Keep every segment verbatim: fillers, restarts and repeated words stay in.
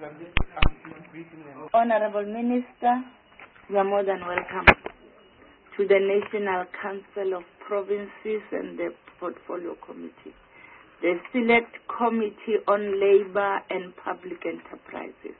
Honorable Minister, you are more than welcome to the National Council of Provinces and the Portfolio Committee, the Select Committee on Labor and Public Enterprises.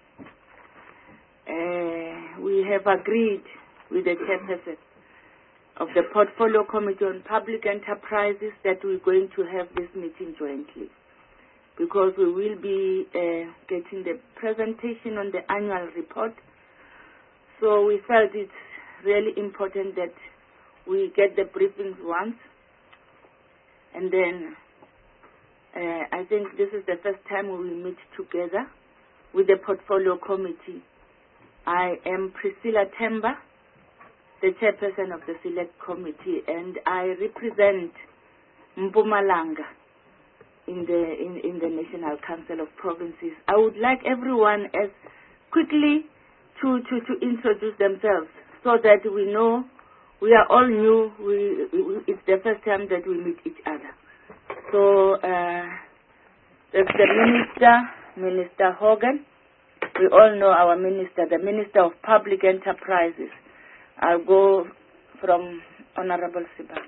Uh, we have agreed with the chairperson of the Portfolio Committee on Public Enterprises that we're going to have this meeting jointly, because we will be uh, getting the presentation on the annual report. So we felt it's really important that we get the briefings once, and then uh, I think this is the first time we will meet together with the Portfolio Committee. I am Priscilla Temba, the chairperson of the Select Committee, and I represent Mpumalanga in the in, in the National Council of Provinces. I would like everyone as quickly to, to, to introduce themselves so that we know we are all new. We, we, it's the first time that we meet each other. So uh, there's the Minister, Minister Hogan. We all know our Minister, the Minister of Public Enterprises. I'll go from Honorable Sibanda.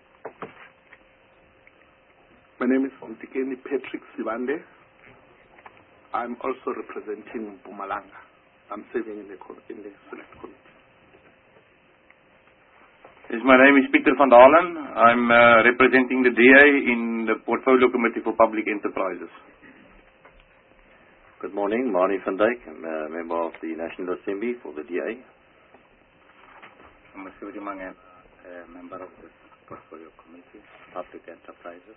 My name is Mtikeni Patrick Sibande. I'm also representing Mpumalanga. I'm serving in the, in the Select Committee. Yes, my name is Peter van Dalen. I'm uh, representing the D A in the Portfolio Committee for Public Enterprises. Good morning, Mani van Dijk. I'm a member of the National Assembly for the D A. I'm Masudi Mangan, a member of the Portfolio Committee, Public Enterprises.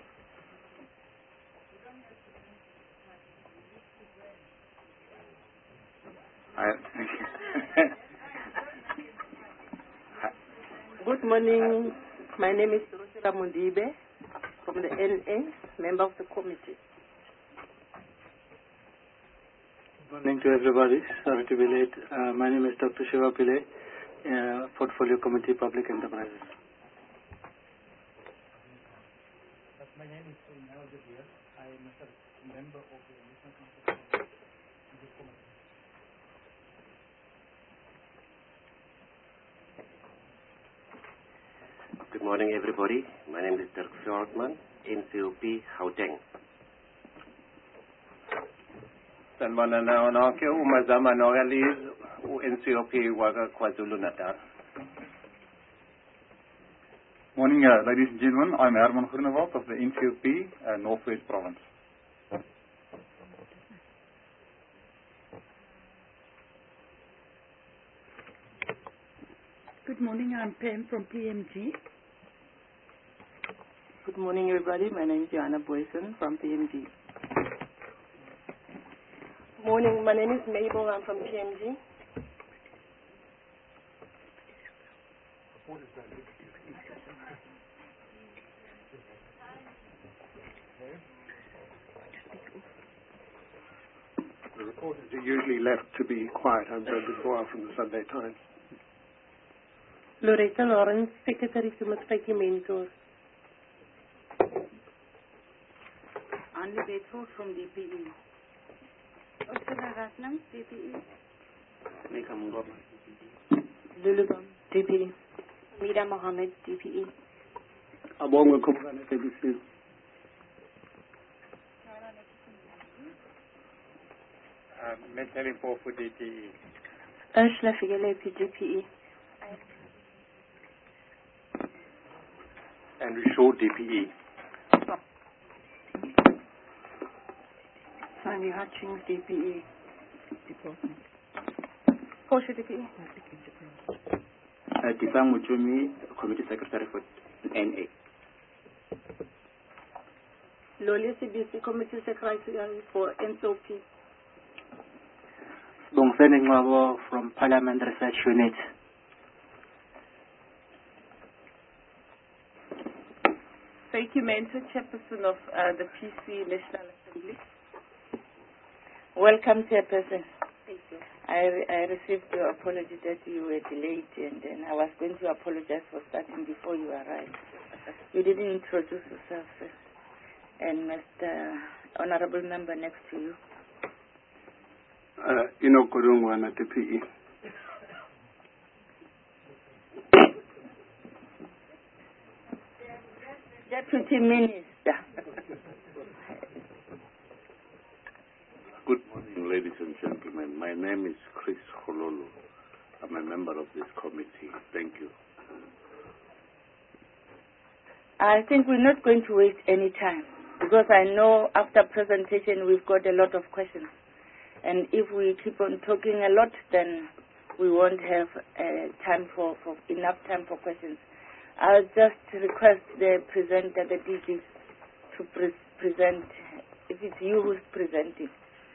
Good morning. My name is Rosela Mundibe from the N A, member of the committee. Good morning to everybody. Sorry to be late. Uh, my name is Doctor Shiva Pillai, uh, Portfolio Committee, Public Enterprises. My name is Sunil Javier. I am a member of the National Council of this committee. Good morning, everybody. My name is Dirk Fjordman, N C O P, Gauteng. Sanwana Naonake, Umazama Nogalis, N C O P, Waga KwaZulu Natal. Morning, uh, ladies and gentlemen. I'm Herman Groenewald of the N C O P, uh, Northwest Province. Good morning. I'm Pam from P M G. Good morning, everybody. My name is Joanna Boyson from P M G. Morning. My name is Mabel. I'm from P M G. The reporters are usually left to be quiet. I'm Brendan Boyle from the Sunday Times. Loretta Lawrence, Secretary to Matsaki Mentors. Andy Bedford from D P E. Ursula Ratnam, D P E. Meka Mungoma. Lulubam, D P E. Mida Mohammed, D P E. Abongwe Kumrana, D P E. Metali Pofu, D P E. Ursula Figelepi, D P E. Andrew Shaw, D P E. Sandy Hutchings, D P E. Department. Portia, D P E. Uh, Dipang Mujumi, Committee Secretary for N A. Loli C B C, Committee Secretary for N C O P. Bongfene Ngwabo from Parliament Research Unit. Thank you, Mentor, Chairperson of uh, the P C National Assembly. Welcome, Chairperson. Thank you. I, re I received your apology that you were delayed, and then I was going to apologize for starting before you arrived. You didn't introduce yourself, sir. And Mister Honorable Member next to you. Uh, Ino Kodongwana, T P E. Deputy Minister. Good morning, ladies and gentlemen. My name is Chris Hololo. I'm a member of this committee. Thank you. I think we're not going to waste any time because I know after presentation we've got a lot of questions. And if we keep on talking a lot, then we won't have uh, time for, for enough time for questions. I'll just request the presenter, the D G, to pre present, if it's you who's presenting.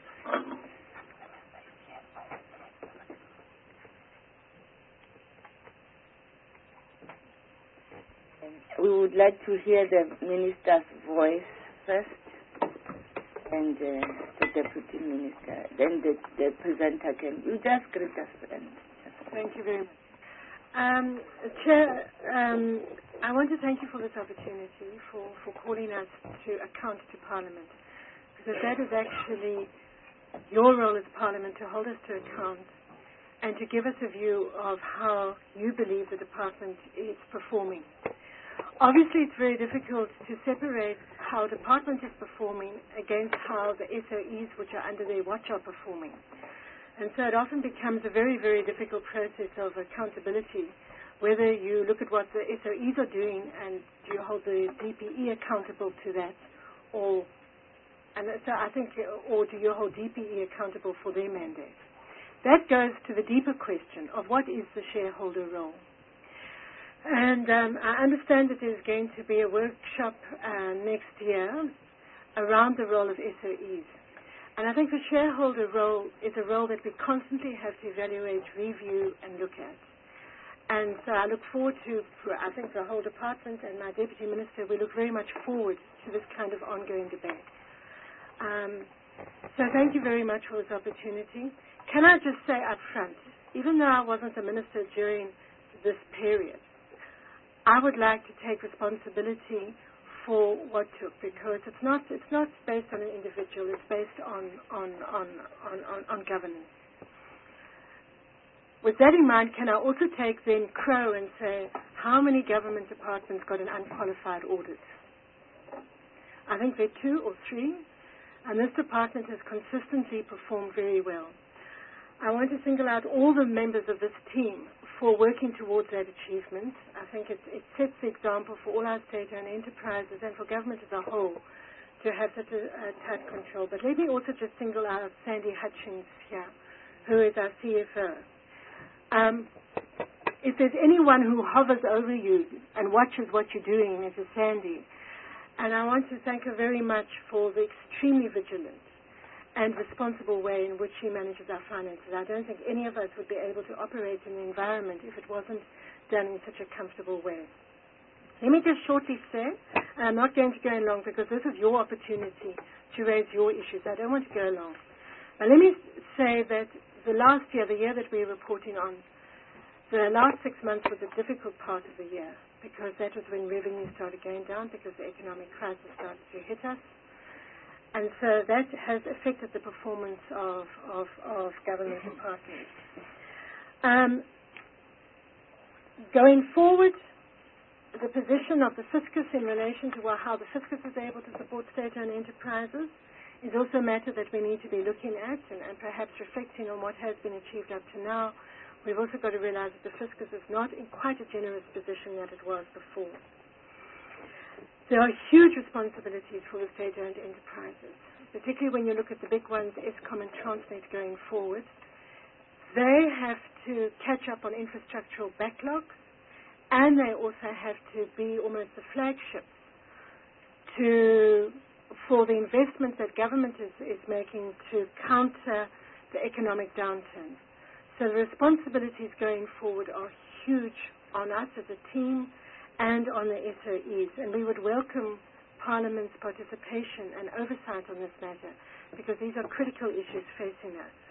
We would like to hear the minister's voice first, and uh, the deputy minister, then the, the presenter can. You just greet us. And thank you very much. Um, Chair, um, I want to thank you for this opportunity, for, for calling us to account to Parliament, because that is actually your role as Parliament, to hold us to account and to give us a view of how you believe the department is performing. Obviously, it's very difficult to separate how the department is performing against how the S O Es, which are under their watch, are performing. And so it often becomes a very, very difficult process of accountability, whether you look at what the S O Es are doing and do you hold the D P E accountable to that, or and so I think, or do you hold D P E accountable for their mandate? That goes to the deeper question of what is the shareholder role. And um, I understand that there's going to be a workshop uh, next year around the role of S O Es. And I think the shareholder role is a role that we constantly have to evaluate, review, and look at. And so I look forward to, I think the whole department and my Deputy Minister, we look very much forward to this kind of ongoing debate. Um, so thank you very much for this opportunity. Can I just say up front, even though I wasn't the Minister during this period, I would like to take responsibility for what took, because it's not it's not based on an individual, it's based on on on on, on, on governance. With that in mind, can I also take then crow and say how many government departments got an unqualified audit? I think there are two or three, and this department has consistently performed very well. I want to single out all the members of this team for working towards that achievement. I think it, it sets the example for all our state-owned enterprises and for government as a whole to have such a, a tight control. But let me also just single out Sandy Hutchins here, who is our C F O. Um, if there's anyone who hovers over you and watches what you're doing, it is Sandy. And I want to thank her very much for the extremely vigilant and responsible way in which she manages our finances. I don't think any of us would be able to operate in the environment if it wasn't done in such a comfortable way. Let me just shortly say, and I'm not going to go long because this is your opportunity to raise your issues. I don't want to go long. But let me say that the last year, the year that we're reporting on, the last six months was a difficult part of the year because that was when revenue started going down because the economic crisis started to hit us. And so that has affected the performance of, of, of government departments. Um, going forward, the position of the fiscus in relation to how the fiscus is able to support state-owned enterprises is also a matter that we need to be looking at and, and perhaps reflecting on what has been achieved up to now. We've also got to realize that the fiscus is not in quite a generous position that it was before. There are huge responsibilities for the state-owned enterprises, particularly when you look at the big ones, Eskom and Transnet going forward. They have to catch up on infrastructural backlog, and they also have to be almost the flagships to, for the investments that government is, is making to counter the economic downturn. So the responsibilities going forward are huge on us as a team and on the S O Es, and we would welcome Parliament's participation and oversight on this matter because these are critical issues facing us.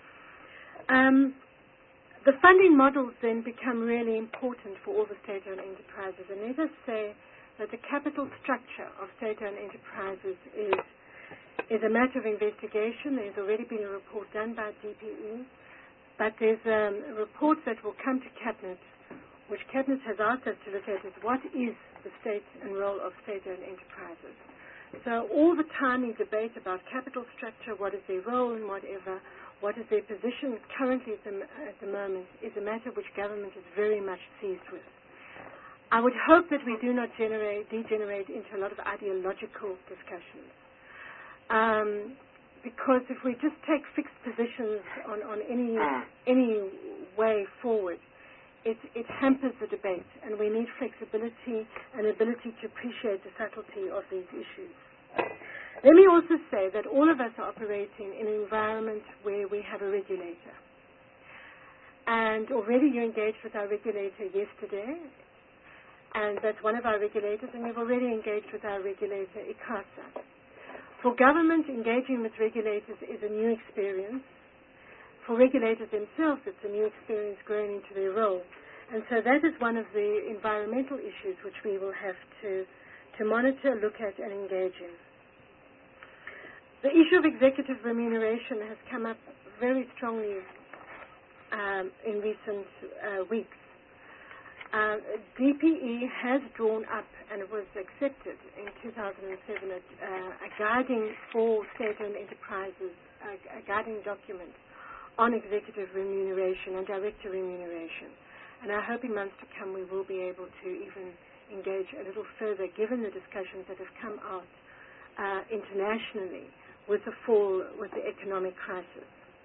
Um, the funding models then become really important for all the state-owned enterprises, and let us say that the capital structure of state-owned enterprises is is a matter of investigation. There's already been a report done by D P E, but there's um, a report that will come to Cabinet, which Cabinet has asked us to look at, is what is the state and role of state-owned enterprises. So all the timely debate about capital structure, what is their role and whatever, what is their position currently at the, at the moment, is a matter which government is very much seized with. I would hope that we do not generate, degenerate into a lot of ideological discussions. Um, because if we just take fixed positions on, on any, any way forward, it, it hampers the debate, and we need flexibility and ability to appreciate the subtlety of these issues. Let me also say that all of us are operating in an environment where we have a regulator. And already you engaged with our regulator yesterday, and that's one of our regulators, and we've already engaged with our regulator, ICASA. For government, engaging with regulators is a new experience. For regulators themselves, it's a new experience growing into their role. And so that is one of the environmental issues which we will have to, to monitor, look at, and engage in. The issue of executive remuneration has come up very strongly um, in recent uh, weeks. Uh, D P E has drawn up, and it was accepted in two thousand seven, a, uh, a guiding for state-owned enterprises, a, a guiding document on executive remuneration and director remuneration. And I hope in months to come we will be able to even engage a little further, given the discussions that have come out uh, internationally with the fall, with the economic crisis.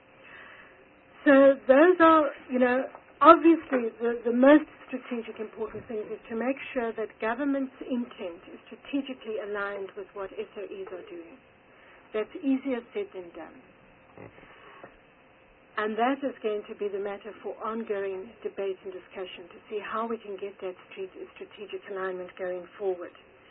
So those are, you know, obviously the, the most strategic important thing is to make sure that government's intent is strategically aligned with what S O Es are doing. That's easier said than done. And that is going to be the matter for ongoing debate and discussion to see how we can get that strategic alignment going forward.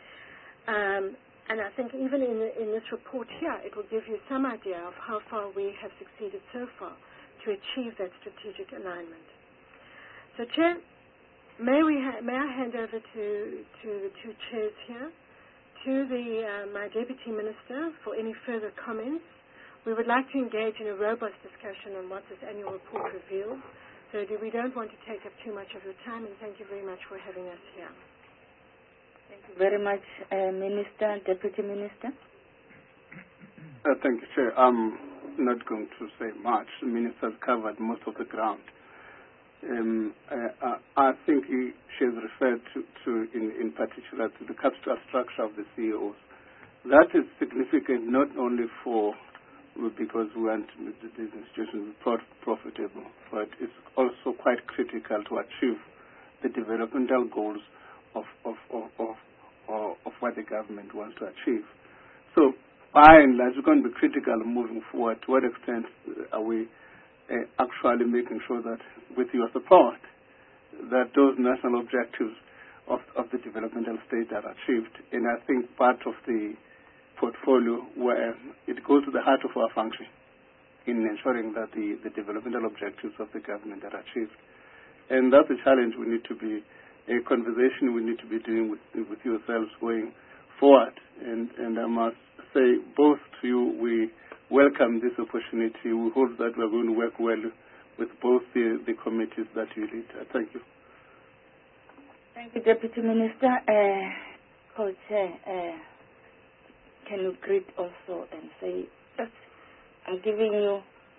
Um, and I think even in, the, in this report here, it will give you some idea of how far we have succeeded so far to achieve that strategic alignment. So, Chair, may, we ha may I hand over to, to the two chairs here, to the, uh, my Deputy Minister for any further comments. We would like to engage in a robust discussion on what this annual report reveals, so do, we don't want to take up too much of your time, and thank you very much for having us here. Thank you very much, uh, Minister, Deputy Minister. Uh, thank you, Chair. I'm not going to say much. The Minister's covered most of the ground. Um, uh, I think he, she has referred to, to in, in particular, to the capital structure of the C E Os. That is significant not only for, because we want these institutions to be profitable, but it's also quite critical to achieve the developmental goals of, of, of, of, of, of what the government wants to achieve. So, by and large, it's going to be critical moving forward. To what extent are we Uh, actually making sure that with your support that those national objectives of, of the developmental state are achieved. And I think part of the portfolio where it goes to the heart of our function in ensuring that the, the developmental objectives of the government are achieved. And that's a challenge we need to be, a conversation we need to be doing with, with yourselves going forward. And, and I must say both to you, we welcome this opportunity. We hope that we're going to work well with both the, the committees that you lead. Uh, thank you. Thank you, Deputy Minister. Uh, Co-Chair, uh, can you greet also and say, yes, I'm giving you...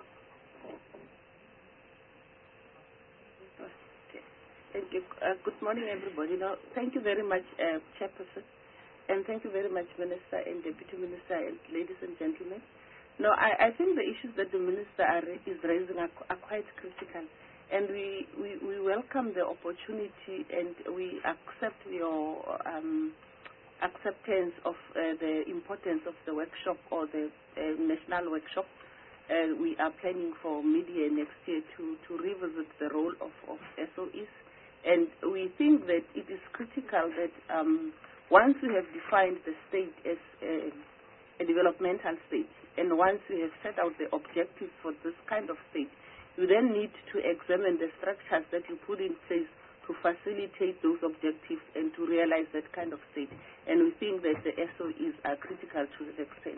Thank you. Uh, good morning, everybody. Now, thank you very much, uh, Chairperson, and thank you very much, Minister and Deputy Minister, and ladies and gentlemen. No, I, I think the issues that the Minister are, is raising are, are quite critical, and we, we, we welcome the opportunity and we accept your um, acceptance of uh, the importance of the workshop or the uh, national workshop. Uh, we are planning for mid-year next year to, to revisit the role of, of S O Es, and we think that it is critical that um, once we have defined the state as a, a developmental state, and once we have set out the objectives for this kind of state, you then need to examine the structures that you put in place to facilitate those objectives and to realize that kind of state. And we think that the S O Es are critical to that extent.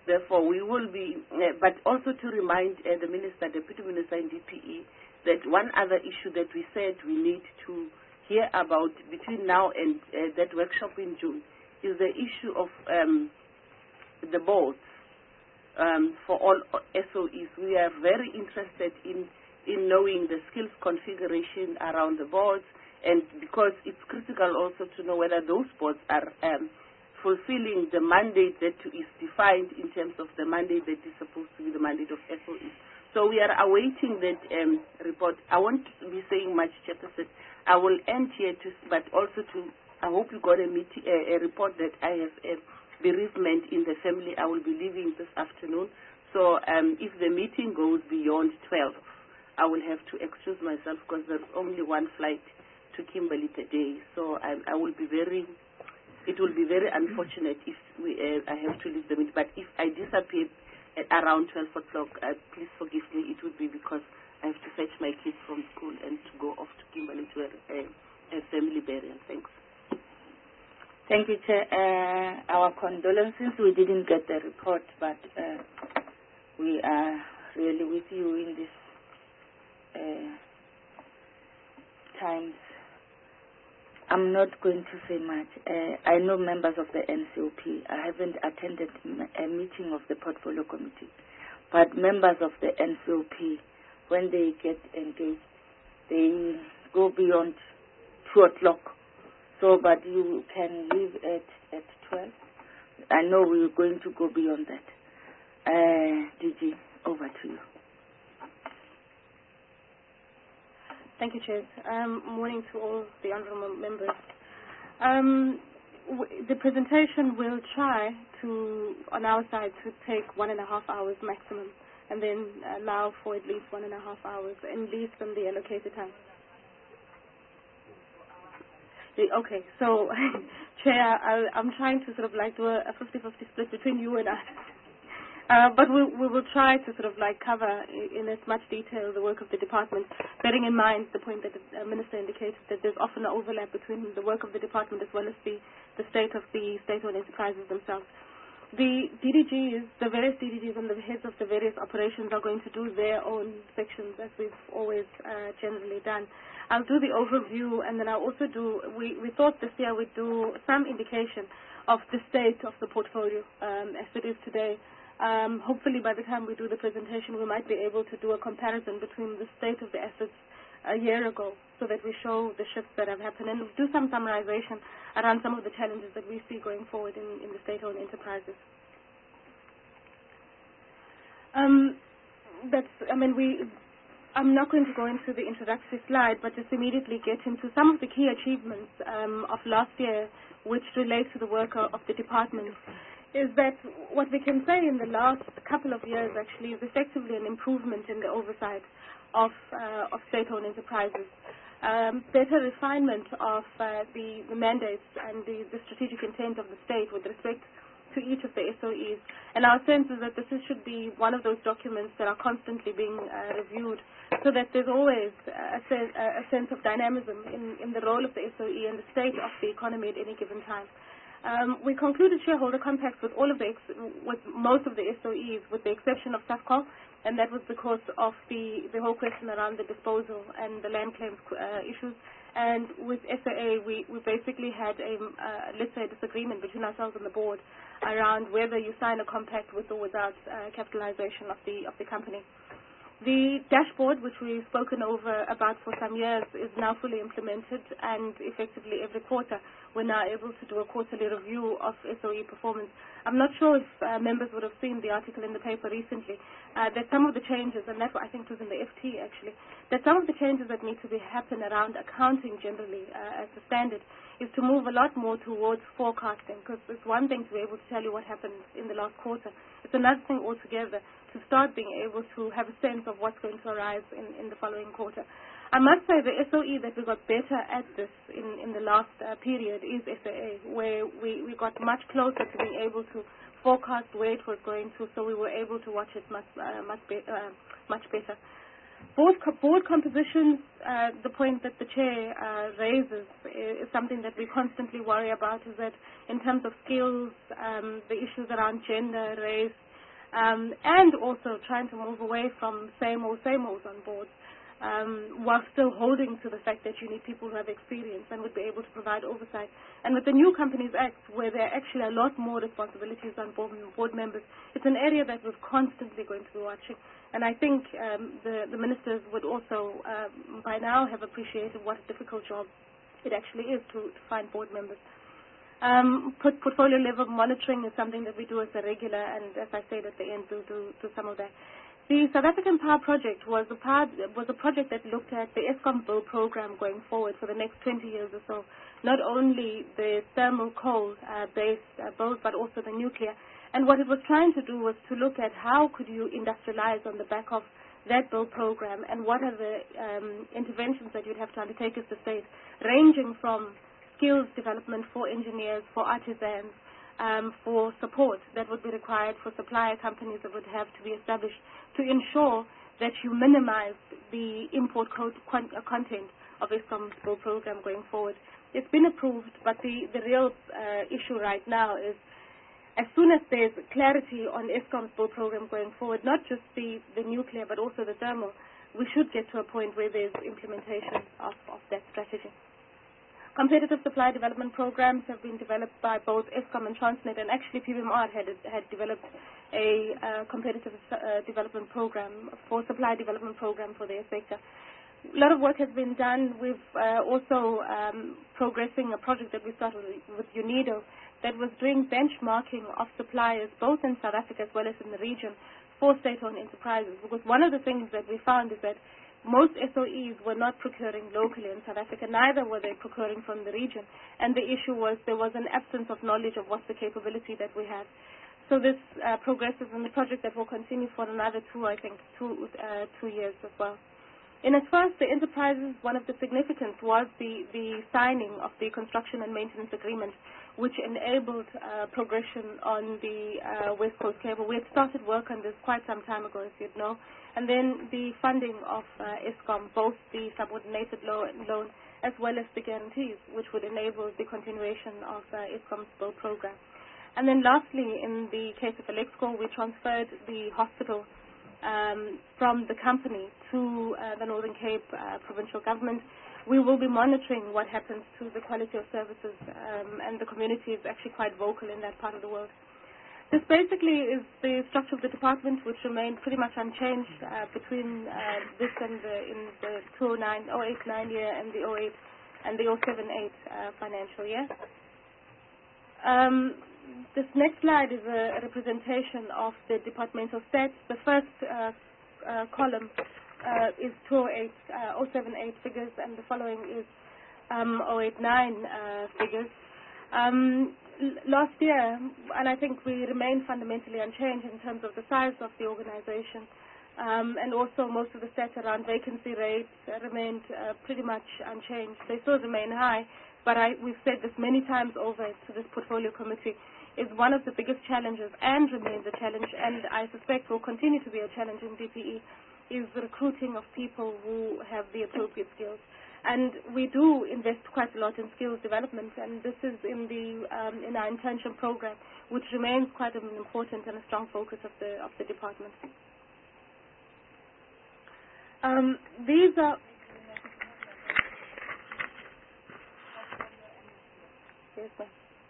Therefore, we will be, uh, but also to remind uh, the Minister, Deputy Minister in D P E, that one other issue that we said we need to hear about between now and uh, that workshop in June is the issue of um, the boards um, for all S O Es. We are very interested in, in knowing the skills configuration around the boards, and because it's critical also to know whether those boards are um, fulfilling the mandate that is defined in terms of the mandate that is supposed to be the mandate of S O Es. So we are awaiting that um, report. I won't be saying much, Chairperson. I will end here, to, but also to, I hope you got a, meeting, a, a report that I have a bereavement in the family. I will be leaving this afternoon. So um, if the meeting goes beyond twelve, I will have to excuse myself because there's only one flight to Kimberley per day. So I, I will be very... It will be very unfortunate if we, uh, I have to leave the meeting. But if I disappear at around twelve o'clock, uh, please forgive me. It would be because I have to fetch my kids from school and to go off to Kimberley to a, a, a family burial. Thanks. Thank you, Chair. Uh, our condolences. We didn't get the report, but uh, we are really with you in these uh, times. I'm not going to say much. Uh, I know members of the N C O P. I haven't attended a meeting of the Portfolio Committee. But members of the N C O P, when they get engaged, they go beyond two o'clock. So, but you can leave at, at twelve. I know we're going to go beyond that. Uh, D G, over to you. Thank you, Chair. Um, morning to all the honourable members. Um, w the presentation will try to, on our side, to take one and a half hours maximum, and then allow for at least one and a half hours, and leave them the allocated time. Okay, so, Chair, I, I'm trying to sort of like do a fifty-fifty split between you and us. Uh, but we, we will try to sort of like cover in, in as much detail the work of the department, bearing in mind the point that the uh, Minister indicated that there's often an overlap between the work of the department as well as the, the state of the state-owned enterprises themselves. The D D Gs, the various D D Gs and the heads of the various operations are going to do their own sections as we've always uh, generally done. I'll do the overview, and then I'll also do, we, we thought this year we'd do some indication of the state of the portfolio um, as it is today. Um, hopefully by the time we do the presentation, we might be able to do a comparison between the state of the assets a year ago so that we show the shifts that have happened and do some summarization around some of the challenges that we see going forward in, in the state-owned enterprises. Um, that's, I mean, we, I'm not going to go into the introductory slide, but just immediately get into some of the key achievements um, of last year which relate to the work of the department. Is that what we can say in the last couple of years actually is effectively an improvement in the oversight of, uh, of state-owned enterprises. Um, better refinement of uh, the, the mandates and the, the strategic intent of the state with respect to each of the S O Es. And our sense is that this is, should be one of those documents that are constantly being uh, reviewed so that there's always a, se a sense of dynamism in, in the role of the S O E and the state of the economy at any given time. Um, we concluded shareholder compacts with all of the, ex with most of the S O Es, with the exception of SAFCO, and that was because of the, the whole question around the disposal and the land claims uh, issues. And with S A A, we, we basically had a, uh, let's say, a disagreement between ourselves and the board around whether you sign a compact with or without uh, capitalization of the, of the company. The dashboard, which we've spoken over about for some years, is now fully implemented, and effectively every quarter we're now able to do a quarterly review of S O E performance. I'm not sure if uh, members would have seen the article in the paper recently, uh, that some of the changes, and that I think was in the F T actually, that some of the changes that need to be happen around accounting generally uh, as a standard is to move a lot more towards forecasting, because it's one thing to be able to tell you what happened in the last quarter. It's another thing altogether to start being able to have a sense of what's going to arise in, in the following quarter. I must say the S O E that we got better at this in, in the last uh, period is S A A, where we, we got much closer to being able to forecast where it was going to, so we were able to watch it much, uh, much, be, uh, much better. Board, co board compositions, uh, the point that the Chair uh, raises is, is something that we constantly worry about, is that in terms of skills, um, the issues around gender, race, um, and also trying to move away from same old, same old on board, um, while still holding to the fact that you need people who have experience and would be able to provide oversight. And with the New Companies Act, where there are actually a lot more responsibilities on board, board members, it's an area that we're constantly going to be watching. And I think um, the, the ministers would also, um, by now, have appreciated what a difficult job it actually is to, to find board members. Um, port portfolio level monitoring is something that we do as a regular, and as I said at the end, do, do, do some of that. The South African Power Project was a, power, was a project that looked at the Eskom bill program going forward for the next twenty years or so, not only the thermal coal-based uh, uh, bills, but also the nuclear. And what it was trying to do was to look at how could you industrialize on the back of that bill program, and what are the um, interventions that you'd have to undertake as the state, ranging from skills development for engineers, for artisans, um, for support that would be required for supplier companies that would have to be established to ensure that you minimize the import code con uh, content of Eskom's bill program going forward. It's been approved, but the, the real uh, issue right now is as soon as there's clarity on Eskom's bill program going forward, not just the, the nuclear but also the thermal, we should get to a point where there's implementation of, of that strategy. Competitive supply development programs have been developed by both Eskom and Transnet, and actually P V M R had, had developed a uh, competitive uh, development program for supply development program for their sector. A lot of work has been done. We've uh, also um, progressing a project that we started with, with UNIDO that was doing benchmarking of suppliers both in South Africa as well as in the region for state-owned enterprises, because one of the things that we found is that most S O Es were not procuring locally in South Africa, neither were they procuring from the region. And the issue was there was an absence of knowledge of what's the capability that we have. So this uh, progresses in the project that will continue for another two, I think, two, uh, two years as well. In as far as the enterprises, one of the significance was the, the signing of the construction and maintenance agreement, which enabled uh, progression on the uh, West Coast Cable. We had started work on this quite some time ago, as you'd know. And then the funding of uh, Eskom, both the subordinated loan, loan as well as the guarantees, which would enable the continuation of uh, Eskom's bill program. And then lastly, in the case of Alexco, we transferred the hospital um, from the company to uh, the Northern Cape uh, provincial government. We will be monitoring what happens to the quality of services, um, and the community is actually quite vocal in that part of the world. This basically is the structure of the department, which remained pretty much unchanged uh, between uh, this and the, in the two thousand eight nine year and the oh eight and the oh seven eight uh, financial year. Um, this next slide is a representation of the departmental stats. The first uh, uh, column uh, is two thousand eight, uh, oh seven eight figures, and the following is um, oh eight nine uh, figures. Um, Last year, and I think we remain fundamentally unchanged in terms of the size of the organization, um, and also most of the stats around vacancy rates uh, remained uh, pretty much unchanged. They still remain high, but I, we've said this many times over to this portfolio committee, is one of the biggest challenges and remains a challenge, and I suspect will continue to be a challenge in D P E, is the recruiting of people who have the appropriate skills. And we do invest quite a lot in skills development, and this is in the um, in our internship program, which remains quite an important and a strong focus of the of the department. Um, these are yes, ma'am.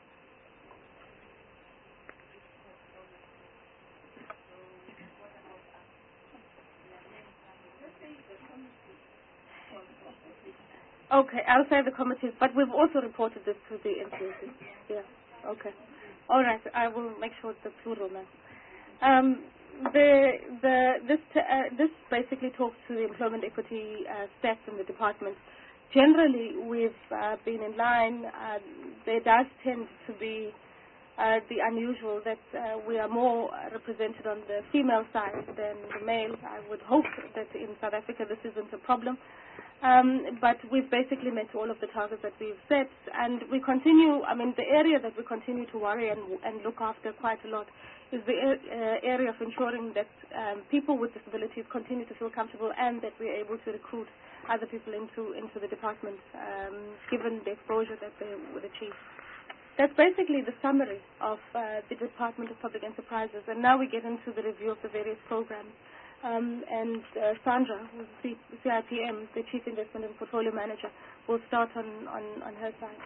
Okay, I'll say the committees, but we've also reported this to the N C O C. Yeah, okay. All right, I will make sure it's the plural now. Um, the, the, this, t uh, this basically talks to the employment equity uh, stats in the department. Generally, we've uh, been in line. Uh, there does tend to be uh, the unusual that uh, we are more represented on the female side than the male. I would hope that in South Africa this isn't a problem. Um, but we've basically met all of the targets that we've set, and we continue, I mean, the area that we continue to worry and, and look after quite a lot is the uh, area of ensuring that um, people with disabilities continue to feel comfortable and that we're able to recruit other people into, into the department, um, given the exposure that they would achieve. that's basically the summary of uh, the Department of Public Enterprises. And now we get into the review of the various programs. Um, and uh, Sandra, who's the C I P M, the Chief Investment and Portfolio Manager, will start on, on, on her side.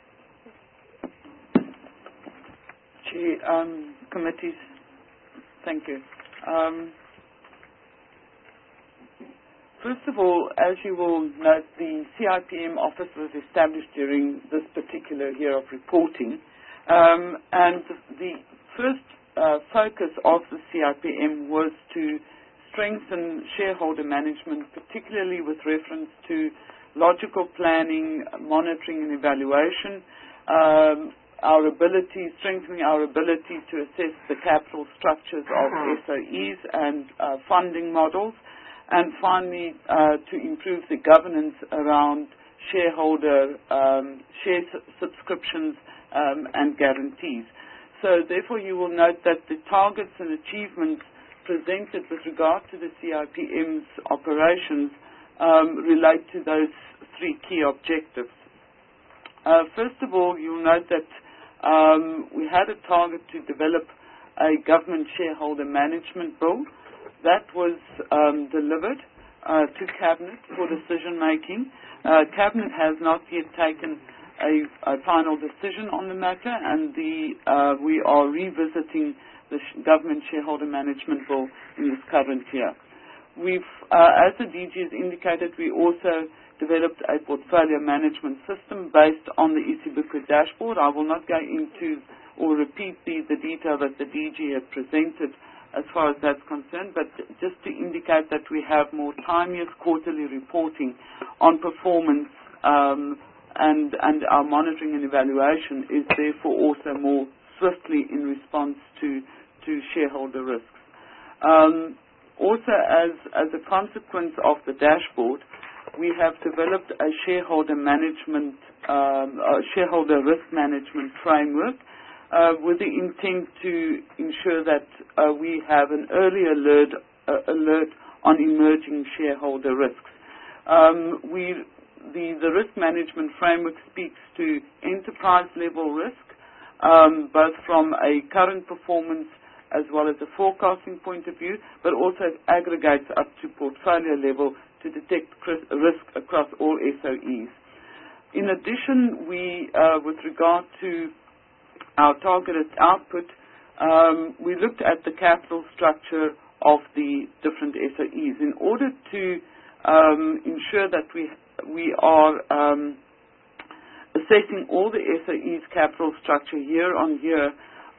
Chair, um, committees, thank you. Um, first of all, as you will note, the C I P M office was established during this particular year of reporting, um, and the first uh, focus of the C I P M was to strengthen shareholder management, particularly with reference to logical planning, monitoring and evaluation, um, our ability, strengthening our ability to assess the capital structures of S O Es and uh, funding models, and finally uh, to improve the governance around shareholder um, share su- subscriptions um, and guarantees. So therefore you will note that the targets and achievements presented with regard to the C I P M's operations um, relate to those three key objectives. Uh, first of all, you'll note that um, we had a target to develop a government shareholder management bill. That was um, delivered uh, to Cabinet for decision making. Uh, Cabinet has not yet taken a, a final decision on the matter, and the, uh, we are revisiting the sh- government shareholder management bill in this current year. We've, uh, as the D G has indicated, we also developed a portfolio management system based on the Isibuko dashboard. I will not go into or repeat the, the detail that the D G has presented as far as that's concerned, but just to indicate that we have more timeous quarterly reporting on performance um, and, and our monitoring and evaluation is therefore also more swiftly in response to, to shareholder risks. Um, also, as, as a consequence of the dashboard, we have developed a shareholder management, um, a shareholder risk management framework uh, with the intent to ensure that uh, we have an early alert, uh, alert on emerging shareholder risks. Um, we, the, the risk management framework speaks to enterprise level risk, Um, both from a current performance as well as a forecasting point of view, but also aggregates up to portfolio level to detect risk across all S O Es. In addition, we, uh, with regard to our targeted output, um, we looked at the capital structure of the different S O Es in order to um, ensure that we, we are um, assessing all the S O E's capital structure year on year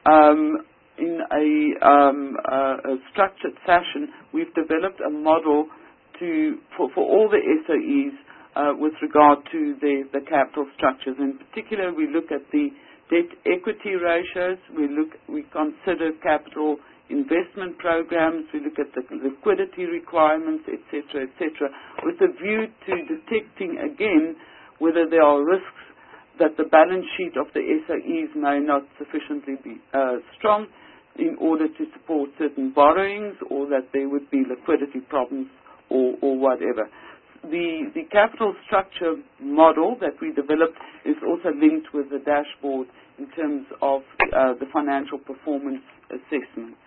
um, in a, um, uh, a structured fashion. We've developed a model to for, for all the S O Es uh, with regard to the, the capital structures. In particular, we look at the debt equity ratios. We look, we consider capital investment programs. We look at the liquidity requirements, et cetera, et cetera, with a view to detecting again whether there are risks that the balance sheet of the S O Es may not sufficiently be uh, strong in order to support certain borrowings, or that there would be liquidity problems or, or whatever. The, the capital structure model that we developed is also linked with the dashboard in terms of uh, the financial performance assessments.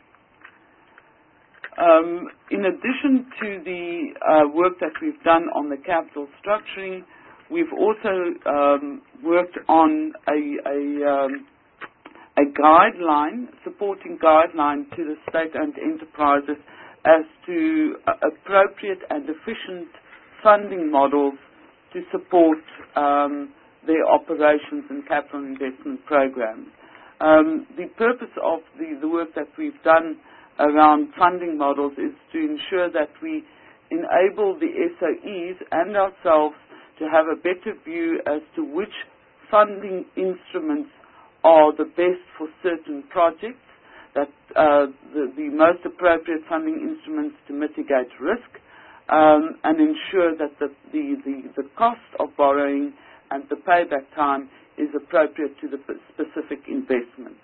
Um, in addition to the uh, work that we've done on the capital structuring, we've also um, worked on a, a, um, a guideline, supporting guideline to the state-owned enterprises as to uh, appropriate and efficient funding models to support um, their operations and capital investment programs. Um, the purpose of the, the work that we've done around funding models is to ensure that we enable the S O Es and ourselves to have a better view as to which funding instruments are the best for certain projects, that uh, the, the most appropriate funding instruments to mitigate risk, um, and ensure that the, the, the, the cost of borrowing and the payback time is appropriate to the specific investment.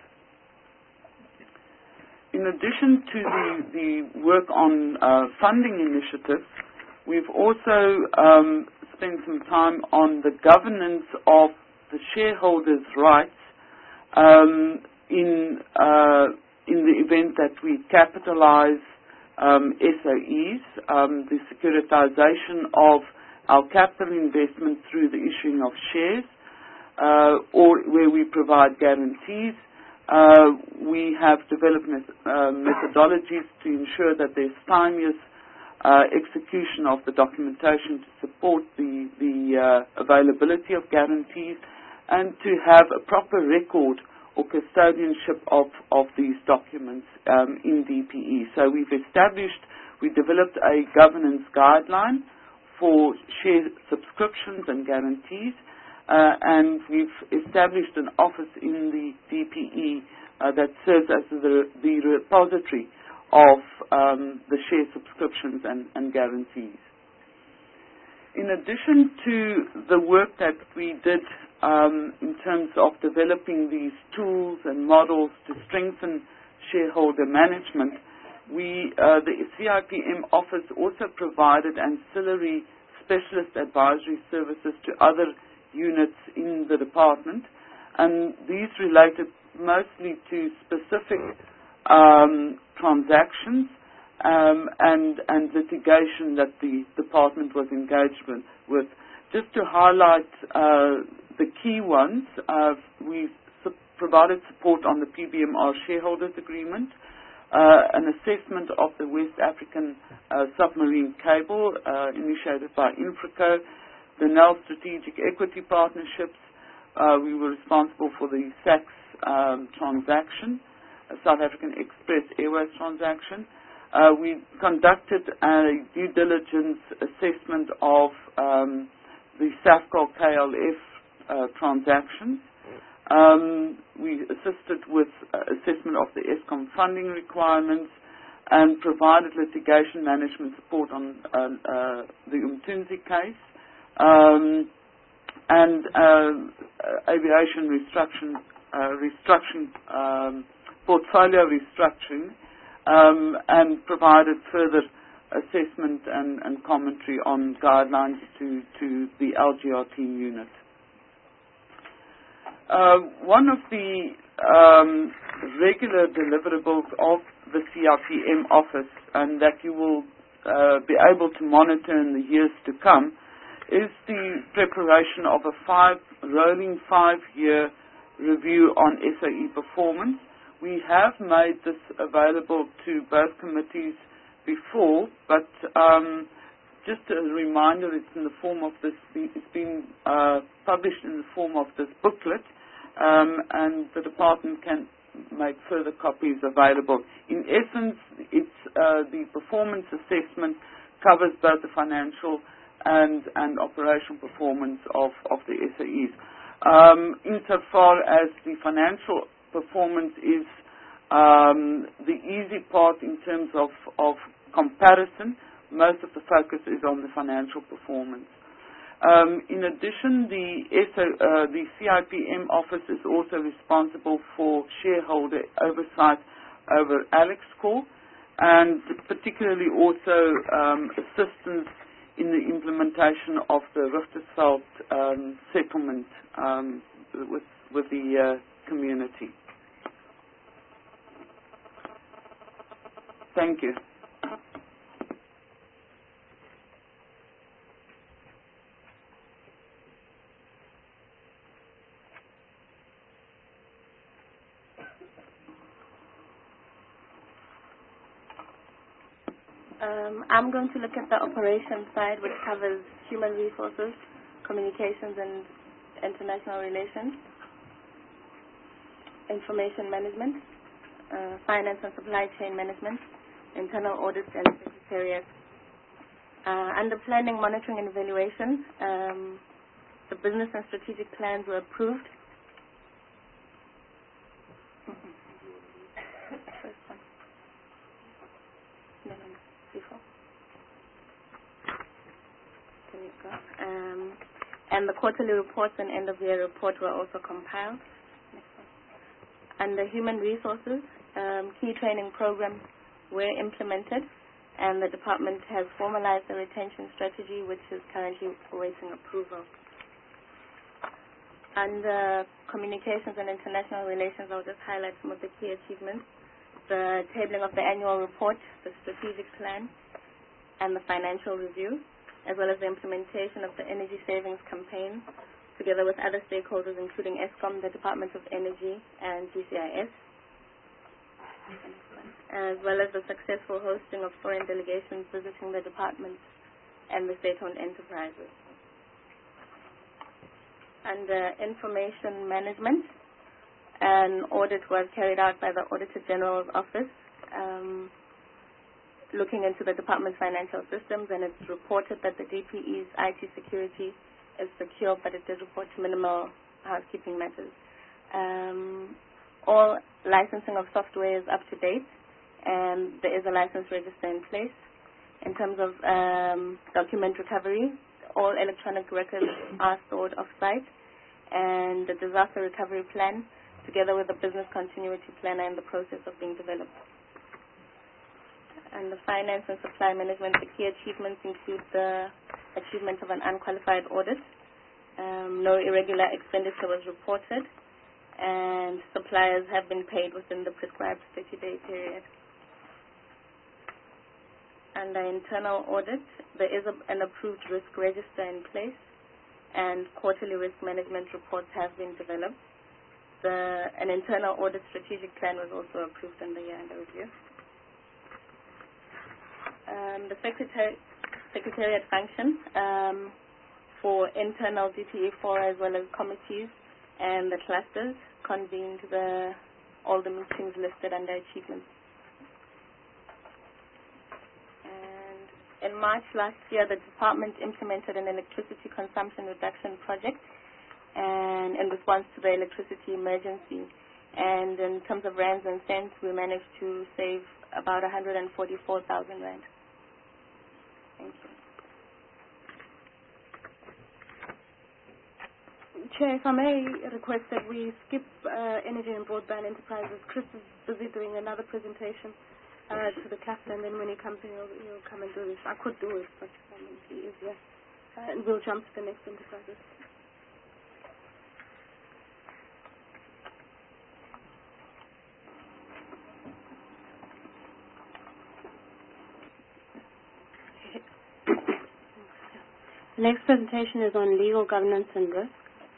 In addition to the, the work on uh, funding initiatives, we've also um, spent some time on the governance of the shareholders' rights um, in, uh, in the event that we capitalize um, S O Es, um, the securitization of our capital investment through the issuing of shares, uh, or where we provide guarantees. Uh, we have developed met uh, methodologies to ensure that there's timeous uh, execution of the documentation to support the, the uh, availability of guarantees, and to have a proper record or custodianship of, of these documents um, in D P E. So we've established, we developed a governance guideline for share subscriptions and guarantees, uh, and we've established an office in the D P E uh, that serves as the, the repository of um, the share subscriptions and, and guarantees. In addition to the work that we did um, in terms of developing these tools and models to strengthen shareholder management, we, uh, the C I P M office also provided ancillary specialist advisory services to other units in the department, and these related mostly to specific um, transactions um, and, and litigation that the department was engaged with. with. Just to highlight uh, the key ones, uh, we su provided support on the P B M R shareholders agreement, uh, an assessment of the West African uh, submarine cable uh, initiated by Infraco, the N E L Strategic Equity Partnerships. Uh, we were responsible for the S A C S um, transaction, a South African Express Airways transaction. Uh, we conducted a due diligence assessment of um, the SAFCOL K L F uh, transactions. Um, we assisted with uh, assessment of the ESCOM funding requirements and provided litigation management support on uh, uh, the Umtunzi case. Um, and uh, aviation restructuring, uh, restructuring um, portfolio restructuring, um, and provided further assessment and, and commentary on guidelines to, to the L G R T unit. Uh, one of the um, regular deliverables of the C R P M office, and that you will uh, be able to monitor in the years to come, is the preparation of a five, rolling five-year review on S O E performance. We have made this available to both committees before, but um, just a reminder, it's in the form of this, it's been uh, published in the form of this booklet, um, and the department can make further copies available. In essence, it's uh, the performance assessment covers both the financial and, and operational performance of, of the S O Es. Um, insofar as the financial performance is um, the easy part in terms of, of comparison, most of the focus is on the financial performance. Um, in addition, the, S O, uh, the C I P M office is also responsible for shareholder oversight over AlexCorp, and particularly also um, assistance in the implementation of the Richtersveld um, settlement um, with, with the uh, community. Thank you. Um, I'm going to look at the operations side, which covers human resources, communications and international relations, information management, uh, finance and supply chain management, internal audits and secretariat. Uh, under planning, monitoring and evaluation, um, the business and strategic plans were approved. First one. No, no, no. Before. There you go. Um, and the quarterly reports and end of year report were also compiled. Next one. Under human resources, um, key training programs were implemented, and the department has formalized a retention strategy which is currently awaiting approval. Under communications and international relations, I'll just highlight some of the key achievements. The tabling of the annual report, the strategic plan, and the financial review, as well as the implementation of the energy savings campaign, together with other stakeholders, including ESCOM, the Department of Energy, and G C I S, as well as the successful hosting of foreign delegations visiting the departments and the state-owned enterprises. Under information management, an audit was carried out by the Auditor General's Office, um, looking into the department's financial systems, and it's reported that the D P E's I T security is secure, but it did report minimal housekeeping matters. Um, all licensing of software is up to date, and there is a license register in place. In terms of um, document recovery, all electronic records are stored off-site, and the disaster recovery plan, together with the business continuity plan, are in the process of being developed. And the finance and supply management, the key achievements include the achievement of an unqualified audit. Um, no irregular expenditure was reported, and suppliers have been paid within the prescribed thirty-day period. Under internal audit, there is a, an approved risk register in place, and quarterly risk management reports have been developed. The, an internal audit strategic plan was also approved in the year under review. Um, the secretary, secretariat function um, for internal D P E four, as well as committees and the clusters, convened the, all the meetings listed under achievements. In March last year, the department implemented an electricity consumption reduction project, and in response to the electricity emergency. And in terms of rands and cents, we managed to save about one hundred forty-four thousand rand. Thank you. Chair, if I may request that we skip uh, energy and broadband enterprises. Chris is busy doing another presentation Uh, to the captain, and then when he comes in, he'll, he'll come and do this. I could do it, but I mean, he is here. Uh, and we'll jump to the next enterprises. The next presentation is on legal governance and risk.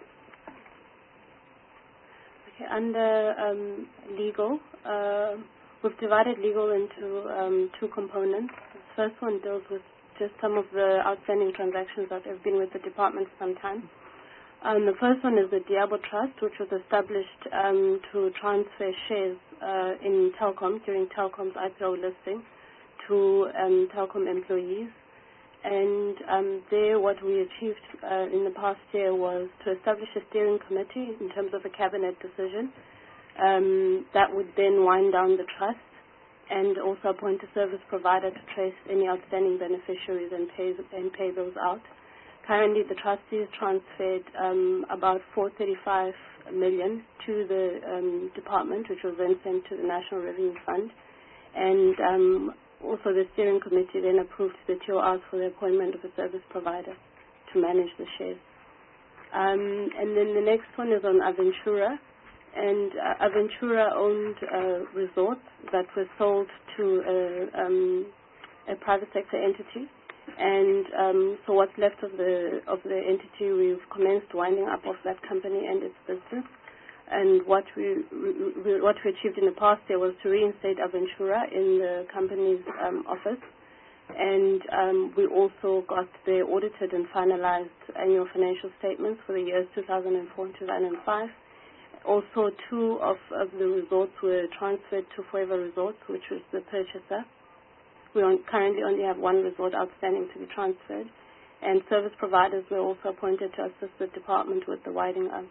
Okay, under um, legal, uh, we've divided legal into um, two components. The first one deals with just some of the outstanding transactions that have been with the department for some time. Um, the first one is the Diabo Trust, which was established um, to transfer shares uh, in Telkom during Telkom's I P O listing to um, Telkom employees. And um, there what we achieved uh, in the past year was to establish a steering committee in terms of a cabinet decision. Um, that would then wind down the trust and also appoint a service provider to trace any outstanding beneficiaries and pay, and pay those out. Currently, the trustees transferred um, about four hundred thirty-five million dollars to the um, department, which was then sent to the National Revenue Fund. And um, also the steering committee then approved the T O Rs for the appointment of a service provider to manage the shares. Um, and then the next one is on Aventura. And uh, Aventura owned uh, resorts that were sold to a, um, a private sector entity. And um, so what's left of the of the entity, we've commenced winding up of that company and its business. And what we, we what we achieved in the past year was to reinstate Aventura in the company's um, office. And um, we also got the audited and finalized annual financial statements for the years two thousand four and two thousand five. Also, two of, of the resorts were transferred to Forever Resorts, which was the purchaser. We on, currently only have one resort outstanding to be transferred. And service providers were also appointed to assist the department with the winding up.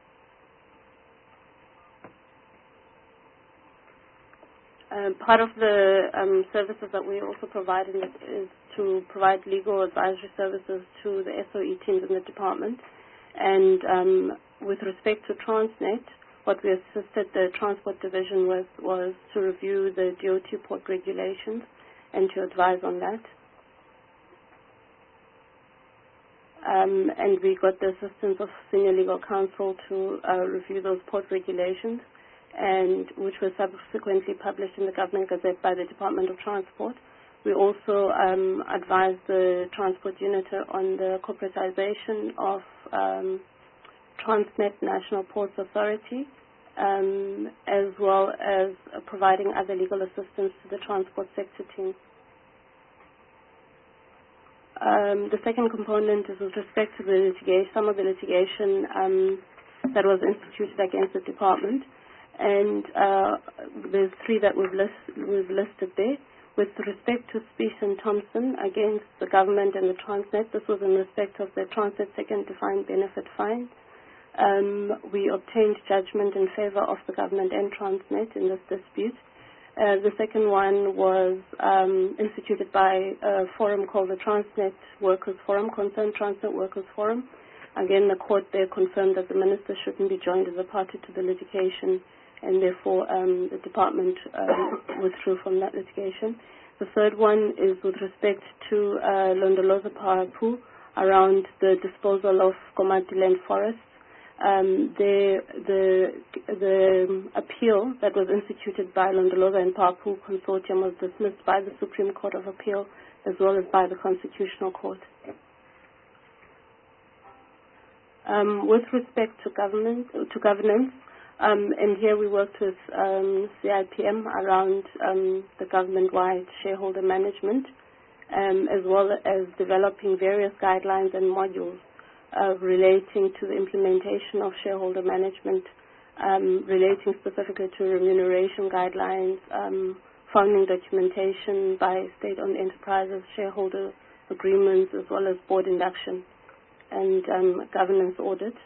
Um, part of the um, services that we also provide in it is to provide legal advisory services to the S O E teams in the department. And um, with respect to Transnet, what we assisted the Transport Division with was to review the D O T port regulations and to advise on that. um, and we got the assistance of senior legal counsel to uh, review those port regulations, and which were subsequently published in the Government Gazette by the Department of Transport. We also um, advised the Transport Unit on the corporatization of um, Transnet National Ports Authority, um, as well as uh, providing other legal assistance to the transport sector team. Um, the second component is with respect to the litigation, some of the litigation um, that was instituted against the department, and uh, there's three that we've, list, we've listed there. With respect to Spieth and Thompson against the government and the Transnet, this was in respect of the Transnet second defined benefit fine. Um, we obtained judgment in favor of the government and Transnet in this dispute. Uh, the second one was um, instituted by a forum called the Transnet Workers Forum, Concerned Transnet Workers Forum. Again, the court there confirmed that the minister shouldn't be joined as a party to the litigation, and therefore um, the department um, withdrew from that litigation. The third one is with respect to uh, Londoloza Parapu around the disposal of Komatiland forests. Um, the, the, the appeal that was instituted by Londoloza and Parapu Consortium was dismissed by the Supreme Court of Appeal as well as by the Constitutional Court. Um, with respect to government, to governance, Um, and here we worked with um, C I P M around um, the government-wide shareholder management, um, as well as developing various guidelines and modules uh, relating to the implementation of shareholder management, um, relating specifically to remuneration guidelines, um, founding documentation by state-owned enterprises, shareholder agreements, as well as board induction and um, governance audit.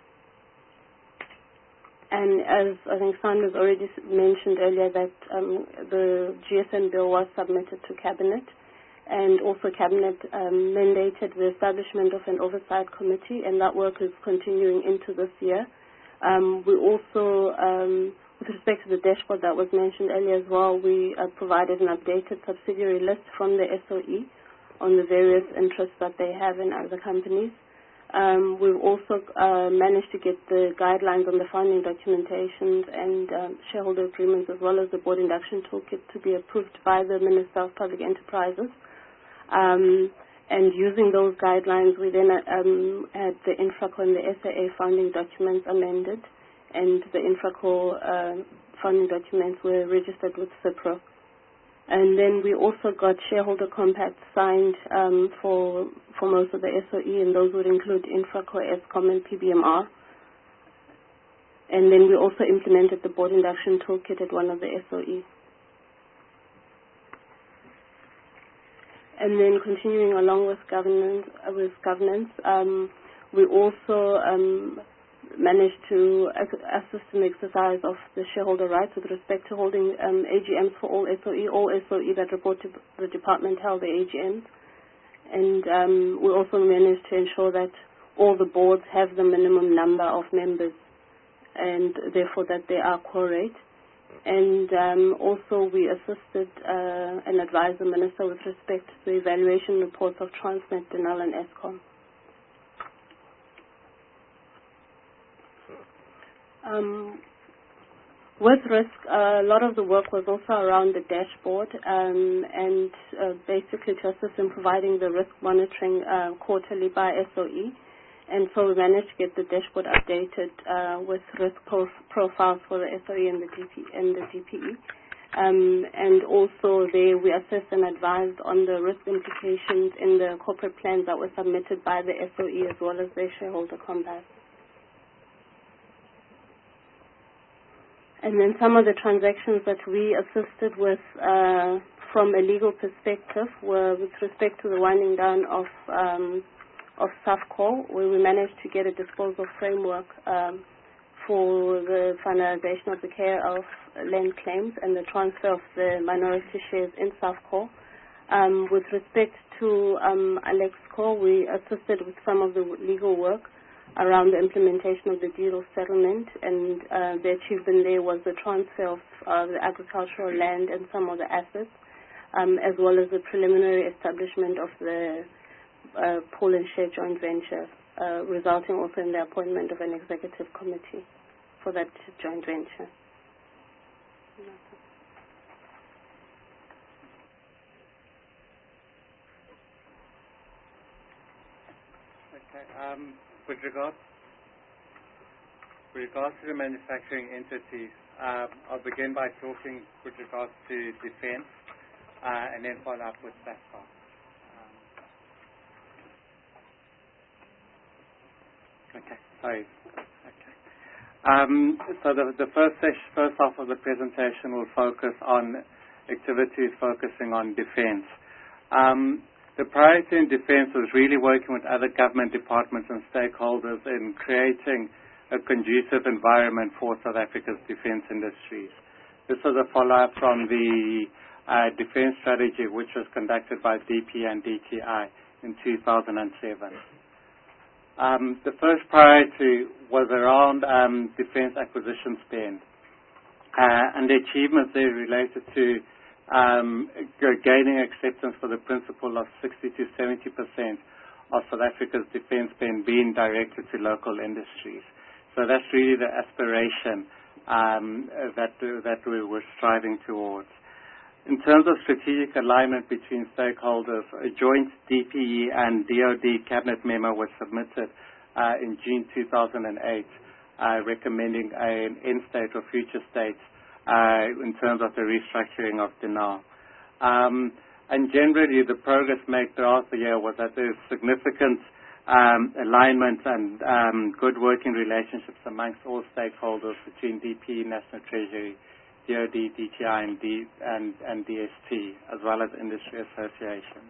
And as I think Sanders already mentioned earlier, that um, the G S M bill was submitted to Cabinet, and also Cabinet um, mandated the establishment of an oversight committee, and that work is continuing into this year. Um, we also, um, with respect to the dashboard that was mentioned earlier as well, we uh, provided an updated subsidiary list from the S O E on the various interests that they have in other companies. Um, we've also uh, managed to get the guidelines on the founding documentations and um, shareholder agreements, as well as the board induction toolkit, to be approved by the Minister of Public Enterprises. Um, and using those guidelines, we then um, had the INFRACO and the S A A founding documents amended, and the INFRACO uh, founding documents were registered with CIPRO. And then we also got shareholder compacts signed um, for for most of the S O E, and those would include INFRACO, ESCOM, and P B M R. And then we also implemented the board induction toolkit at one of the S O E. And then continuing along with governance, uh, with governance, um, we also um, managed to assist in the exercise of the shareholder rights with respect to holding um, A G Ms for all S O E. All S O E that report to the department held the A G Ms. And um, we also managed to ensure that all the boards have the minimum number of members, and therefore that they are quorate. And um, also we assisted uh, and advised the Minister with respect to the evaluation reports of Transnet, Denel, and ESCOM. Um, with risk, uh, a lot of the work was also around the dashboard um, and uh, basically to assist in providing the risk monitoring uh, quarterly by S O E. And so we managed to get the dashboard updated uh, with risk prof profiles for the S O E and the, D P and the D P E. Um, and also there we assessed and advised on the risk implications in the corporate plans that were submitted by the S O E as well as their shareholder compact. And then some of the transactions that we assisted with uh, from a legal perspective were with respect to the winding down of um, of SAFCO, where we managed to get a disposal framework um, for the finalization of the K R L land claims and the transfer of the minority shares in SAFCO. Um, with respect to um, Alexco, we assisted with some of the legal work around the implementation of the deed of settlement, and uh, the achievement there was the transfer of uh, the agricultural land and some of the assets, um, as well as the preliminary establishment of the uh, pool and share joint venture uh, resulting also in the appointment of an executive committee for that joint venture. Okay. Um, with regards with regards to the manufacturing entities, um, I'll begin by talking with regards to defence, uh, and then follow up with SAFCOL. Um, okay. Sorry. Okay. Um, so the, the first session, first half of the presentation will focus on activities focusing on defence. Um, the priority in defence was really working with other government departments and stakeholders in creating a conducive environment for South Africa's defence industries. This was a follow-up from the uh, defence strategy, which was conducted by D P and D T I in two thousand seven. Um, the first priority was around um, defence acquisition spend, uh, and the achievements there related to um, gaining acceptance for the principle of sixty to seventy percent of South Africa's defence spend being directed to local industries. So that's really the aspiration um, that that we were striving towards. In terms of strategic alignment between stakeholders, a joint D P E and D O D cabinet memo was submitted uh, in June two thousand eight, uh, recommending an end state or future states uh, in terms of the restructuring of D N A L. Um, and generally, the progress made throughout the year was that there's significant um, alignment and um, good working relationships amongst all stakeholders between D P E, National Treasury, D O D, D T I, and, D, and, and D S T, as well as industry associations.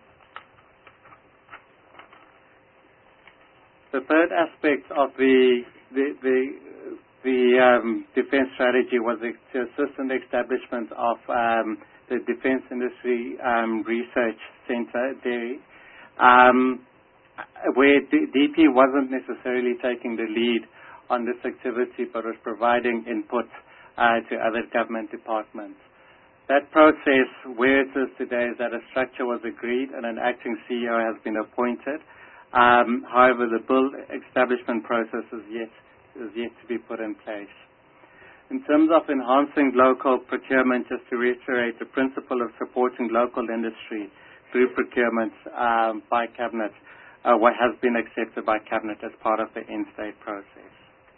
The third aspect of the the the, the um, defence strategy was to assist in the establishment of um, the Defence Industry um, Research Centre, D I R I, um, where D P wasn't necessarily taking the lead on this activity, but was providing input Uh, to other government departments. That process, where it is today, is that a structure was agreed and an acting C E O has been appointed. Um, however, the bill establishment process is yet, is yet to be put in place. In terms of enhancing local procurement, just to reiterate, the principle of supporting local industry through procurement um, by Cabinet, uh, what has been accepted by Cabinet as part of the end-state process.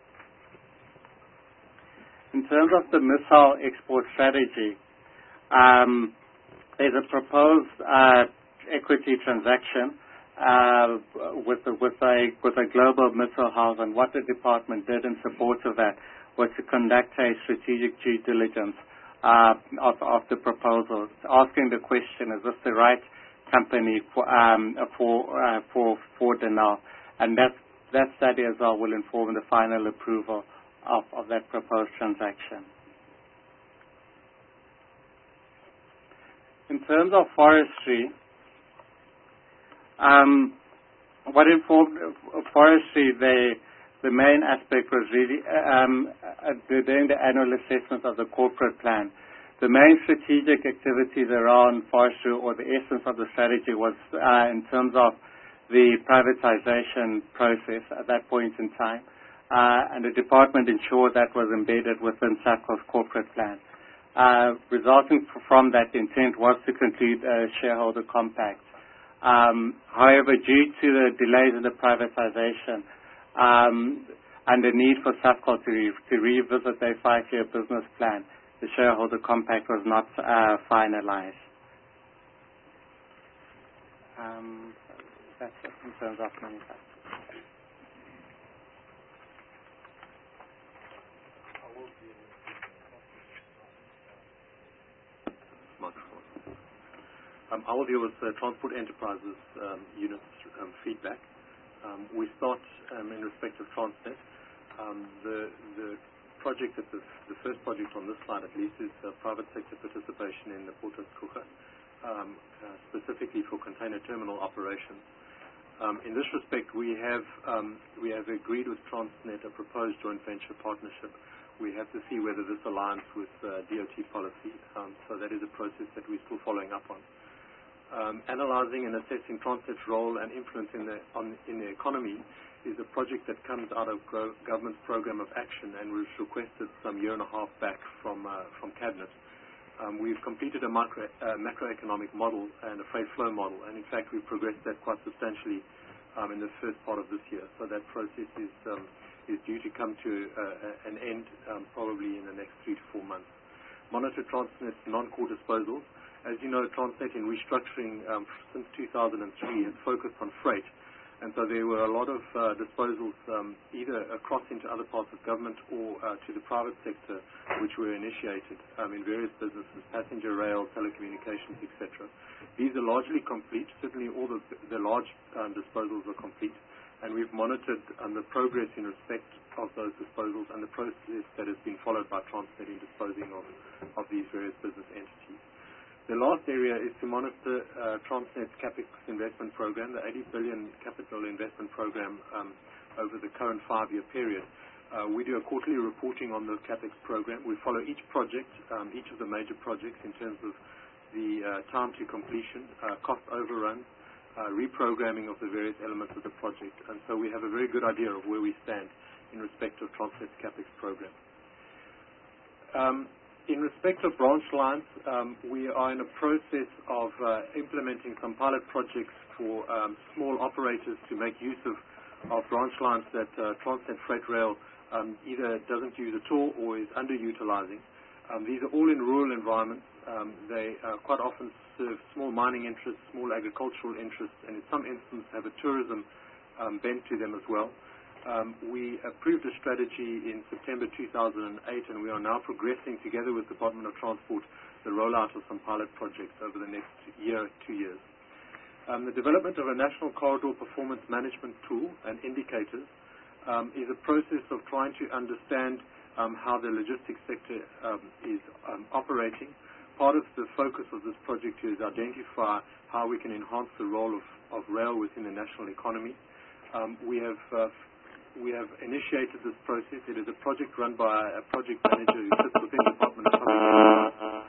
In terms of the missile export strategy, um, there's a proposed uh, equity transaction uh, with, a, with, a, with a global missile house, and what the department did in support of that was to conduct a strategic due diligence uh, of, of the proposal, asking the question, is this the right company for um, for uh, for, for D N A L? And that, that study as well will inform the final approval Of, of that proposed transaction. In terms of forestry, um, what informed forestry, the the main aspect was really um, uh, doing the annual assessment of the corporate plan. The main strategic activities around forestry, or the essence of the strategy, was uh, in terms of the privatization process at that point in time. Uh, and the department ensured that was embedded within SAFCOL's corporate plan. Uh, resulting from that, the intent was to conclude a shareholder compact. Um, however, due to the delays in the privatization um, and the need for SAFCOL to, re to revisit their five-year business plan, the shareholder compact was not uh, finalized. Um, that's it in terms of manufacturing. Um, I will deal with uh, Transport Enterprises um, units um, feedback. Um, we start um, in respect of Transnet. Um, the, the project, that the, the first project on this slide at least, is uh, private sector participation in the Port of Coega, um, uh, specifically for container terminal operations. Um, in this respect, we have um, we have agreed with Transnet a proposed joint venture partnership. We have to see whether this aligns with uh, D O T policy. Um, so that is a process that we're still following up on. Um, analyzing and assessing Transnet's role and influence in the, on, in the economy is a project that comes out of gro- government's program of action and was requested some year and a half back from uh, from Cabinet. Um, we've completed a micro, uh, macroeconomic model and a freight flow model, and in fact we've progressed that quite substantially um, in the first part of this year. So that process is um, is due to come to uh, an end um, probably in the next three to four months. Monitor Transnet's non-core disposals. As you know, Transnet in restructuring um, since two thousand three has focused on freight. And so there were a lot of uh, disposals um, either across into other parts of government or uh, to the private sector, which were initiated um, in various businesses, passenger rail, telecommunications, et cetera. These are largely complete. Certainly all the, the large um, disposals are complete. And we've monitored um, the progress in respect of those disposals and the process that has been followed by Transnet in disposing of, of these various business entities. The last area is to monitor uh, Transnet's CapEx investment program, the eighty billion capital investment program um, over the current five-year period. Uh, we do a quarterly reporting on the CapEx program. We follow each project, um, each of the major projects in terms of the uh, time to completion, uh, cost overruns, uh, reprogramming of the various elements of the project. And so we have a very good idea of where we stand in respect of Transnet's CapEx program. Um, In respect of branch lines, um, we are in a process of uh, implementing some pilot projects for um, small operators to make use of, of branch lines that uh, Transnet Freight Rail um, either doesn't use at all or is underutilizing. Um, these are all in rural environments. Um, they uh, quite often serve small mining interests, small agricultural interests, and in some instances have a tourism um, bent to them as well. Um, we approved a strategy in September two thousand eight, and we are now progressing together with the Department of Transport the rollout of some pilot projects over the next year, two years. Um, the development of a national corridor performance management tool and indicators um, is a process of trying to understand um, how the logistics sector um, is um, operating. Part of the focus of this project is identify how we can enhance the role of, of rail within the national economy. Um, we have uh, We have initiated this process. It is a project run by a project manager who sits within the Department of Public Affairs.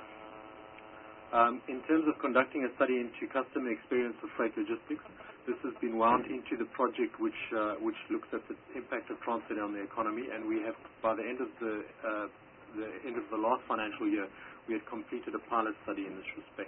Um, in terms of conducting a study into customer experience of freight logistics, this has been wound into the project which uh, which looks at the impact of Transnet on the economy, and we have, by the end of the uh, the end of the last financial year, we had completed a pilot study in this respect.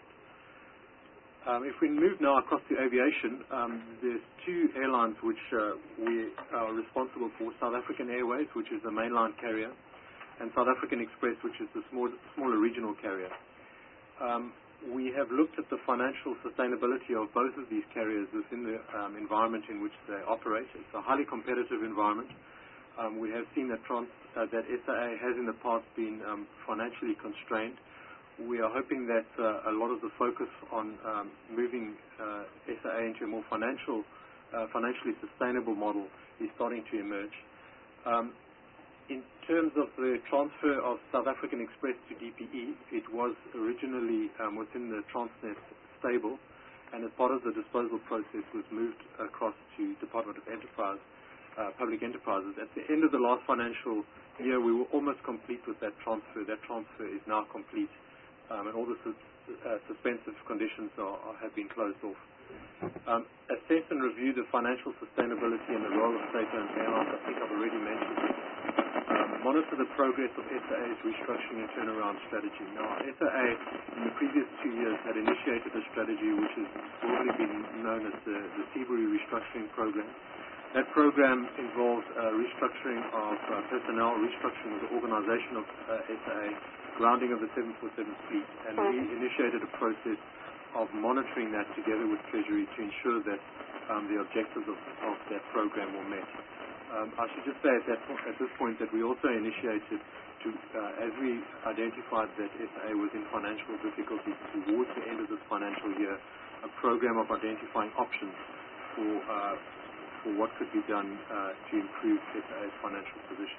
Um, if we move now across to aviation, um, there's two airlines which uh, we are responsible for, South African Airways, which is the mainline carrier, and South African Express, which is the small, smaller regional carrier. Um, we have looked at the financial sustainability of both of these carriers within the um, environment in which they operate. It's a highly competitive environment. Um, we have seen that, trans, uh, that S A A has in the past been um, financially constrained. We are hoping that uh, a lot of the focus on um, moving uh, S A A into a more financial, uh, financially sustainable model is starting to emerge. Um, in terms of the transfer of South African Express to D P E, it was originally um, within the Transnet stable, and as part of the disposal process was moved across to Department of Enterprise, uh, Public Enterprises. At the end of the last financial year, we were almost complete with that transfer. That transfer is now complete. Um, and all the sus uh, suspensive conditions are, are, have been closed off. Um, assess and review the financial sustainability and the role of state-owned airlines. I think I've already mentioned it. Um, monitor the progress of S A A's restructuring and turnaround strategy. Now, S A A in the previous two years had initiated a strategy which has broadly been known as the, the Seabury Restructuring Program. That program involved uh, restructuring of uh, personnel, restructuring of the organization of uh, S A A, grounding of the seven forty-seven fleet, and we initiated a process of monitoring that together with Treasury to ensure that um, the objectives of, of that program were met. Um, I should just say at, that, at this point that we also initiated, to, uh, as we identified that S A A was in financial difficulties towards the end of this financial year, a program of identifying options for, uh, for what could be done uh, to improve S A A's financial position.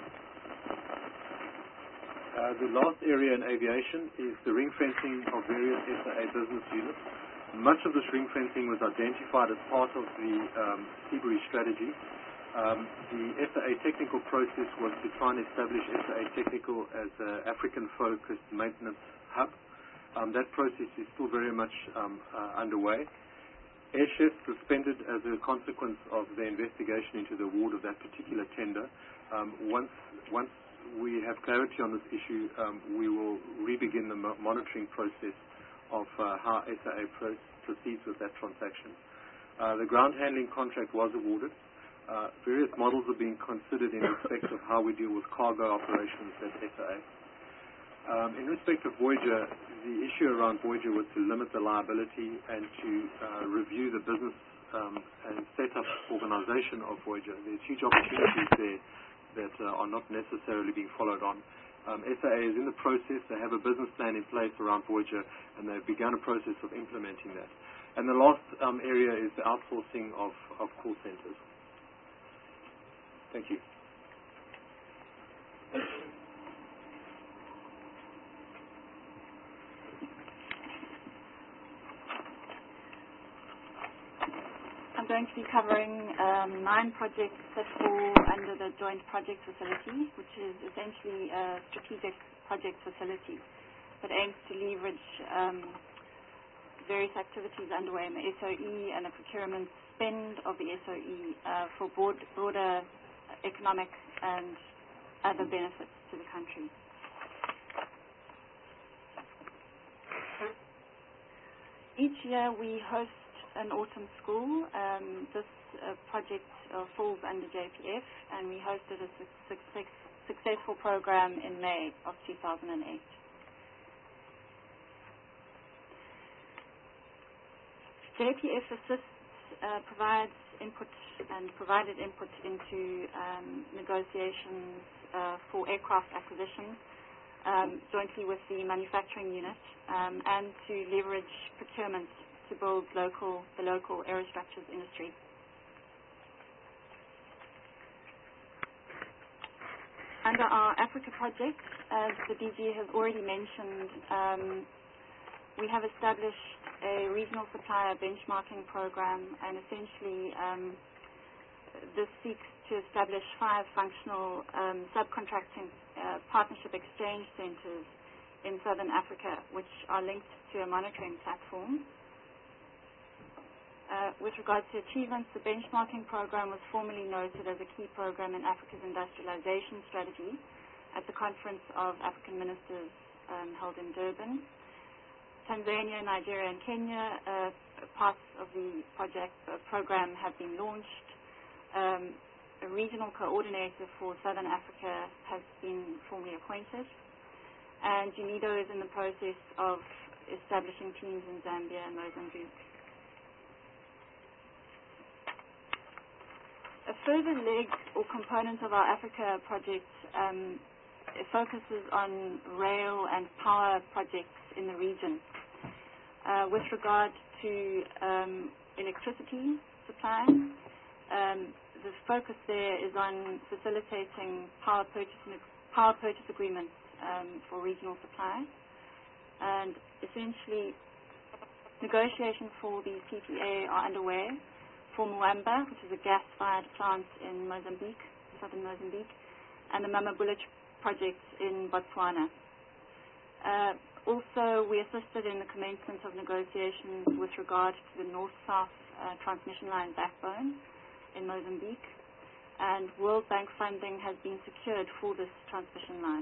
Uh, the last area in aviation is the ring fencing of various S A A business units. Much of this ring fencing was identified as part of the um, Seabury strategy. Um, the S A A technical process was to try and establish S A A technical as an African-focused maintenance hub. Um, that process is still very much um, uh, underway. Airchef suspended as a consequence of the investigation into the award of that particular tender. Um, once, once we have clarity on this issue, um, we will re-begin the mo monitoring process of uh, how S A A pro proceeds with that transaction. Uh, the ground handling contract was awarded. Uh, various models are being considered in respect of how we deal with cargo operations at S A A. Um, in respect of Voyager, the issue around Voyager was to limit the liability and to uh, review the business um, and set up organization of Voyager. There's huge opportunities there that uh, are not necessarily being followed on. Um, S A A is in the process. They have a business plan in place around Voyager, and they've begun a process of implementing that. And the last um, area is the outsourcing of, of call centers. Thank you. I'm going to be covering um, nine projects that fall under the Joint Project Facility, which is essentially a strategic project facility that aims to leverage um, various activities underway in the S O E and the procurement spend of the S O E uh, for broad, broader economic and other benefits to the country. Each year we host an autumn school. Um, this uh, project uh, falls under J P F, and we hosted a su success successful program in May of two thousand eight. J P F assists, uh, provides input and provided input into um, negotiations uh, for aircraft acquisition um, jointly with the manufacturing unit um, and to leverage procurement to build local, the local aerostructures industry. Under our Africa project, as the D G has already mentioned, um, we have established a regional supplier benchmarking program, and essentially um, this seeks to establish five functional um, subcontracting uh, partnership exchange centers in Southern Africa, which are linked to a monitoring platform. Uh, with regards to achievements, the benchmarking program was formally noted as a key program in Africa's industrialization strategy at the Conference of African Ministers um, held in Durban. Tanzania, Nigeria, and Kenya, uh, parts of the project uh, program have been launched. Um, a regional coordinator for Southern Africa has been formally appointed. And UNIDO is in the process of establishing teams in Zambia and Mozambique. A further leg or component of our Africa project um, focuses on rail and power projects in the region. Uh, with regard to um, electricity supply, um, the focus there is on facilitating power purchase, power purchase agreements um, for regional supply. And essentially, negotiations for the P P A are underway for Muamba, which is a gas-fired plant in Mozambique, southern Mozambique, and the Mamabula project in Botswana. Uh, also, we assisted in the commencement of negotiations with regard to the north-south uh, transmission line backbone in Mozambique, and World Bank funding has been secured for this transmission line.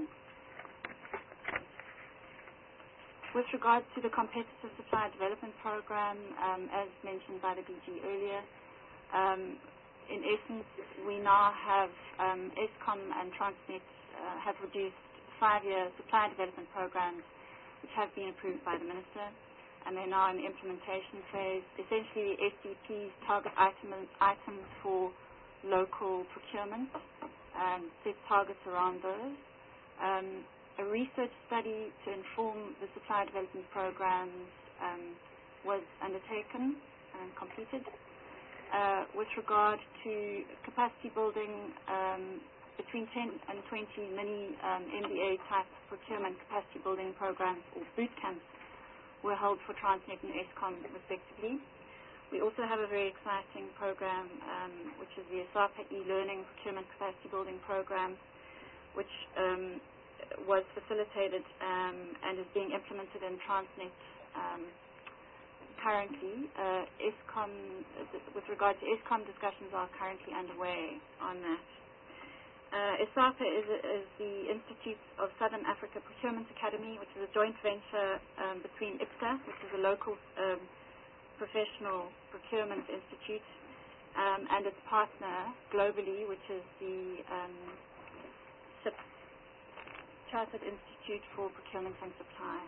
With regard to the Competitive Supply Development Program, um, as mentioned by the D G earlier, Um, in essence, we now have um, Eskom and Transnet uh, have reduced five-year supply development programs which have been approved by the Minister, and they're now in the implementation phase. Essentially, S D Ps target item, items for local procurement and set targets around those. Um, a research study to inform the supply development programs um, was undertaken and completed. Uh, with regard to capacity building, um, between ten and twenty mini um, M B A type procurement capacity building programs or boot camps were held for Transnet and Eskom respectively. We also have a very exciting program um, which is the ASAPA e-learning procurement capacity building program, which um, was facilitated um, and is being implemented in Transnet um, currently. Uh, ESCOM, uh, with regard to ESCOM, discussions are currently underway on that. Uh, ISAPA is, is the Institute of Southern Africa Procurement Academy, which is a joint venture um, between IPTA, which is a local um, professional procurement institute, um, and its partner globally, which is the um, C I P, Chartered Institute for Procurement and Supply.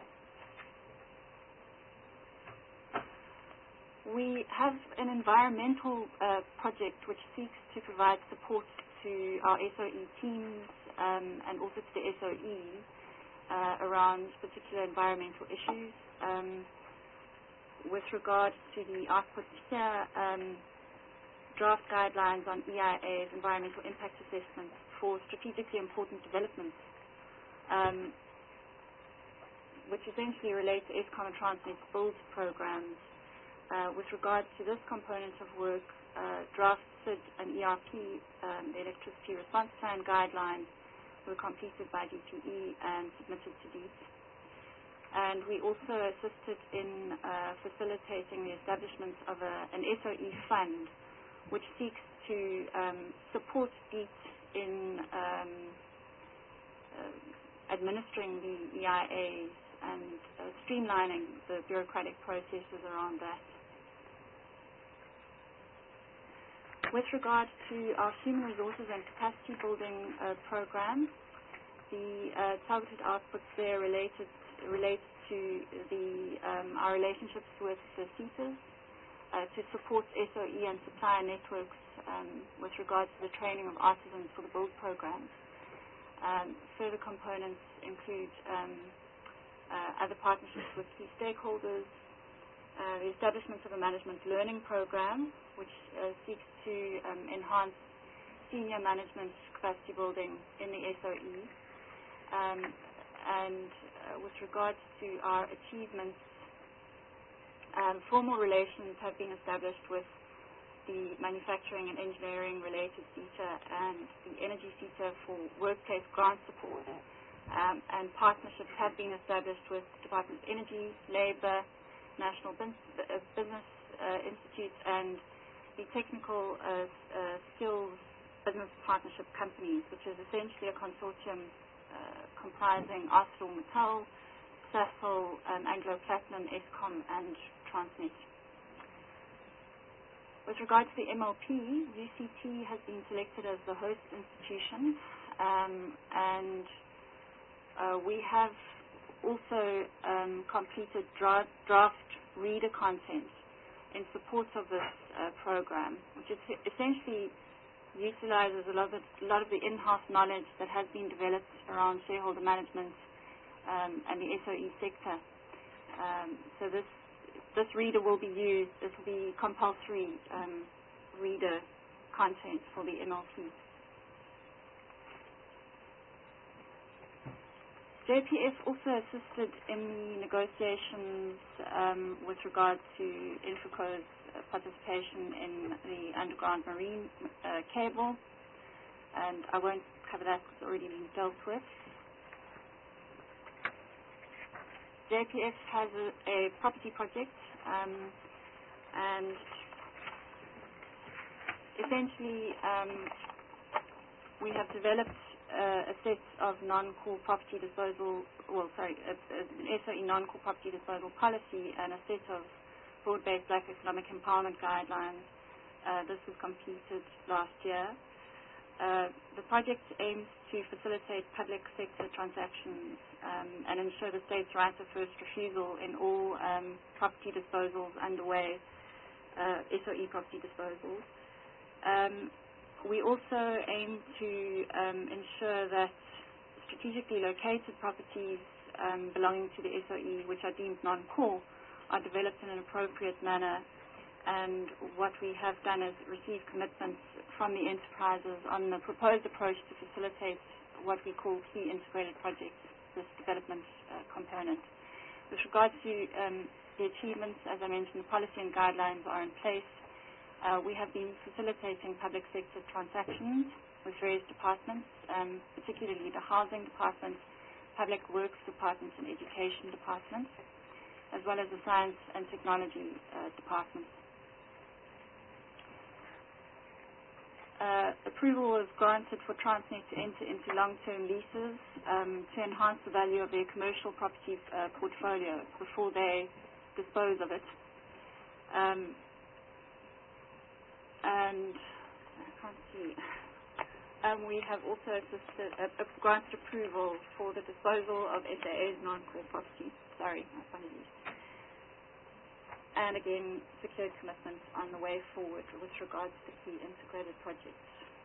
We have an environmental uh, project which seeks to provide support to our S O E teams um, and also to the S O E uh, around particular environmental issues. Um, with regard to the output here, um, draft guidelines on E I A's environmental impact assessment for strategically important developments, um, which essentially relate to ESCOM and Transnet build programs. Uh, with regard to this component of work, uh, draft S I D and E R P, um, the Electricity Response Plan guidelines, were completed by D P E and submitted to D E E P. And we also assisted in uh, facilitating the establishment of a, an S O E fund, which seeks to um, support D E E P in um, uh, administering the E I As and uh, streamlining the bureaucratic processes around that. With regard to our human resources and capacity building uh, program, the uh, targeted outputs there related relate to the um, our relationships with the CETAs uh, to support S O E and supplier networks um, with regard to the training of artisans for the build programs. Um, further components include um, uh, other partnerships with key stakeholders, uh, the establishment of a management learning program, which uh, seeks to um, enhance senior management capacity building in the S O E. Um, and uh, with regards to our achievements, um, formal relations have been established with the manufacturing and engineering related CETA and the energy CETA for workplace grant support. Um, and partnerships have been established with Department of Energy, Labour, National Bin- uh, Business uh, Institute, and the Technical uh, uh, Skills Business Partnership Companies, which is essentially a consortium uh, comprising ArcelorMittal, Sasol, um, Anglo Platinum, ESCOM, and Transnet. With regard to the M L P, U C T has been selected as the host institution, um, and uh, we have also um, completed dra- draft reader content in support of this uh, program, which is essentially utilizes a lot of, a lot of the in-house knowledge that has been developed around shareholder management um, and the S O E sector. Um, so this this reader will be used, this will be compulsory um, reader content for the M L P. J P F also assisted in the negotiations um, with regard to Infraco's participation in the underground marine uh, cable, and I won't cover that because it's already been dealt with. J P F has a, a property project, um, and essentially um, we have developed uh, a set of non-core property disposal, well, sorry, a, a, an S O E non-core property disposal policy and a set of broad-based black economic empowerment guidelines. Uh, this was completed last year. Uh, the project aims to facilitate public sector transactions um, and ensure the state's right of first refusal in all um, property disposals underway, uh, S O E property disposals. Um, we also aim to um, ensure that strategically located properties um, belonging to the S O E, which are deemed non-core, are developed in an appropriate manner. And what we have done is receive commitments from the enterprises on the proposed approach to facilitate what we call key integrated projects, this development uh, component. With regard to um, the achievements, as I mentioned, the policy and guidelines are in place. Uh, we have been facilitating public sector transactions with various departments, um, particularly the housing department, public works departments, and education departments. as well as the Science and Technology uh, Department. Uh, approval was granted for Transnet to enter into long-term leases um, to enhance the value of their commercial property uh, portfolio before they dispose of it. Um, and I can't see. Um, we have also assisted, uh, uh, granted approval for the disposal of S A A's non-core property. Sorry, my apologies. And again, secured commitments on the way forward with regards to key integrated projects.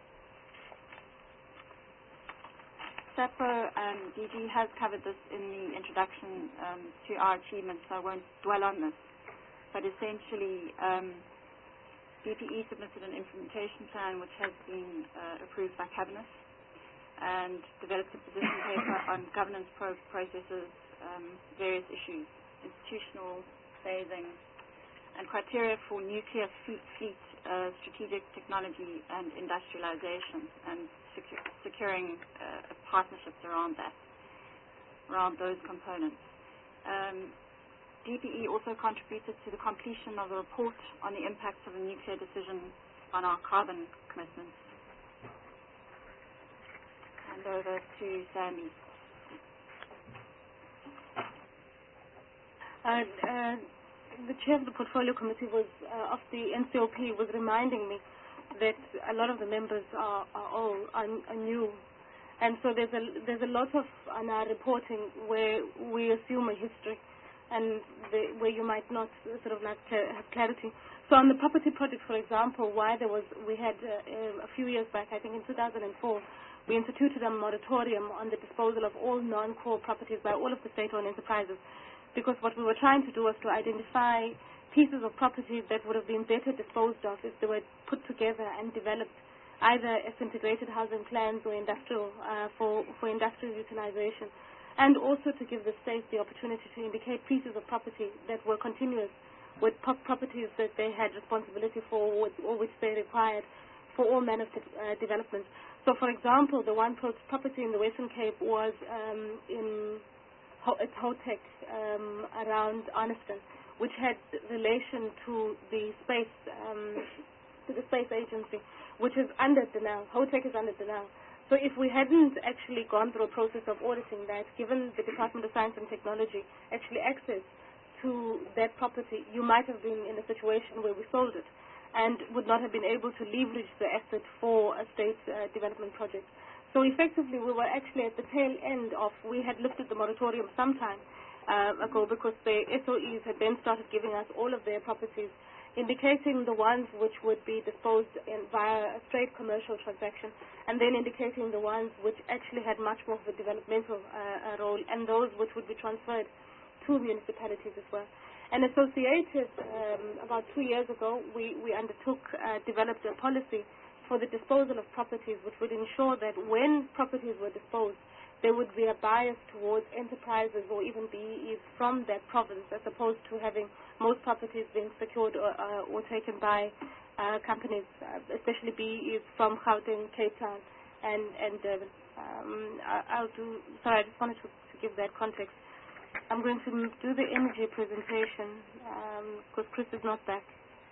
SAPO and D G has covered this in the introduction um, to our achievements, so I won't dwell on this. But essentially, um, D P E submitted an implementation plan which has been uh, approved by Cabinet and developed a position paper on governance pro processes, um, various issues, institutional phasing, and criteria for nuclear fleet, fleet uh, strategic technology and industrialization, and secu securing uh, partnerships around that, around those components. Um, D P E also contributed to the completion of a report on the impacts of a nuclear decision on our carbon commitments. Hand over to Sammy. Uh, uh, the chair of the portfolio committee was uh, of the N C O P was reminding me that a lot of the members are, are all are, are new, and so there's a there's a lot of on our reporting where we assume a history, and the, where you might not sort of like have clarity. So on the property project, for example, why there was we had uh, a few years back, I think in two thousand four, we instituted a moratorium on the disposal of all non-core properties by all of the state-owned enterprises. Because what we were trying to do was to identify pieces of property that would have been better disposed of if they were put together and developed either as integrated housing plans or industrial uh, for, for industrial utilization, and also to give the state the opportunity to indicate pieces of property that were continuous with pro properties that they had responsibility for or, or which they required for all manner of uh, developments. So, for example, the one pro property in the Western Cape was um, in at Hotech um, around Arniston, which had relation to the space um, to the space agency, which is under Denel. Hotech is under Denel. So if we hadn't actually gone through a process of auditing that, given the Department of Science and Technology actually access to that property, you might have been in a situation where we sold it and would not have been able to leverage the asset for a state uh, development project. So effectively, we were actually at the tail end of, we had looked at the moratorium some time uh, ago because the S O Es had then started giving us all of their properties, indicating the ones which would be disposed in via a straight commercial transaction, and then indicating the ones which actually had much more of a developmental uh, role, and those which would be transferred to municipalities as well. And associated, um, about two years ago, we, we undertook, uh, developed a policy for the disposal of properties, which would ensure that when properties were disposed, there would be a bias towards enterprises or even B E Es from that province, as opposed to having most properties being secured or, uh, or taken by uh, companies, uh, especially B E Es from Gauteng, Cape Town, and and Durban. Um, I'll do. Sorry, I just wanted to, to give that context. I'm going to do the energy presentation because um, Chris is not back.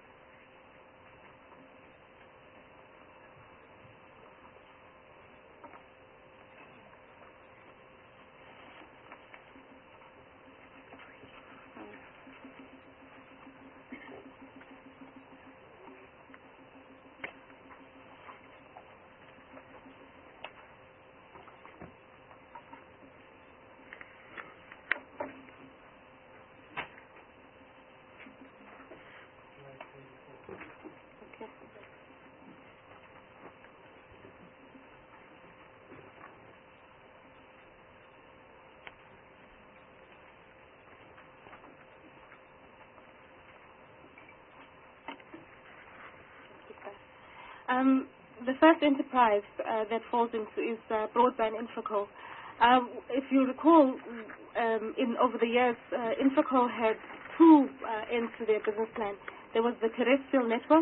Um, the first enterprise uh, that falls into is uh, Broadband Infraco. Um, if you recall, um, in over the years, uh, Infraco had two uh, ends to their business plan. There was the terrestrial network,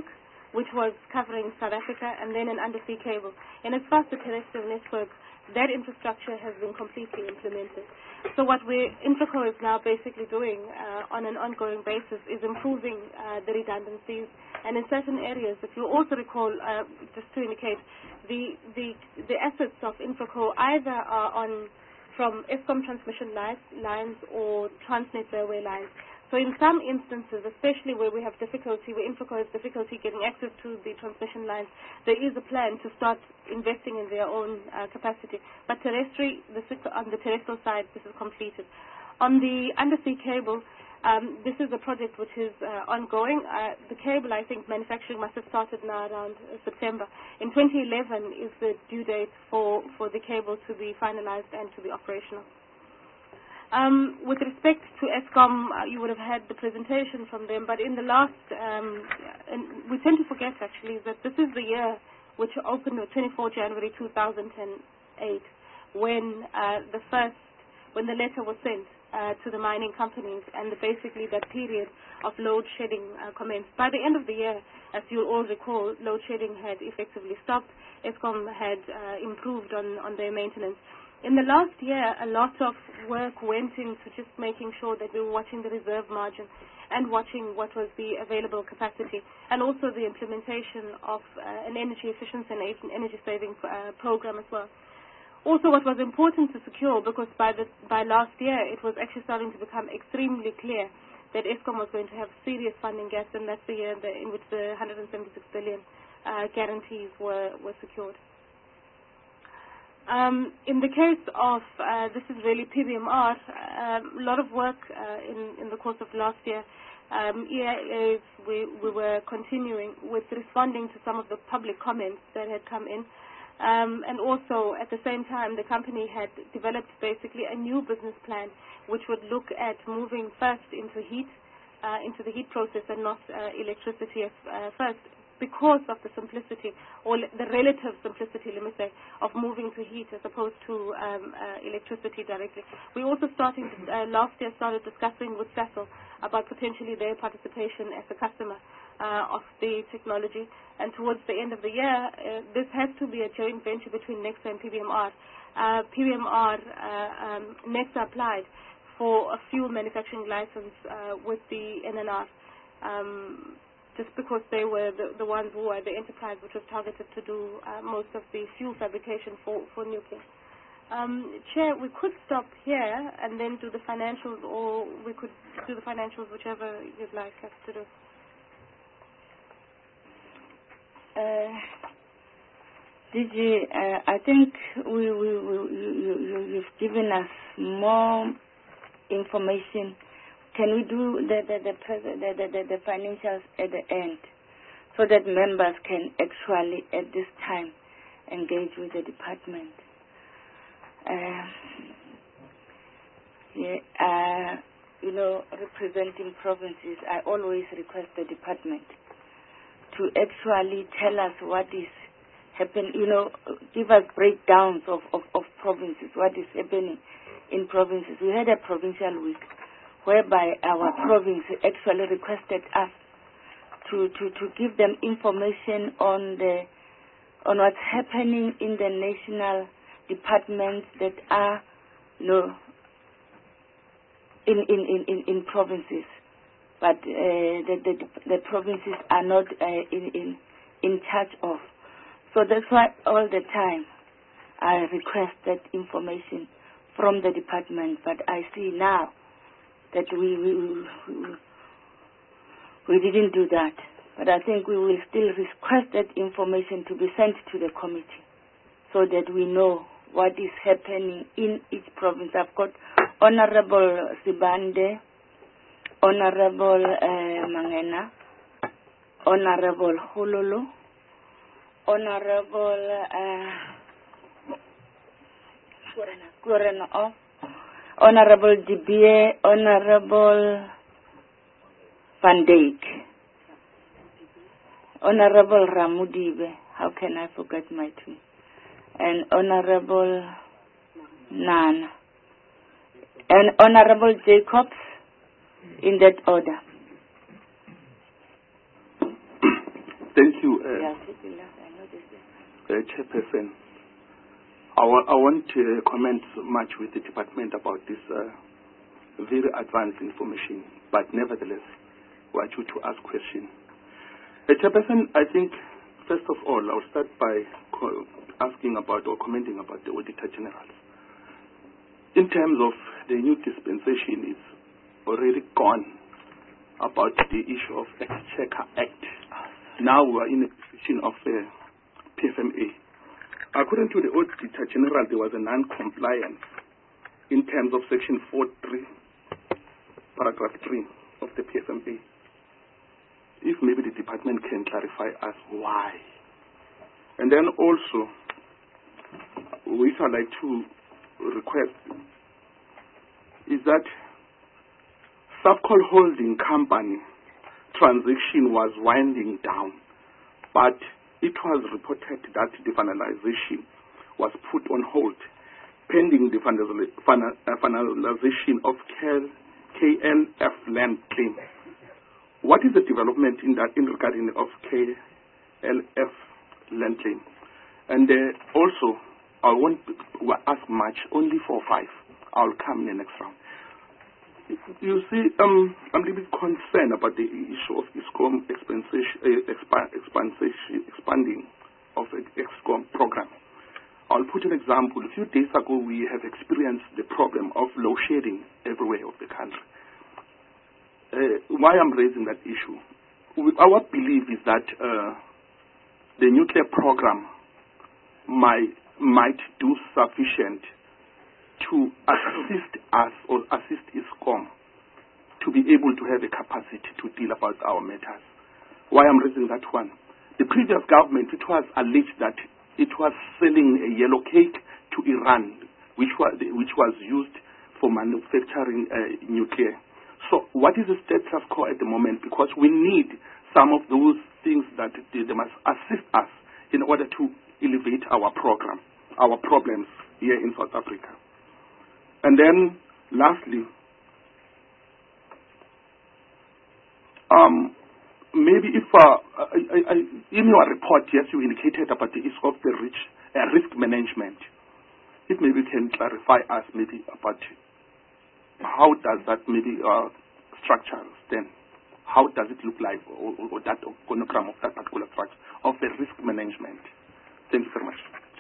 which was covering South Africa, and then an undersea cable. And as far as the terrestrial network, that infrastructure has been completely implemented. So what we Infraco is now basically doing uh, on an ongoing basis is improving uh, the redundancies, and in certain areas, if you also recall, uh, just to indicate, the, the, the assets of Infraco either are on from Eskom transmission lines, lines or Transnet railway lines. So in some instances, especially where we have difficulty, where Infraco has difficulty getting access to the transmission lines, there is a plan to start investing in their own uh, capacity. But terrestrial, this is, on the terrestrial side, this is completed. On the undersea cable, um, this is a project which is uh, ongoing. Uh, the cable, I think, manufacturing must have started now around uh, September. In twenty eleven is the due date for, for the cable to be finalized and to be operational. Um, with respect to Eskom, uh, you would have had the presentation from them, but in the last, um, and we tend to forget actually that this is the year which opened on twenty-fourth of January two thousand eight, when uh, the first, when the letter was sent uh, to the mining companies, and the, basically that period of load shedding uh, commenced. By the end of the year, as you'll all recall, load shedding had effectively stopped. Eskom had uh, improved on, on their maintenance. In the last year, a lot of work went into just making sure that we were watching the reserve margin and watching what was the available capacity, and also the implementation of uh, an energy efficiency and energy saving uh, program as well. Also, what was important to secure, because by, the, by last year it was actually starting to become extremely clear that Eskom was going to have serious funding gaps, and that's the year the, in which the one hundred seventy-six billion uh, guarantees were, were secured. Um, in the case of, uh, this is really P B M R, um, a lot of work uh, in, in the course of last year. Um, E I As, we, we were continuing with responding to some of the public comments that had come in. Um, and also, at the same time, the company had developed basically a new business plan which would look at moving first into heat, uh, into the heat process and not uh, electricity uh, first, because of the simplicity, or the relative simplicity, let me say, of moving to heat as opposed to um, uh, electricity directly. We also starting to, uh, last year started discussing with Sasol about potentially their participation as a customer uh, of the technology. And towards the end of the year, uh, this has to be a joint venture between NECSA and P B M R. Uh, P B M R, uh, um, NECSA applied for a fuel manufacturing license uh, with the N N R. Um, just because they were the, the ones who were the enterprise which was targeted to do uh, most of the fuel fabrication for, for nuclear. Um, Chair, we could stop here and then do the financials, or we could do the financials, whichever you'd like us to do. Uh, D G, uh, I think we, we, we, you, you, you've given us more information. Can we do the the the, the, the, the, the financials at the end, so that members can actually at this time engage with the department? Uh, yeah, uh, you know, representing provinces, I always request the department to actually tell us what is happening. You know, give us breakdowns of, of, of provinces, what is happening in provinces. We had a provincial week whereby our province actually requested us to, to, to give them information on the on what's happening in the national departments that are, you know, in in, in, in, in provinces, but uh, the, the the provinces are not uh, in, in in charge of. So that's why all the time I request that information from the department. But I see now that we, we, we, we didn't do that. But I think we will still request that information to be sent to the committee so that we know what is happening in each province. I've got Honorable Sibande, Honorable uh, Mangena, Honorable Hululu, Honorable uh, Kurena, Honorable Dibie, Honorable Van Dijk, Honorable Ramudibe, how can I forget my twin, and Honorable Nana, and Honorable Jacobs, in that order. Thank you. uh, Chairperson, I, wa I want to comment so much with the department about this uh, very advanced information, but nevertheless, we are due to ask questions. Uh, Chairperson, I think, first of all, I'll start by co asking about or commenting about the Auditor General. In terms of the new dispensation, it's already gone about the issue of Exchequer Act. Now we are in a position of uh, P F M A. According to the Auditor General, there was a non-compliance in terms of Section four three, Paragraph three of the P F M A. If maybe the department can clarify us why. And then also, we would like to request is that Subcoal Holding Company transaction was winding down, but it was reported that the finalization was put on hold pending the finalization of K L F land claim. What is the development in that in regarding of K L F land claim? And uh, also, I won't ask much, only for five. I'll come in the next round. You see, um, I'm a little bit concerned about the issue of ESCOM uh, expanding of the ESCOM program. I'll put an example. A few days ago, we have experienced the problem of load shedding everywhere of the country. Uh, why I'm raising that issue? We, our belief is that uh, the nuclear program might might do sufficient to assist us or assist ESCOM to be able to have a capacity to deal about our matters. Why I'm raising that one? The previous government, it was alleged that it was selling a yellow cake to Iran, which was which was used for manufacturing uh, nuclear. So what is the status quo at the moment? Because we need some of those things that they, they must assist us in order to elevate our program, our problems here in South Africa. And then, lastly, um, maybe if uh, I, I, in your report, yes, you indicated about the issue of the rich, uh, risk management. If maybe you can clarify us maybe about how does that maybe uh, structure stand? How does it look like, or, or that chronogram of that particular structure of the risk management? Thank you very much.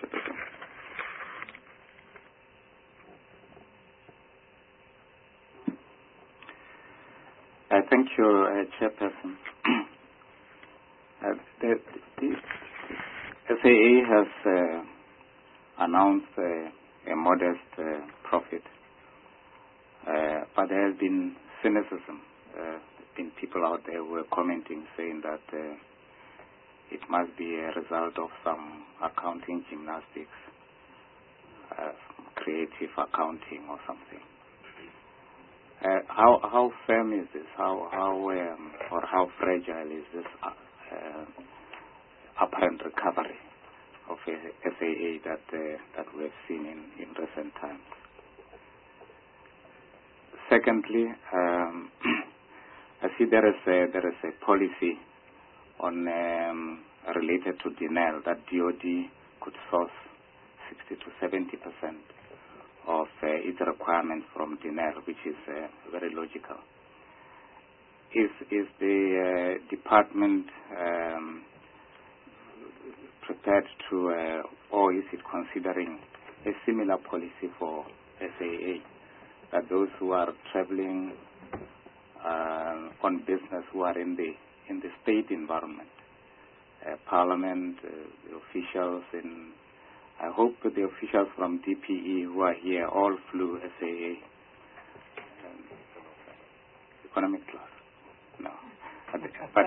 Uh, thank you, uh, Chairperson. uh, the, the S A A has uh, announced uh, a modest uh, profit, uh, but there has been cynicism. Uh, there have been people out there who are commenting, saying that uh, it must be a result of some accounting gymnastics, uh, creative accounting or something. Uh, how how firm is this? How how um, or how fragile is this uh, uh, apparent recovery of S A A that uh, that we have seen in, in recent times? Secondly, um, I see there is a, there is a policy on um, related to D N L that D O D could source sixty to seventy percent of uh, its requirements from D N L, which is uh, very logical. Is is the uh, department um, prepared to, uh, or is it considering a similar policy for S A A, that those who are traveling uh, on business, who are in the in the state environment, uh, Parliament, uh, the officials in I hope that the officials from D P E who are here all flew S A A um, economic class. No, but, but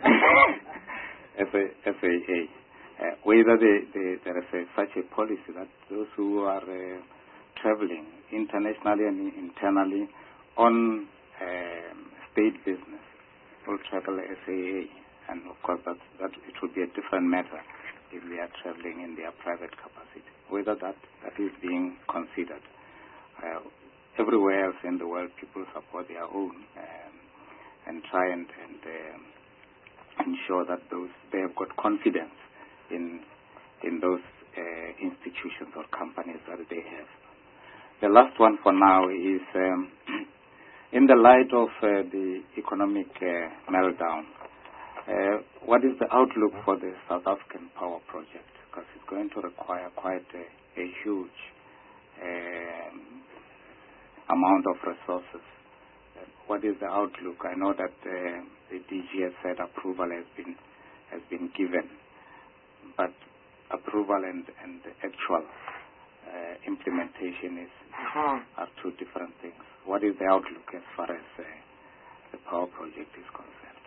S A A, uh, whether the, the, there is a, such a policy that those who are uh, traveling internationally and internally on um, state business will travel S A A, and of course that that it will be a different matter if they are traveling in their private capacity, whether that, that is being considered. Uh, everywhere else in the world, people support their own um, and try and, and um, ensure that those they have got confidence in in those uh, institutions or companies that they have. The last one for now is um, in the light of uh, the economic uh, meltdown, uh, what is the outlook for the South African power project? Because it's going to require quite a, a huge um, amount of resources. Uh, what is the outlook? I know that uh, the D G has said approval has been has been given, but approval and, and the actual uh, implementation is are two different things. What is the outlook as far as uh, the power project is concerned?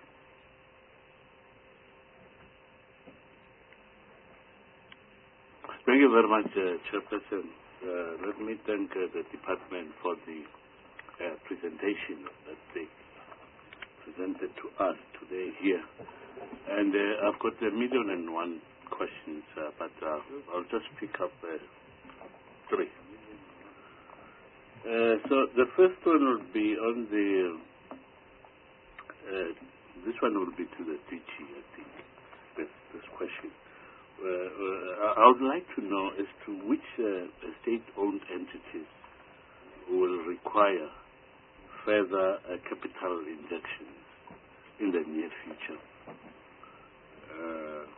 Thank you very much, uh, Chairperson. Uh, let me thank uh, the department for the uh, presentation that they presented to us today here. And uh, I've got a million and one questions, uh, but uh, I'll just pick up uh, three. Uh, so the first one will be on the, uh, this one will be to the D G, I think, this, this question. Uh, uh, I would like to know as to which uh, state-owned entities will require further uh, capital injections in the near future. Uh,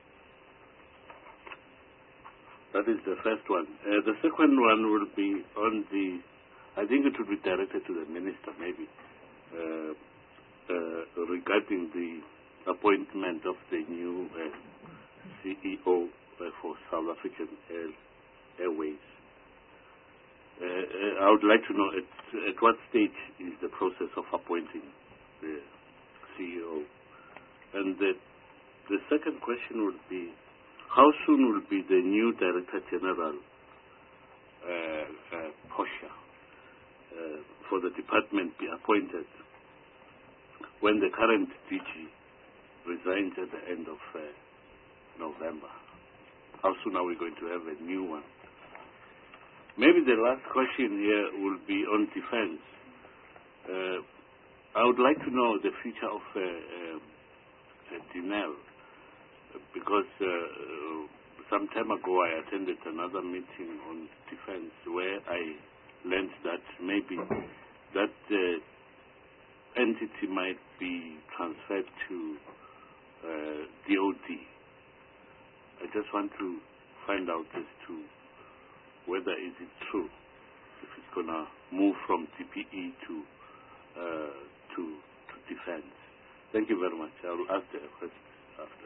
that is the first one. Uh, the second one will be on the, I think it will be directed to the minister maybe, uh, uh, regarding the appointment of the new uh, C E O uh, for South African Air, Airways. Uh, uh, I would like to know at, at what stage is the process of appointing the C E O. And the, the second question would be, how soon will be the new Director General, uh, uh, Portia, uh, for the department be appointed when the current D G resigns at the end of uh, November? How soon are we going to have a new one? Maybe the last question here will be on defense. Uh, I would like to know the future of uh, uh, uh, Denel, because uh, some time ago I attended another meeting on defense where I learned that maybe that uh, entity might be transferred to uh, D O D. I just want to find out as to whether is it true, if it's going to move from T P E to, uh, to to defense. Thank you very much. I will ask the questions after.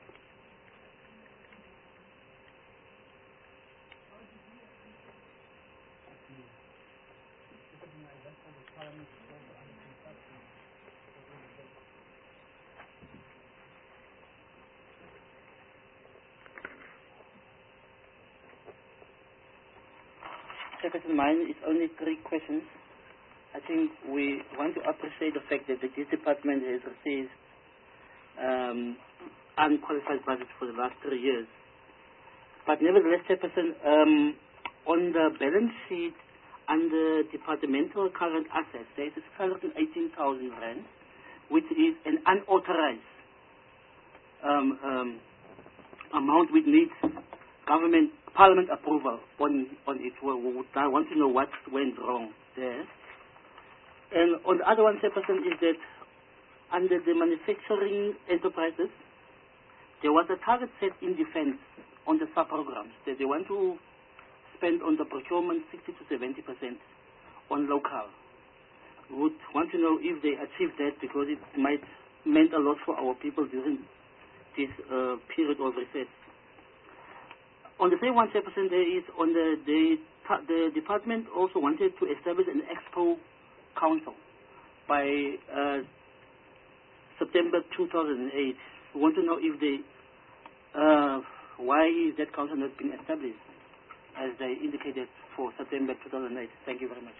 Chairperson, mine is only three questions. I think we want to appreciate the fact that the this department has received um, unqualified budget for the last three years. But nevertheless, Chairperson, um, on the balance sheet under departmental current assets, there is six hundred eighteen thousand rand, which is an unauthorized um, um, amount which needs government Parliament approval on on it. I want to know what went wrong there. And on the other one, Chairperson, is that under the manufacturing enterprises, there was a target set in defense on the sub-programs that they want to spend on the procurement sixty to seventy percent on local. We would want to know if they achieved that, because it might meant a lot for our people during this uh, period of recess. On the same one, Chairperson, there is on the, the the department also wanted to establish an expo council by uh, September two thousand eight. We want to know if they uh, why is that council not been established as they indicated for September two thousand eight. Thank you very much.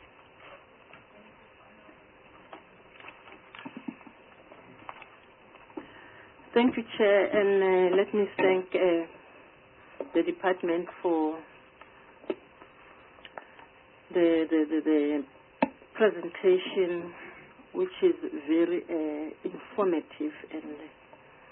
Thank you, Chair, and uh, let me thank uh, the department for the, the, the, the presentation, which is very uh, informative and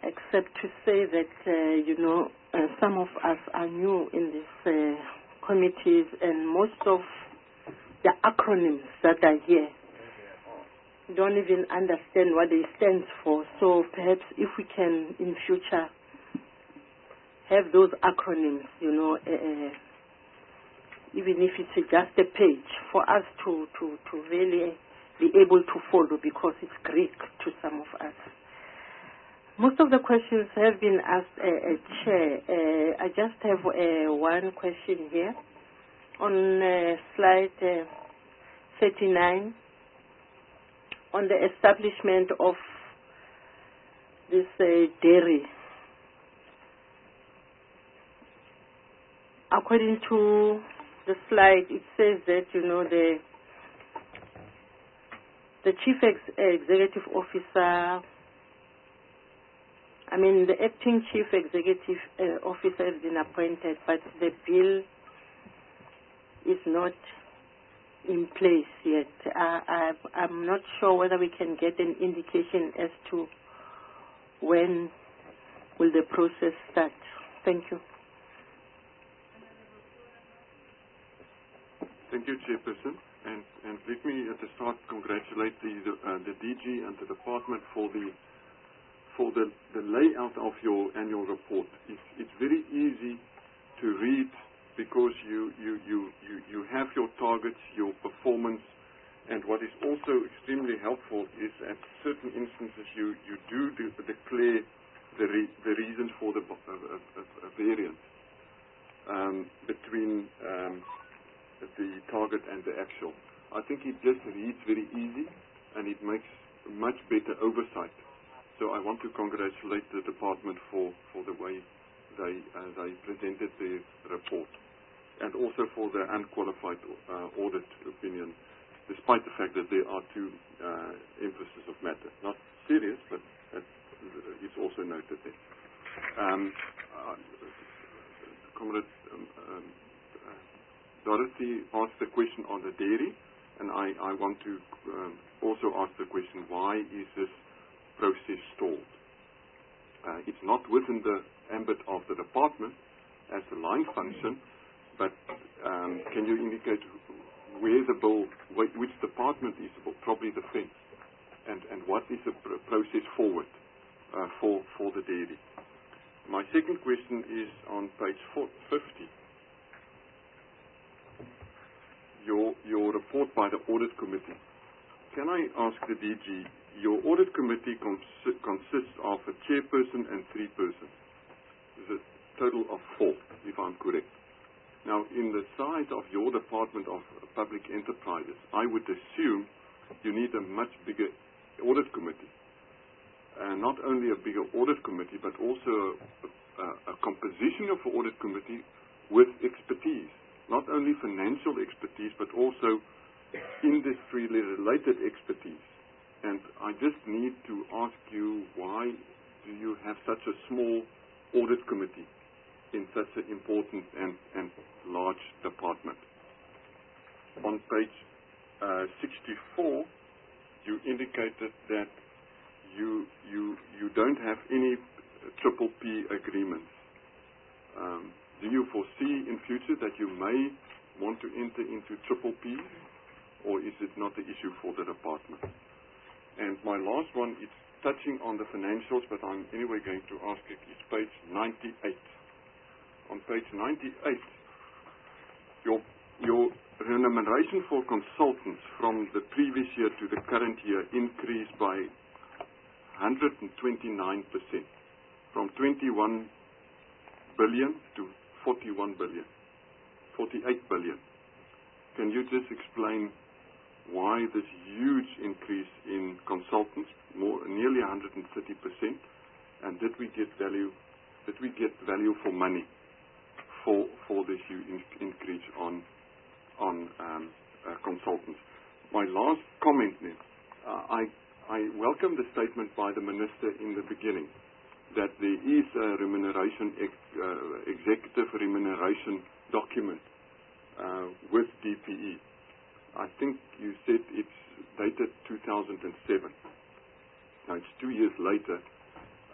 except to say that, uh, you know, uh, some of us are new in these uh, committees, and most of the acronyms that are here don't even understand what they stand for. So perhaps if we can, in future, have those acronyms, you know, uh, even if it's just a page, for us to, to, to really be able to follow, because it's Greek to some of us. Most of the questions have been asked, uh, uh, Chair. Uh, I just have uh, one question here. On uh, slide uh, thirty-nine, on the establishment of this uh, dairy. According to the slide, it says that, you know, the the chief ex- executive officer, I mean, the acting chief executive uh, officer has been appointed, but the bill is not in place yet. Uh, I, I'm not sure whether we can get an indication as to when will the process start. Thank you. Thank you, Chairperson. And, and let me at the start congratulate the, the, uh, the D G and the department for the for the, the layout of your annual report. It's, it's very easy to read because you, you, you, you, you have your targets, your performance, and what is also extremely helpful is at certain instances you, you do, do declare the, re, the reasons for the uh, uh, uh, variance um, between um, the target and the actual. I think it just reads very easy and it makes much better oversight. So I want to congratulate the department for, for the way they, uh, they presented their report, and also for the unqualified uh, audit opinion, despite the fact that there are two uh, emphases of matter. Not serious, but it's also noted there. Um, uh, Comrade um, um, uh, Dorothy asked the question on the dairy, and I, I want to um, also ask the question, why is this process stalled? Uh, it's not within the ambit of the department as a line function, but um, can you indicate where the bill, which department is probably the fence, and, and what is the pr- process forward uh, for, for the dairy? My second question is on page fifty. Your, your report by the audit committee. Can I ask the D G, your audit committee cons- consists of a chairperson and three persons. There's a total of four, if I'm correct. Now, in the size of your Department of Public Enterprises, I would assume you need a much bigger audit committee. And not only a bigger audit committee, but also a, a, a composition of an audit committee with expertise. Not only financial expertise, but also industry-related expertise. And I just need to ask you, why do you have such a small audit committee in such an important and, and large department? On page uh, sixty-four, you indicated that you, you, you don't have any triple P agreements. Um, do you foresee in future that you may want to enter into triple P, or is it not the issue for the department? And my last one is touching on the financials, but I'm anyway going to ask it. It's page ninety-eight. On page ninety-eight, your, your remuneration for consultants from the previous year to the current year increased by one hundred twenty-nine percent, from twenty-one billion to forty-one billion, forty-eight billion. Can you just explain why this huge increase in consultants, more nearly one hundred thirty percent, and did we get value? Did we get value for money for for this huge in, increase on on um, uh, consultants? My last comment then, uh, I I welcome the statement by the minister in the beginning that there is a remuneration ex, uh, executive remuneration document uh, with D P E. I think you said it's dated two thousand seven. Now it's two years later.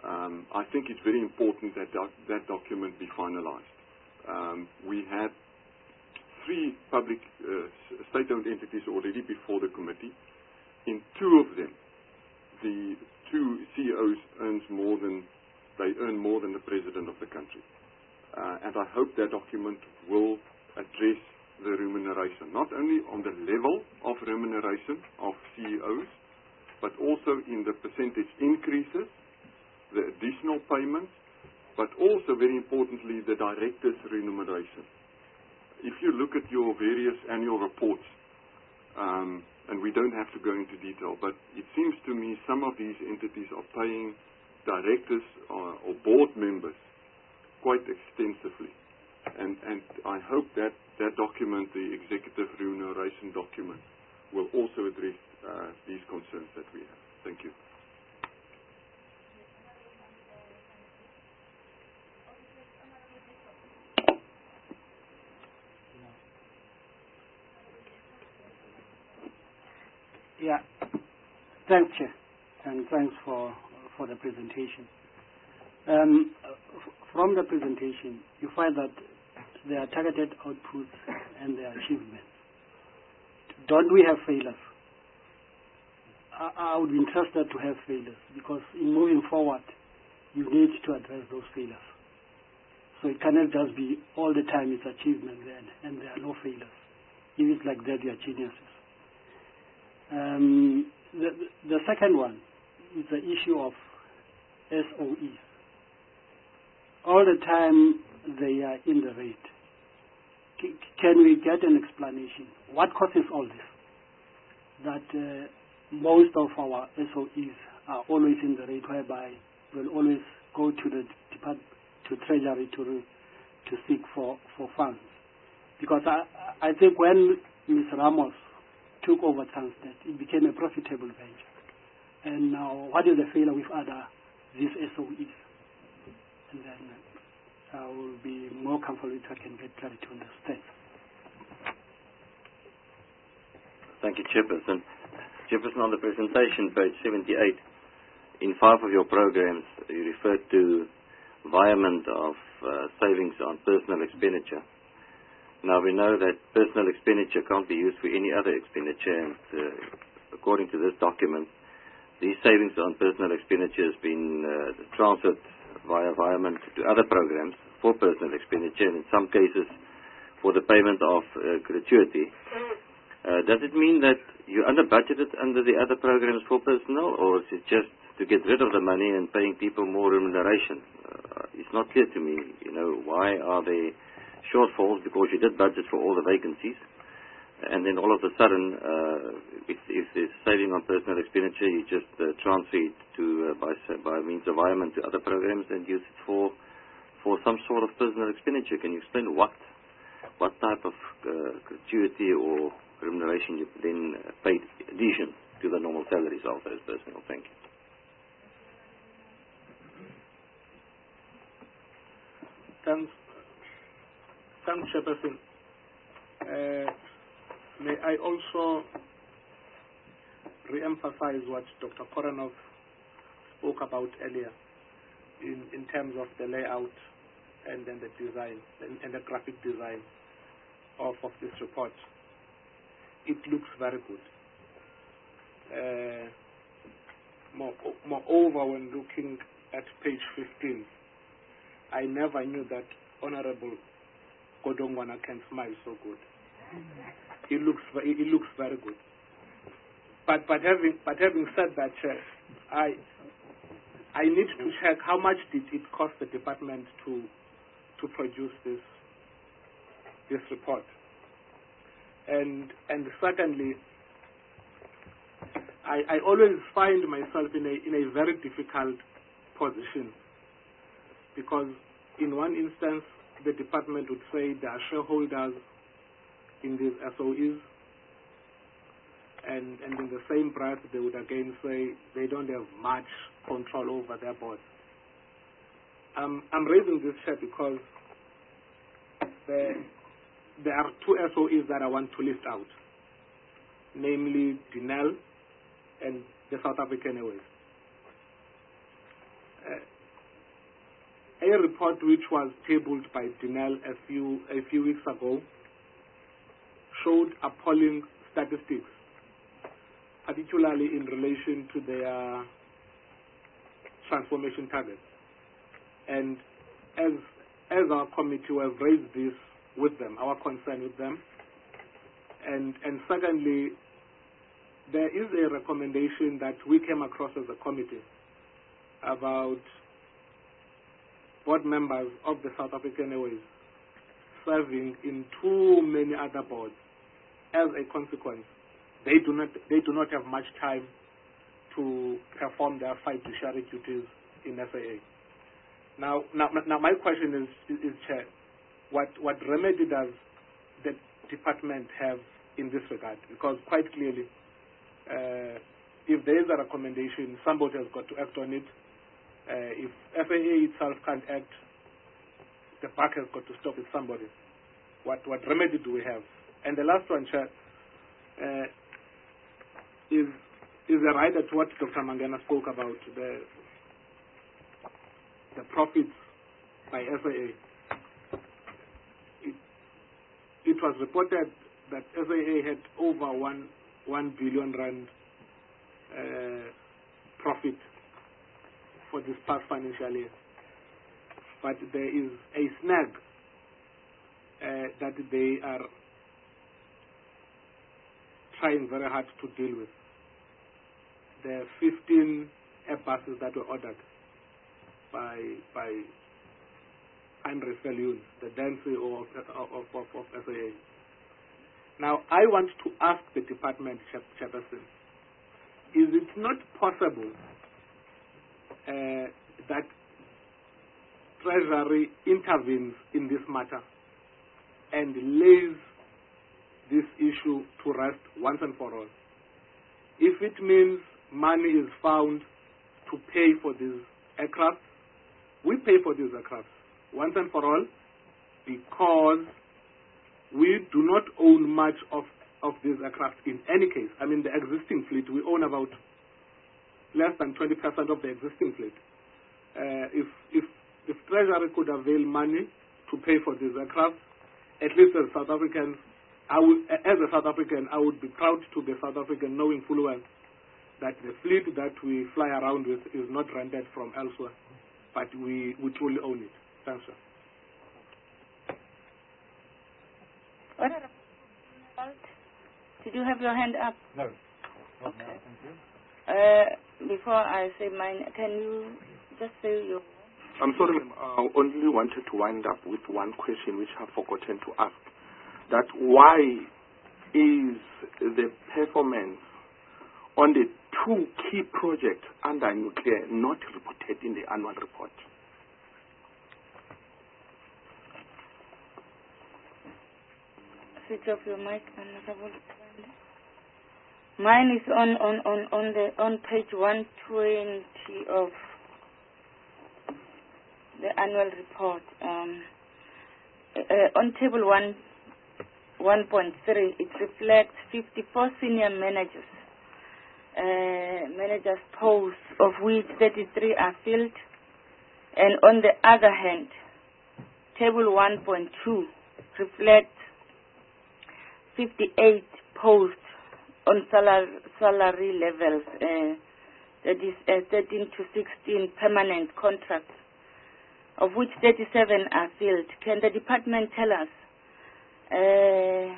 um, I think it's very important that doc that document be finalized. Um, we had three public uh, state-owned entities already before the committee. In two of them, the two C E Os earns more than they earn more than the president of the country, uh, and I hope that document will address the remuneration, not only on the level of remuneration of C E Os, but also in the percentage increases, the additional payments, but also very importantly the directors' remuneration. If you look at your various annual reports, um, and we don't have to go into detail, but it seems to me some of these entities are paying directors or, or board members quite extensively. And, and I hope that that document, the executive remuneration document, will also address uh, these concerns that we have. Thank you. Yeah, thanks, Chair, and thanks for for the presentation. Um, from the presentation, you find that there are targeted outputs and their achievements. Don't we have failures? I, I would be interested to have failures because in moving forward, you need to address those failures. So it cannot just be all the time it's achievement then and there are no failures. If it's like that, you are geniuses. Um, the, the second one is the issue of S O Es. All the time they are in the rate. C can we get an explanation? What causes all this? That uh, most of our S O Es are always in the rate, whereby we'll always go to the department, to Treasury to to seek for, for funds. Because I, I think when Mister Ramos took over Transnet, it became a profitable venture. And now, what is the failure with other, these S O Es? And then uh, I will be more comfortable if I can get clarity on the steps. Thank you, Chairperson. Chairperson, on the presentation, page seventy-eight, in five of your programs, you referred to environment of uh, savings on personal expenditure. Now, we know that personal expenditure can't be used for any other expenditure, and uh, according to this document, these savings on personal expenditure has been uh, transferred via environment to other programs for personal expenditure, and in some cases for the payment of uh, gratuity. Uh, does it mean that you under-budgeted under the other programs for personnel, or is it just to get rid of the money and paying people more remuneration? Uh, it's not clear to me, you know, why are they shortfalls, because you did budget for all the vacancies, and then all of a sudden, uh, if, if there's saving on personal expenditure, you just uh, transfer it to uh, by by means of environment to other programs and use it for for some sort of personal expenditure. Can you explain what what type of uh, gratuity or remuneration you then uh, paid in addition to the normal salaries of those personnel? Thank you. Thanks. Thanks, Chairperson. Uh, may I also re-emphasize what Doctor Koranov spoke about earlier in, in terms of the layout and then the design and, and the graphic design of, of this report. It looks very good. Uh, more, moreover, when looking at page fifteen, I never knew that Honorable Kodongwana can smile so good. It looks it looks very good. But but having but having said that, uh, I I need to check how much did it cost the department to to produce this this report. And and secondly, I, I always find myself in a in a very difficult position, because in one instance the department would say there are shareholders in these S O Es, and, and in the same breath they would again say they don't have much control over their board. Um, I'm raising this here because there, there are two S O Es that I want to list out, namely Denel and the South African Airways. Uh, A report which was tabled by Dinel a few a few weeks ago showed appalling statistics, particularly in relation to their transformation targets. And as as our committee, we have raised this with them, our concern with them. And and secondly, there is a recommendation that we came across as a committee about board members of the South African Airways serving in too many other boards. As a consequence, they do not they do not have much time to perform their fiduciary duties in S A A. Now, now, now my question is, is, is Chair, what what remedy does the department have in this regard? Because quite clearly, uh, if there is a recommendation, somebody has got to act on it. Uh, if F A A itself can't act, the buck has got to stop with somebody. What what remedy do we have? And the last one, Chair, uh, is is a rider to what Doctor Mangena spoke about, the the profits by S A A. It, it was reported that S A A had over one one billion rand uh, profit for this past financial year, but there is a snag uh, that they are trying very hard to deal with. There are fifteen Airbuses that were ordered by by Andre Viljoen, the then C E O of, of, of, of S A A. Now, I want to ask the department, Chairperson, is it not possible uh, that Treasury intervenes in this matter and lays this issue to rest once and for all? If it means money is found to pay for these aircraft, we pay for these aircraft once and for all, because we do not own much of, of these aircraft in any case. I mean, the existing fleet, we own about less than twenty percent of the existing fleet. Uh, if, if, if Treasury could avail money to pay for these aircraft, at least as South Africans, I would, as a South African, I would be proud to be South African, knowing full well that the fleet that we fly around with is not rented from elsewhere, but we, we truly own it. Thanks, sir. Did you have your hand up? No. Okay. No, thank you. Uh, before I say mine, can you just say your... I'm sorry, ma'am. I only wanted to wind up with one question which I've forgotten to ask. That why is the performance on the two key projects under nuclear not reported in the annual report? Switch off your mic. Mine is on on on on the on page one twenty of the annual report. Um, uh, on table one one point three, it reflects fifty-four senior managers. Uh, managers posts, of which thirty-three are filled, and on the other hand, table one point two reflects fifty-eight posts on salary, salary levels, uh, that is uh, thirteen to sixteen permanent contracts, of which thirty-seven are filled. Can the department tell us uh,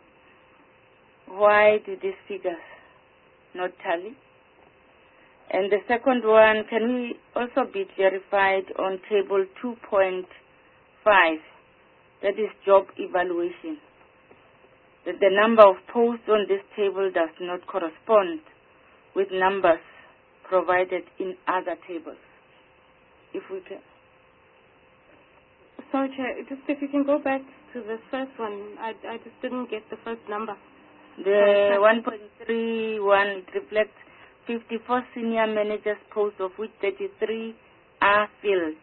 why do these figures not tally? And the second one, can we also be verified on table two point five, that is job evaluation, that the number of posts on this table does not correspond with numbers provided in other tables? If we can. Sorry, Chair, just if you can go back to the first one. I, I just didn't get the first number. The one point three one, it reflects fifty-four senior managers posts, of which thirty-three are filled.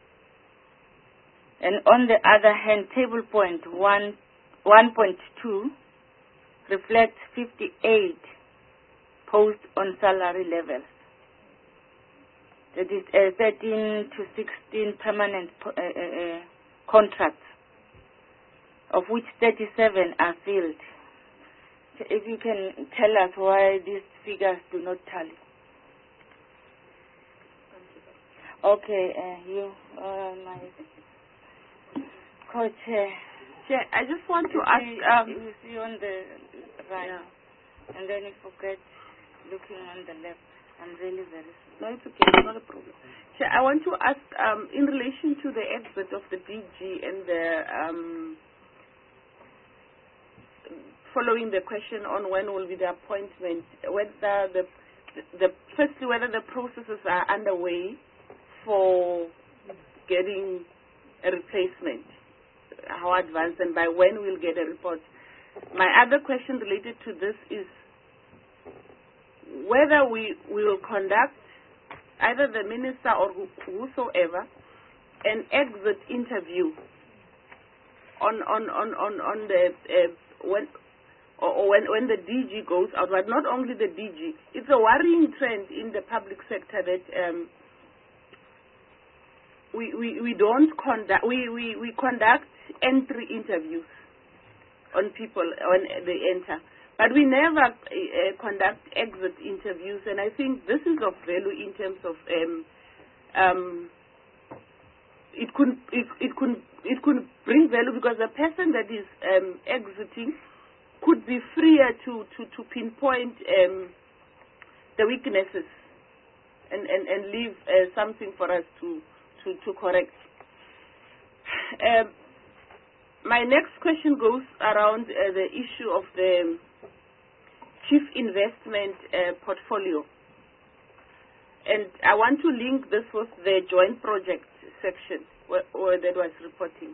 And on the other hand, table point one, one point two reflects fifty-eight posts on salary levels. that is uh, thirteen to sixteen permanent po- uh, uh, contracts, of which thirty-seven are filled. So if you can tell us why these figures do not tally. Okay, uh, you, uh, my co-chair. Chair, I just want to you ask. See, um, you see on the right, yeah. And then you forget looking on the left. I'm really very sorry. No, it's okay. It's not a problem. Chair, I want to ask um, in relation to the exit of the D G and the um, following the question on when will be the appointment, whether the, the firstly whether the processes are underway for getting a replacement, how advanced, and by when we'll get a report. My other question related to this is whether we will conduct, either the minister or whosoever, an exit interview on on on on, on the uh, when or, or when when the D G goes out, but not only the D G. It's a worrying trend in the public sector that um, we, we we don't conduct we, we, we conduct entry interviews on people when they enter, but we never uh, conduct exit interviews, and I think this is of value in terms of um, um, it could it, it could it could bring value because the person that is um, exiting could be freer to to, to pinpoint um, the weaknesses and and, and leave uh, something for us to to, to correct. Um, my next question goes around uh, the issue of the chief investment uh, portfolio, and I want to link this with the joint project section where, where that was reporting.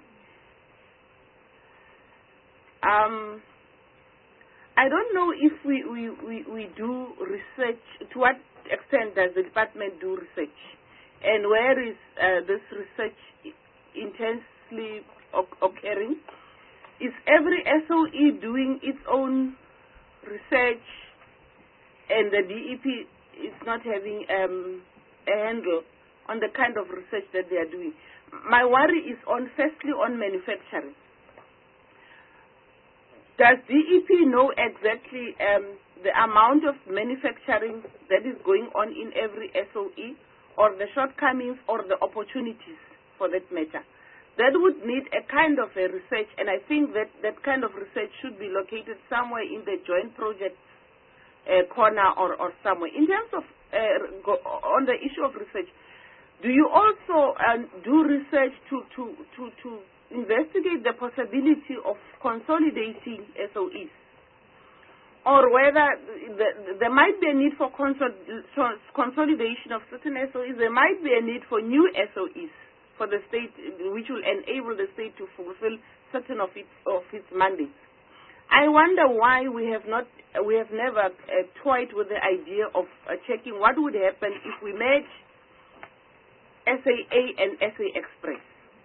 Um, I don't know if we, we, we, we do research, to what extent does the department do research, and where is uh, this research intensely occurring? Is every S O E doing its own research and the D E P is not having um, a handle on the kind of research that they are doing? My worry is on, firstly, on manufacturing. Does D E P know exactly um, the amount of manufacturing that is going on in every S O E, or the shortcomings or the opportunities for that matter? That would need a kind of a research, and I think that that kind of research should be located somewhere in the joint project uh, corner or, or somewhere. In terms of, uh, go, on the issue of research, do you also uh, do research to, to, to, to investigate the possibility of consolidating S O Es? Or whether the, there might be a need for consol consolidation of certain S O Es, there might be a need for new S O Es for the state, which will enable the state to fulfill certain of its of its mandates. I wonder why we have not, we have never uh, toyed with the idea of uh, checking what would happen if we merge S A A and S A Express.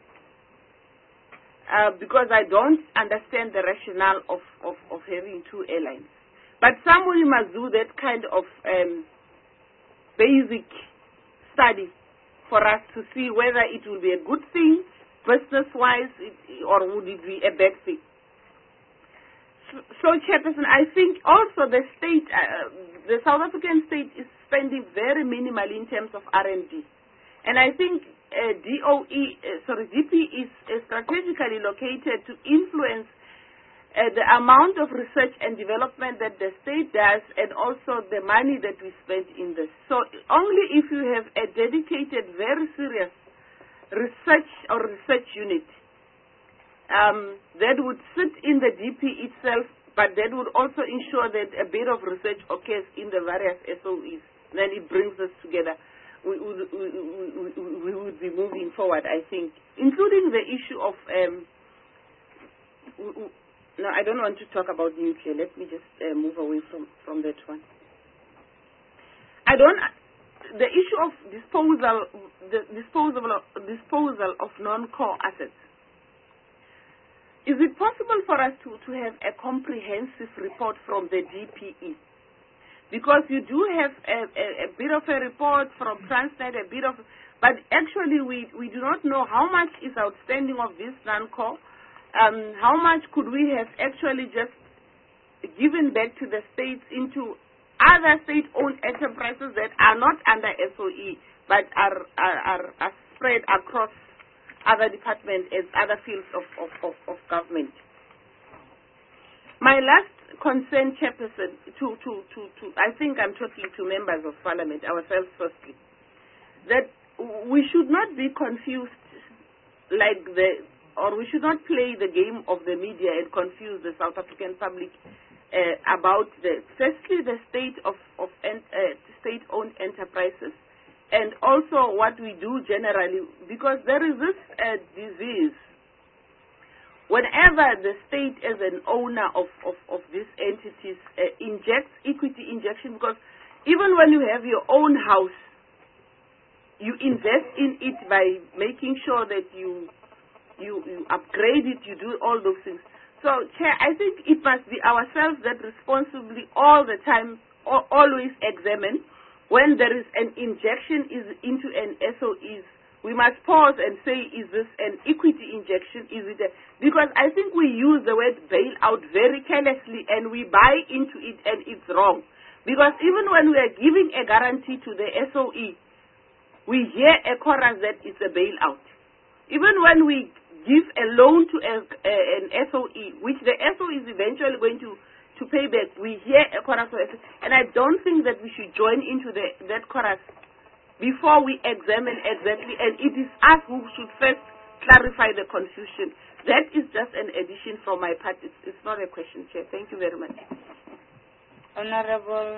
Uh, because I don't understand the rationale of, of, of having two airlines. But somebody must do that kind of um, basic study for us to see whether it will be a good thing, business-wise, or would it be a bad thing. So, so Chairperson, I think also the state, uh, the South African state is spending very minimally in terms of R and D. And I think uh, D O E, uh, sorry, D P is uh, strategically located to influence Uh, the amount of research and development that the state does, and also the money that we spend in this. So only if you have a dedicated, very serious research or research unit um, that would sit in the D P itself, but that would also ensure that a bit of research occurs in the various S O Es, then it brings us together. We, we, we, we, we would be moving forward, I think, including the issue of um, we, we, no, I don't want to talk about nuclear. Let me just uh, move away from, from that one. I don't. The issue of disposal, the disposal of, disposal of non-core assets. Is it possible for us to, to have a comprehensive report from the D P E because you do have a, a, a bit of a report from Transnet, a bit of, but actually we, we do not know how much is outstanding of this non-core. Um, how much could we have actually just given back to the states into other state-owned enterprises that are not under S O E, but are, are, are, are spread across other departments and other fields of, of, of, of government. My last concern, Chairperson, to, to, to, to, I think I'm talking to members of Parliament, ourselves firstly, that we should not be confused like the, or we should not play the game of the media and confuse the South African public uh, about the, firstly, the state of, of uh, state-owned enterprises, and also what we do generally, because there is this uh, disease. Whenever the state as an owner of, of, of these entities uh, injects equity injection, because even when you have your own house, you invest in it by making sure that you You, you upgrade it, you do all those things. So, Chair, I think it must be ourselves that responsibly all the time, al always examine when there is an injection is into an S O Es. We must pause and say, is this an equity injection? Is it a, because I think we use the word bailout very carelessly and we buy into it and it's wrong. Because even when we are giving a guarantee to the S O E, we hear a chorus that it's a bailout. Even when we give a loan to a, a, an S O E, which the S O E is eventually going to, to pay back, we hear a chorus of S O E. And I don't think that we should join into the, that chorus before we examine exactly, and it is us who should first clarify the confusion. That is just an addition from my part. It's, it's not a question, Chair. Thank you very much. Honorable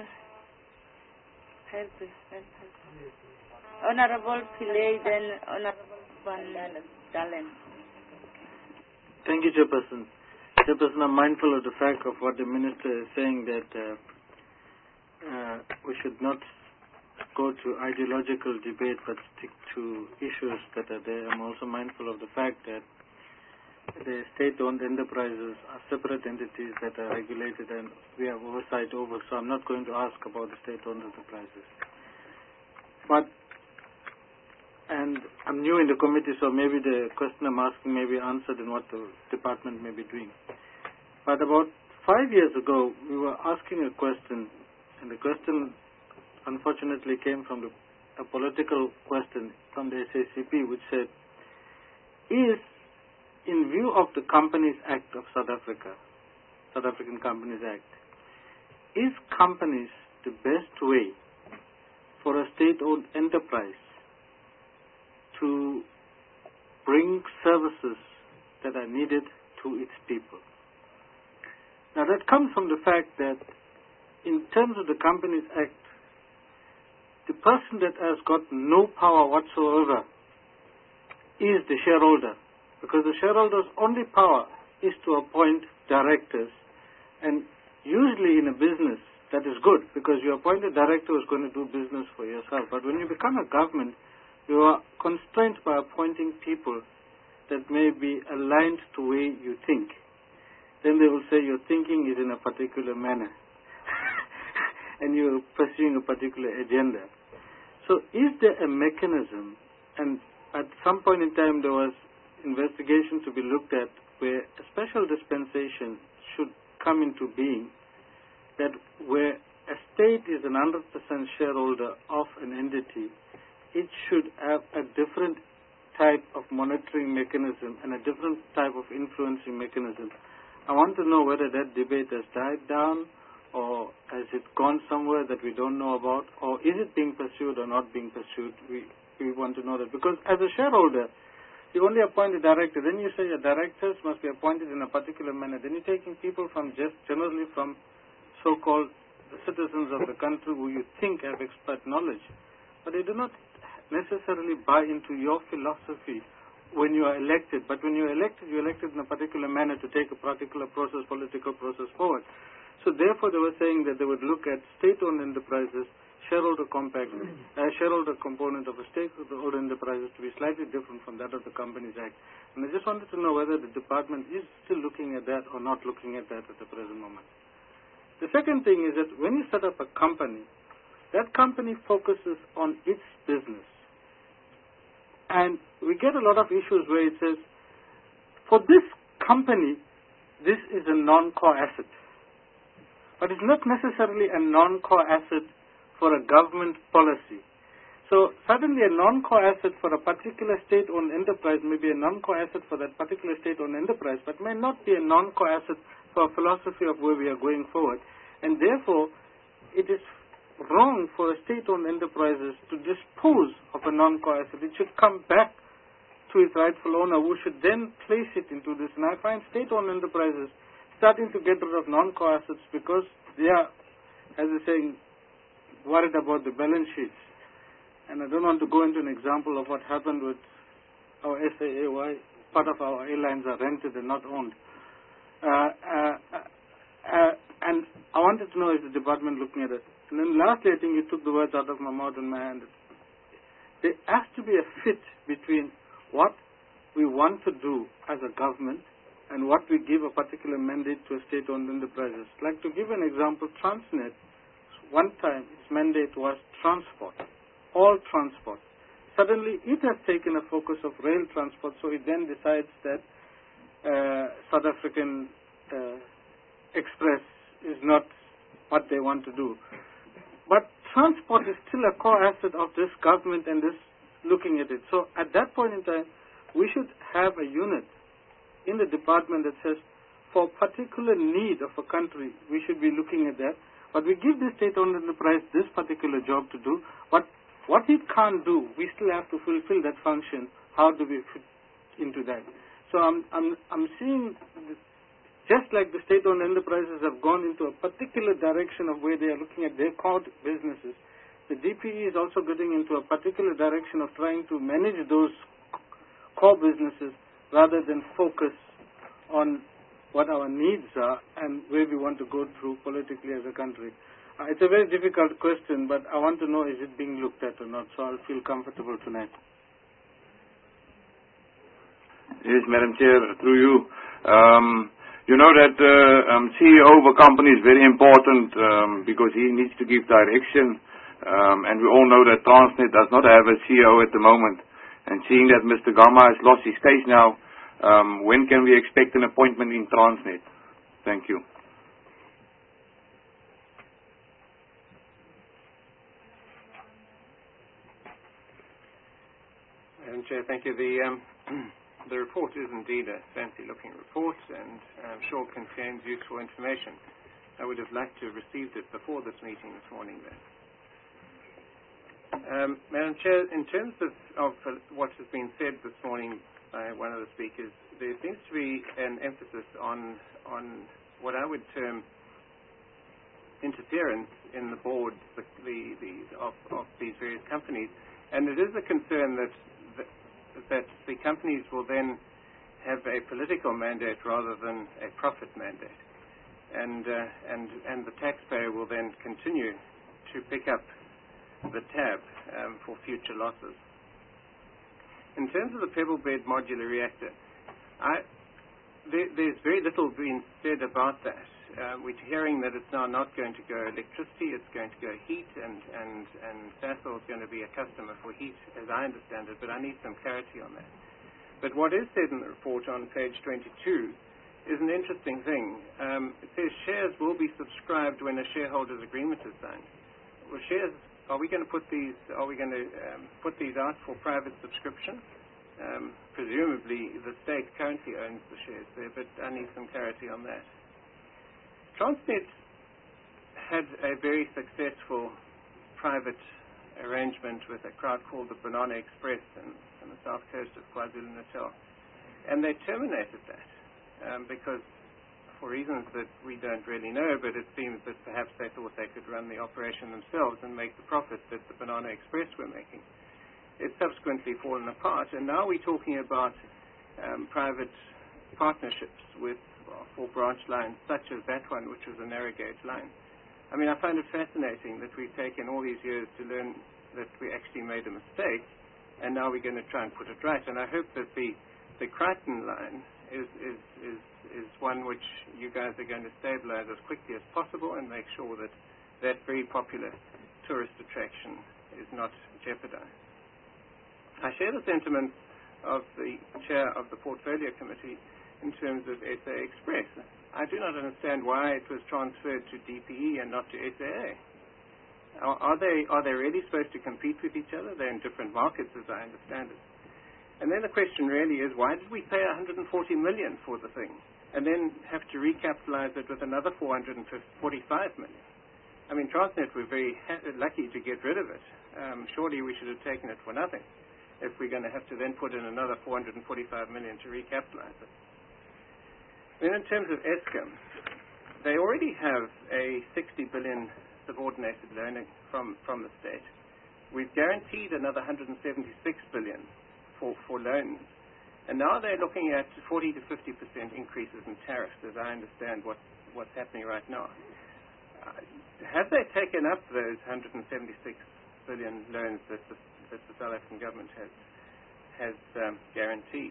Honorable Pillay, then Honorable Van Dalen. Thank you, Chairperson. Chairperson, I'm mindful of the fact of what the Minister is saying, that uh, uh, we should not go to ideological debate but stick to issues that are there. I'm also mindful of the fact that the state-owned enterprises are separate entities that are regulated and we have oversight over, so I'm not going to ask about the state-owned enterprises. But And I'm new in the committee, so maybe the question I'm asking may be answered in what the department may be doing. But about five years ago, we were asking a question, and the question unfortunately came from the, a political question from the S A C P, which said, is, in view of the Companies Act of South Africa, South African Companies Act, is companies the best way for a state-owned enterprise to bring services that are needed to its people? Now that comes from the fact that in terms of the Companies Act, the person that has got no power whatsoever is the shareholder, because the shareholder's only power is to appoint directors, and usually in a business that is good, because you appoint a director who's going to do business for yourself. But when you become a government, you are constrained by appointing people that may be aligned to the way you think. Then they will say your thinking is in a particular manner and you're pursuing a particular agenda. So is there a mechanism, and at some point in time there was investigation to be looked at where a special dispensation should come into being, that where a state is an one hundred percent shareholder of an entity, it should have a different type of monitoring mechanism and a different type of influencing mechanism. I want to know whether that debate has died down, or has it gone somewhere that we don't know about, or is it being pursued or not being pursued? We, we want to know that. Because as a shareholder, you only appoint a director. Then you say your directors must be appointed in a particular manner. Then you're taking people from just generally from so-called citizens of the country who you think have expert knowledge. But they do not necessarily buy into your philosophy when you are elected. But when you're elected, you're elected in a particular manner to take a particular process, political process forward. So therefore they were saying that they would look at state-owned enterprises, shareholder compact, a shareholder component of a state-owned enterprises to be slightly different from that of the Companies Act. And I just wanted to know whether the department is still looking at that or not looking at that at the present moment. The second thing is that when you set up a company, that company focuses on its business. And we get a lot of issues where it says, for this company, this is a non-core asset. But it's not necessarily a non-core asset for a government policy. So suddenly a non-core asset for a particular state-owned enterprise may be a non-core asset for that particular state-owned enterprise, but may not be a non-core asset for a philosophy of where we are going forward. And therefore, it is wrong for a state-owned enterprises to dispose of a non-core asset. It should come back to its rightful owner, who should then place it into this. And I find state-owned enterprises starting to get rid of non-core assets because they are, as I say, worried about the balance sheets. And I don't want to go into an example of what happened with our S A A, why part of our airlines are rented and not owned. Uh, uh, uh, and I wanted to know, is the department looking at it? And then lastly, I think you took the words out of my mouth and my hand. There has to be a fit between what we want to do as a government and what we give a particular mandate to a state-owned enterprises. Like to give an example, Transnet, one time its mandate was transport, all transport. Suddenly it has taken a focus of rail transport, so it then decides that uh, South African uh, Express is not what they want to do. But transport is still a core asset of this government and this looking at it. So at that point in time, we should have a unit in the department that says, for a particular need of a country, we should be looking at that. But we give the state-owned enterprise this particular job to do. But what it can't do, we still have to fulfill that function. How do we fit into that? So I'm, I'm, I'm seeing, just like the state-owned enterprises have gone into a particular direction of where they are looking at their core businesses, the D P E is also getting into a particular direction of trying to manage those core businesses rather than focus on what our needs are and where we want to go through politically as a country. Uh, it's a very difficult question, but I want to know, is it being looked at or not, so I'll feel comfortable tonight. Yes, Madam Chair, through you. Um, you know that uh, um, C E O of a company is very important um, because he needs to give direction. Um, and we all know that Transnet does not have a C E O at the moment. And seeing that Mister Gama has lost his stage now, um, when can we expect an appointment in Transnet? Thank you. Madam Chair, thank you. The, um, the report is indeed a fancy-looking report, and I'm sure contains useful information. I would have liked to have received it before this meeting this morning, then. Um, Madam Chair, in terms of, of uh, what has been said this morning by one of the speakers, there seems to be an emphasis on on what I would term interference in the board the, the, the, of, of these various companies, and it is a concern that, that that the companies will then have a political mandate rather than a profit mandate, and uh, and and the taxpayer will then continue to pick up the tab um, for future losses. In terms of the pebble bed modular reactor, I, there, there's very little being said about that. Uh, we're hearing that it's now not going to go electricity, it's going to go heat, and, and, and Sasol is going to be a customer for heat, as I understand it, but I need some clarity on that. But what is said in the report on page twenty-two is an interesting thing. Um, it says shares will be subscribed when a shareholders agreement is signed. Well, shares, are we going to put these? Are we going to um, put these out for private subscription? Um, presumably, the state currently owns the shares there, but I need some clarity on that. Transnet had a very successful private arrangement with a crowd called the Banana Express in, in the south coast of KwaZulu-Natal, and they terminated that um, because. For reasons that we don't really know, but it seems that perhaps they thought they could run the operation themselves and make the profit that the Banana Express were making. It's subsequently fallen apart, and now we're talking about um, private partnerships with well, for branch lines such as that one, which was a narrow gauge line. I mean, I find it fascinating that we've taken all these years to learn that we actually made a mistake, and now we're going to try and put it right. And I hope that the, the Crichton line is, is, is, is one which you guys are going to stabilize as quickly as possible and make sure that that very popular tourist attraction is not jeopardized. I share the sentiment of the chair of the Portfolio Committee in terms of S A Express. I do not understand why it was transferred to D P E and not to S A A. Are, are they are they really supposed to compete with each other? They're in different markets, as I understand it. And then the question really is, why did we pay one hundred forty million dollars for the thing and then have to recapitalize it with another four hundred forty-five million dollars? I mean, Transnet were very ha- lucky to get rid of it. Um, surely we should have taken it for nothing if we're going to have to then put in another four hundred forty-five million dollars to recapitalize it. Then in terms of Eskom, they already have a sixty billion dollars subordinated loan from, from the state. We've guaranteed another one hundred seventy-six billion dollars for, for loans. And now they're looking at forty to fifty percent increases in tariffs, as I understand what, what's happening right now. Uh, have they taken up those one hundred seventy-six billion loans that the, that the South African government has, has um, guaranteed?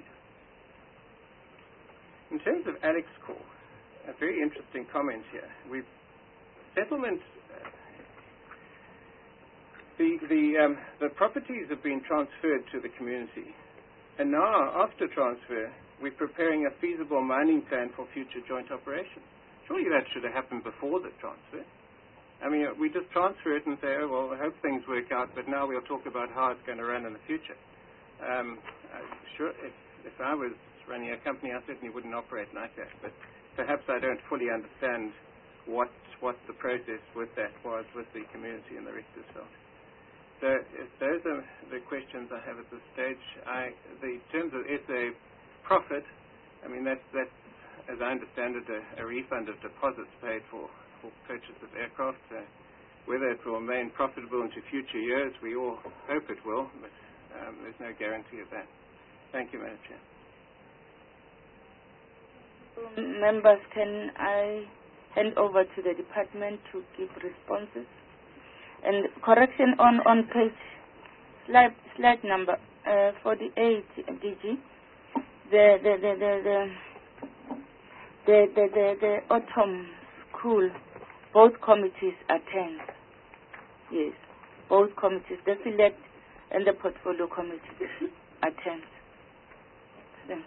In terms of Alex Corps, a very interesting comment here. We've settlement. Uh, the the um, the properties have been transferred to the community, and now after transfer, we're preparing a feasible mining plan for future joint operations. Surely that should have happened before the transfer. I mean, we just transfer it and say, oh, well, I hope things work out, but now we'll talk about how it's going to run in the future. Um, uh, sure, if, if I was running a company, I certainly wouldn't operate like that, but perhaps I don't fully understand what what the process with that was with the community and the Richters felt. So if those are the questions I have at this stage. I, the terms of S A profit, I mean, that's, that's as I understand it, a, a refund of deposits paid for, for purchase of aircraft. Uh, whether it will remain profitable into future years, we all hope it will, but um, there's no guarantee of that. Thank you, Madam Chair. Members, can I hand over to the department to give responses? And correction on, on page, slide, slide number uh, forty-eight, D G, the, the, the, the, the, the, the, the, the autumn school, both committees attend. Yes, both committees, the select and the portfolio committee attend. Thanks.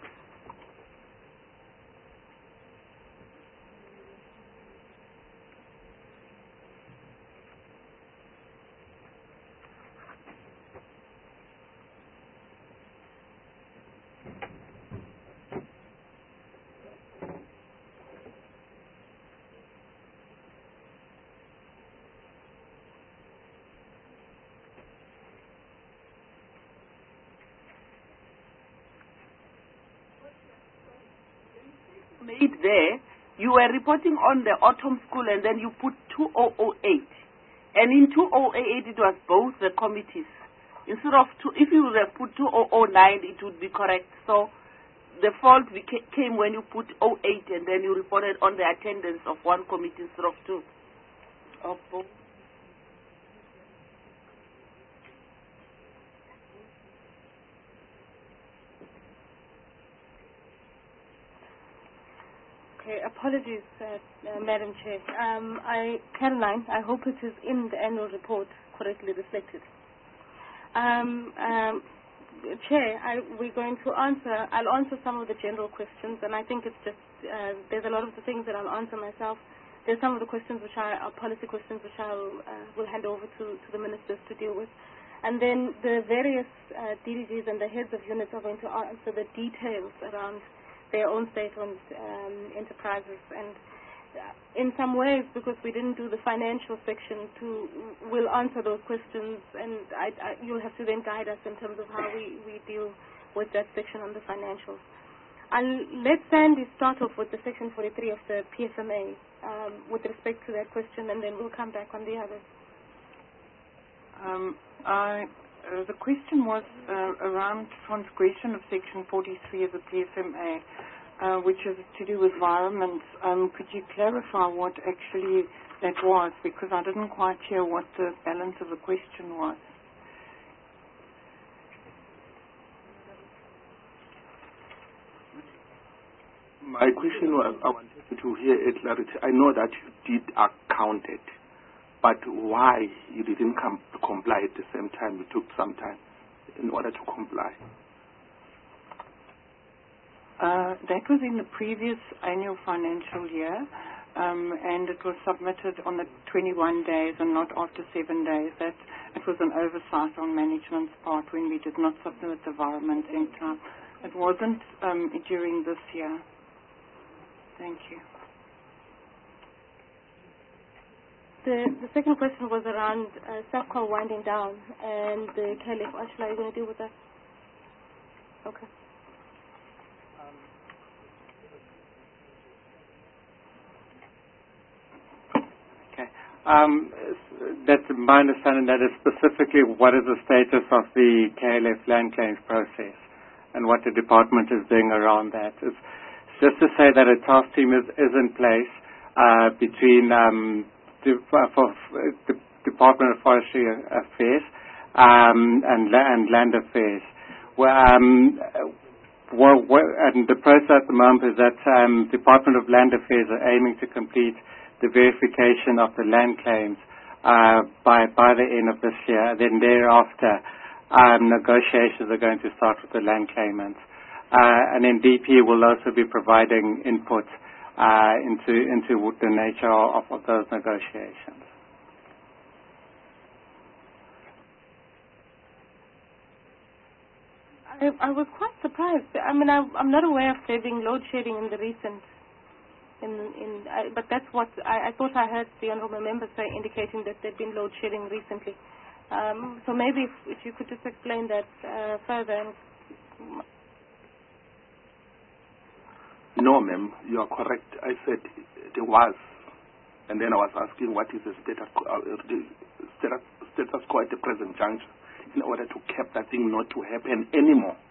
Made there, you were reporting on the autumn school and then you put two thousand eight. And in two thousand eight it was both the committees. Instead of two, if you would have put two thousand nine, it would be correct. So the fault beca- came when you put oh eight and then you reported on the attendance of one committee instead of two. Of both. Okay, apologies, uh, uh, Madam Chair. Um, I, Caroline, I hope it is in the annual report correctly reflected. Um, um, Chair, I, we're going to answer, I'll answer some of the general questions, and I think it's just, uh, there's a lot of the things that I'll answer myself. There's some of the questions which are, are policy questions which I'll uh, will hand over to, to the ministers to deal with. And then the various uh, D D Gs and the heads of units are going to answer the details around their own state-owned um, enterprises, and uh, in some ways, because we didn't do the financial section, to we'll answer those questions, and I, I, you'll have to then guide us in terms of how we, we deal with that section on the financials. I'll let Sandy start off with the section forty-three of the P F M A um, with respect to that question, and then we'll come back on the others. Um, I, uh, the question was uh, around transgression of section forty-three of the P F M A, uh, which is to do with environments. Um, could you clarify what actually that was? Because I didn't quite hear what the balance of the question was. My question was, I wanted to hear a clarity. I know that you did account it, but why you didn't com comply at the same time? You took some time in order to comply. Uh, that was in the previous annual financial year, um, and it was submitted on the twenty-one days and not after seven days. That it was an oversight on management's part when we did not submit the environment in time. It wasn't um, during this year. Thank you. The, the second question was around uh, SAPCO winding down and the K L F. Ashla, are you going to deal with that? Okay. Um, that's my understanding. That is specifically what is the status of the K L F land claims process and what the department is doing around that. It's just to say that a task team is, is in place uh, between um, the, for, the Department of Forestry Affairs um, and, and Land Affairs. Well, um, well, well, and the process at the moment is that um, Department of Land Affairs are aiming to complete the verification of the land claims uh, by by the end of this year. Then thereafter, um, negotiations are going to start with the land claimants, uh, and then D P will also be providing input uh, into into the nature of, of those negotiations. I, I was quite surprised. I mean, I, I'm not aware of there being load shedding in the recent. In, in, I, but that's what I, I thought I heard the honourable member say, indicating that there'd been load shedding recently. Um, so maybe if, if you could just explain that uh, further. No, ma'am, you are correct. I said there was, and then I was asking what is the status, uh, the status, status quo at the present juncture in order to keep that thing not to happen anymore.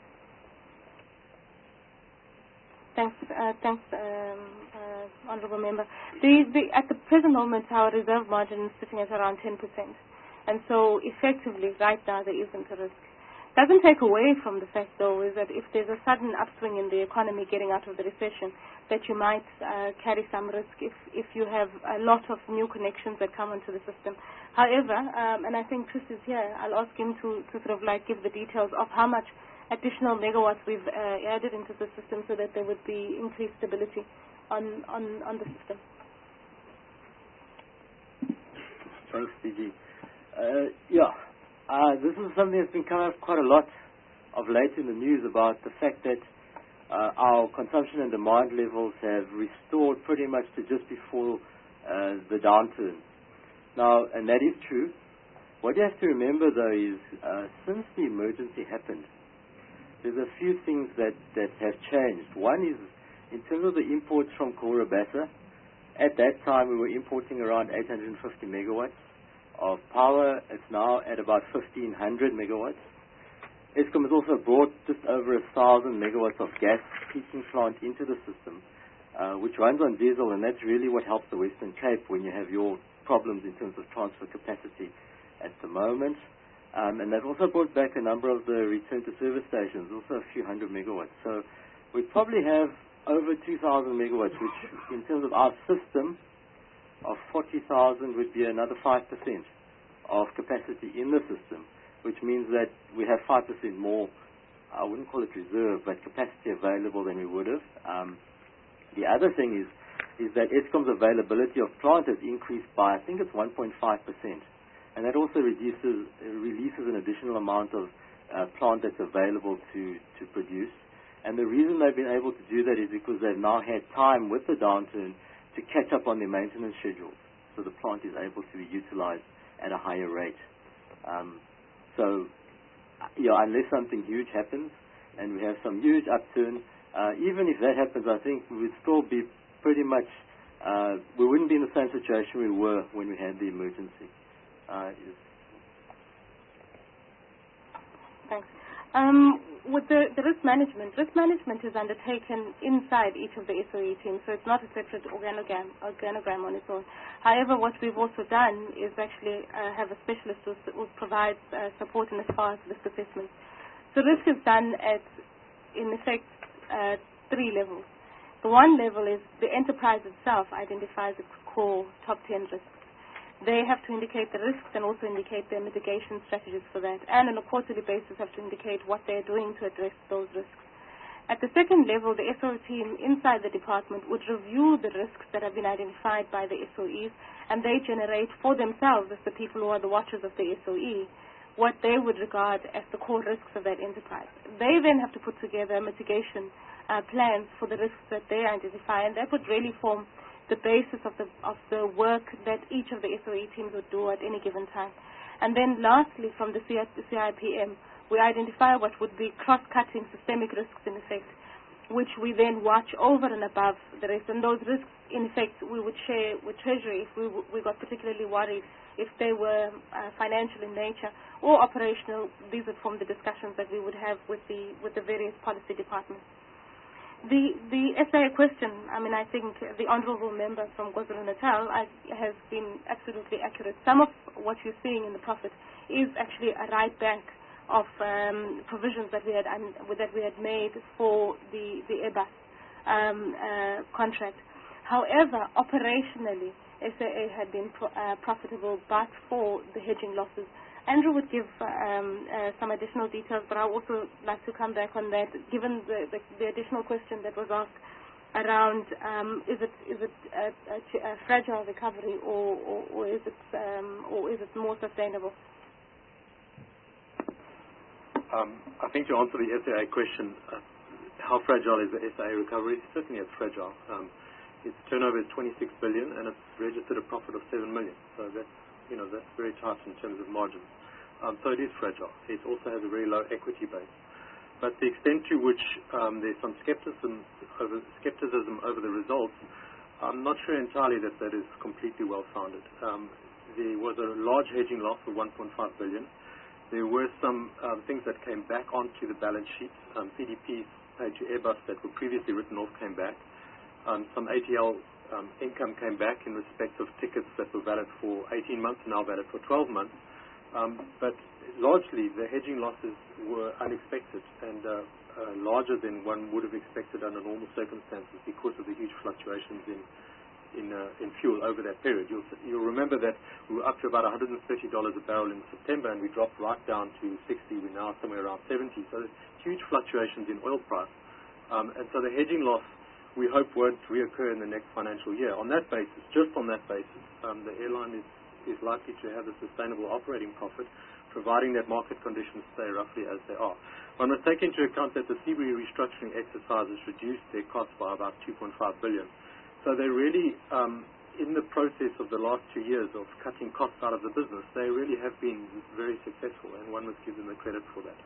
Thanks, uh, thanks, um, uh, honourable member. The, the, at the present moment, our reserve margin is sitting at around ten percent, and so effectively, right now, there isn't a risk. Doesn't take away from the fact, though, is that if there's a sudden upswing in the economy getting out of the recession, that you might uh, carry some risk if if you have a lot of new connections that come into the system. However, um, and I think Chris is here, I'll ask him to, to sort of like give the details of how much additional megawatts we've uh, added into the system so that there would be increased stability on, on, on the system. Thanks, D G. Uh, yeah, uh, this is something that's been coming up quite a lot of late in the news about the fact that uh, our consumption and demand levels have restored pretty much to just before uh, the downturn. Now, and that is true. What you have to remember, though, is uh, since the emergency happened, there's a few things that, that have changed. One is in terms of the imports from Cahora Bassa. At that time, we were importing around eight hundred fifty megawatts of power. It's now at about fifteen hundred megawatts. Eskom has also brought just over one thousand megawatts of gas peaking plant into the system, uh, which runs on diesel, and that's really what helps the Western Cape when you have your problems in terms of transfer capacity at the moment. Um, and they've also brought back a number of the return-to-service stations, also a few hundred megawatts. So we probably have over two thousand megawatts, which in terms of our system of forty thousand would be another five percent of capacity in the system, which means that we have five percent more, I wouldn't call it reserve, but capacity available than we would have. Um, the other thing is, is that Eskom's availability of plant has increased by, I think it's one point five percent. And that also reduces, uh, releases an additional amount of uh, plant that's available to, to produce. And the reason they've been able to do that is because they've now had time with the downturn to catch up on their maintenance schedules. So the plant is able to be utilized at a higher rate. Um, so, you know, unless something huge happens and we have some huge upturn, uh, even if that happens, I think we would still be pretty much, uh, we wouldn't be in the same situation we were when we had the emergency. Uh, Thanks. Um, with the, the risk management, risk management is undertaken inside each of the S O E teams, so it's not a separate organogram, organogram on its own. However, what we've also done is actually uh, have a specialist who, who provides uh, support in as far as risk assessment. So risk is done at, in effect, uh, three levels. The one level is the enterprise itself identifies its core top ten risks. They have to indicate the risks and also indicate their mitigation strategies for that, and on a quarterly basis have to indicate what they're doing to address those risks. At the second level, the S O E team inside the department would review the risks that have been identified by the S O Es, and they generate for themselves, as the people who are the watchers of the S O E, what they would regard as the core risks of that enterprise. They then have to put together mitigation uh, plans for the risks that they identify, and that would really form the basis of the of the work that each of the S O E teams would do at any given time. And then lastly, from the C I P M, we identify what would be cross-cutting systemic risks in effect, which we then watch over and above the rest. And those risks, in effect, we would share with Treasury if we, we got particularly worried if they were uh, financial in nature or operational. These would form the discussions that we would have with the with the various policy departments. The the S A question, I mean, I think the honourable member from KwaZulu-Natal has been absolutely accurate. Some of what you're seeing in the profit is actually a right bank of um, provisions that we had um, that we had made for the the Airbus um, uh, contract. However, operationally, S A A had been pro uh, profitable, but for the hedging losses. Andrew would give um, uh, some additional details, but I would also like to come back on that, given the, the, the additional question that was asked around um, is it is it a, a, a fragile recovery or, or, or is it um, or is it more sustainable? Um, I think to answer the S A A question, uh, how fragile is the S A A recovery? Certainly it's fragile. Um, its turnover is twenty-six billion and it's registered a profit of seven million. So that's you know that's very tight in terms of margins. Um, so it is fragile. It also has a very low equity base. But the extent to which um, there's some skepticism over, skepticism over the results, I'm not sure entirely that that is completely well-founded. Um, there was a large hedging loss of one point five billion. There were some um, things that came back onto the balance sheet. Um, P D Ps paid to Airbus that were previously written off came back. Um, some A T L um, income came back in respect of tickets that were valid for eighteen months, now valid for twelve months. Um, but largely, the hedging losses were unexpected and uh, uh, larger than one would have expected under normal circumstances because of the huge fluctuations in in, uh, in fuel over that period. You'll, you'll remember that we were up to about one hundred thirty dollars a barrel in September, and we dropped right down to sixty. We're now somewhere around seventy. So there's huge fluctuations in oil price. Um, and so the hedging loss, we hope, won't reoccur in the next financial year. On that basis, just on that basis, um, the airline is is likely to have a sustainable operating profit, providing that market conditions stay roughly as they are. One must take into account that the Seabury restructuring exercises reduced their costs by about two point five billion dollars. So they really, um, in the process of the last two years of cutting costs out of the business, they really have been very successful, and one must give them the credit for that.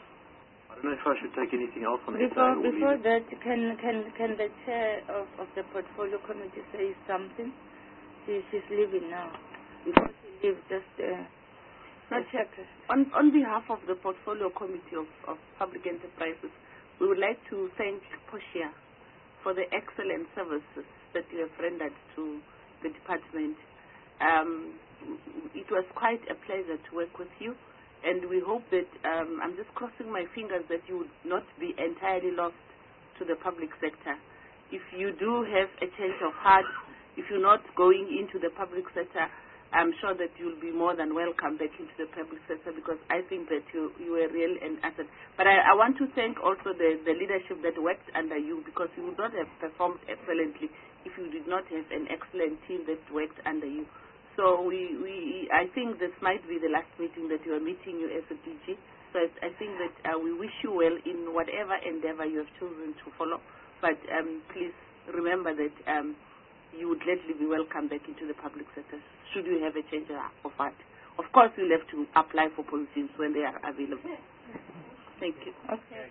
I don't know if I should take anything else on Before, S A or before leave it. that, can, can, can the chair of, of the portfolio committee say something? She, she's leaving now. Before she leaves, just uh, Not yet. On, on behalf of the Portfolio Committee of, of Public Enterprises, we would like to thank Portia for the excellent services that you have rendered to the department. Um, it was quite a pleasure to work with you, and we hope that, um, I'm just crossing my fingers that you would not be entirely lost to the public sector. If you do have a change of heart, if you're not going into the public sector, I'm sure that you'll be more than welcome back into the public sector, because I think that you you were real an asset. But I, I want to thank also the, the leadership that worked under you, because you would not have performed excellently if you did not have an excellent team that worked under you. So we, we I think this might be the last meeting that you are meeting you as a D G. So I, I think that uh, we wish you well in whatever endeavor you have chosen to follow. But um, please remember that um, you would gladly be welcome back into the public sector should you have a change of heart. Of course, you'll have to apply for positions when they are available. Thank you. Okay.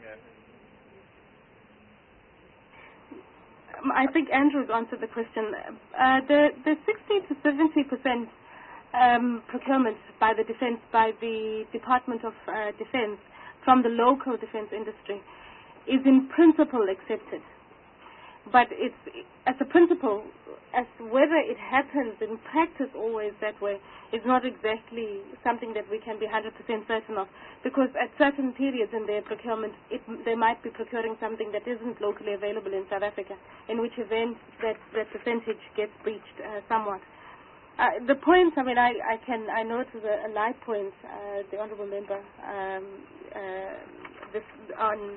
Um, I think Andrew's answered the question. Uh, the the sixty to seventy percent um, procurement by the defense, by the Department of uh, Defense from the local defense industry is in principle accepted. But it's, as a principle, as whether it happens in practice always that way is not exactly something that we can be one hundred percent certain of, because at certain periods in their procurement, it, they might be procuring something that isn't locally available in South Africa, in which event that, that percentage gets breached uh, somewhat. Uh, the point, I mean, I, I can, I know it was a, a light point, uh, the Honourable Member, um, uh, this, on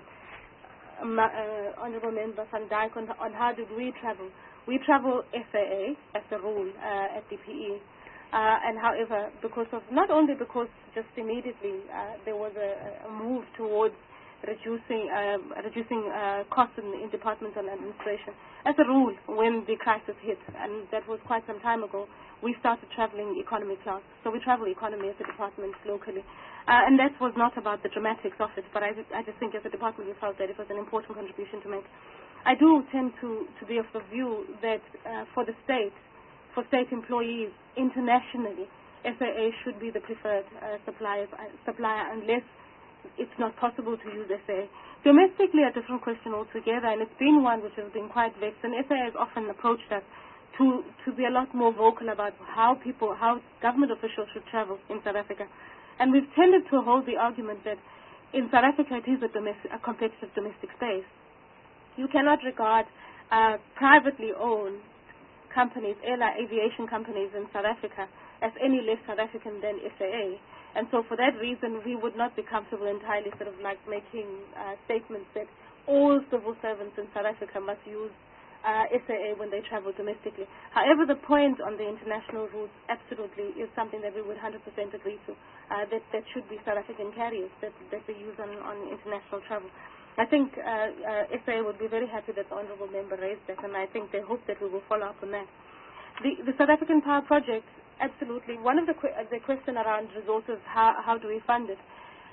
um, uh, Honourable Member Van Dijk on, on how did we travel. We travel S A A as a rule uh, at D P E, uh, and however, because of, not only because just immediately uh, there was a, a move towards reducing uh, reducing uh, costs in, in departmental administration. As a rule, when the crisis hit, and that was quite some time ago, we started traveling economy class. So we travel economy as a department locally. Uh, and that was not about the dramatics of it, but I, I just think as a department we felt that it was an important contribution to make. I do tend to, to be of the view that uh, for the state, for state employees internationally, S A A should be the preferred uh, supplier, uh, supplier unless it's not possible to use S A A. Domestically, a different question altogether, and it's been one which has been quite vexed, and S A A has often approached us to, to be a lot more vocal about how people, how government officials should travel in South Africa. And we've tended to hold the argument that in South Africa it is a, domestic, a competitive domestic space. You cannot regard uh, privately owned companies, airline aviation companies in South Africa, as any less South African than S A A. And so for that reason, we would not be comfortable entirely sort of like making uh, statements that all civil servants in South Africa must use uh, S A A when they travel domestically. However, the point on the international routes absolutely is something that we would one hundred percent agree to, uh, that, that should be South African carriers that, that we use on, on international travel. I think uh, uh, S A A would be very happy that the Honourable Member raised that, and I think they hope that we will follow up on that. The, the South African Power Project, absolutely. One of the, que the question around resources, how, how do we fund it?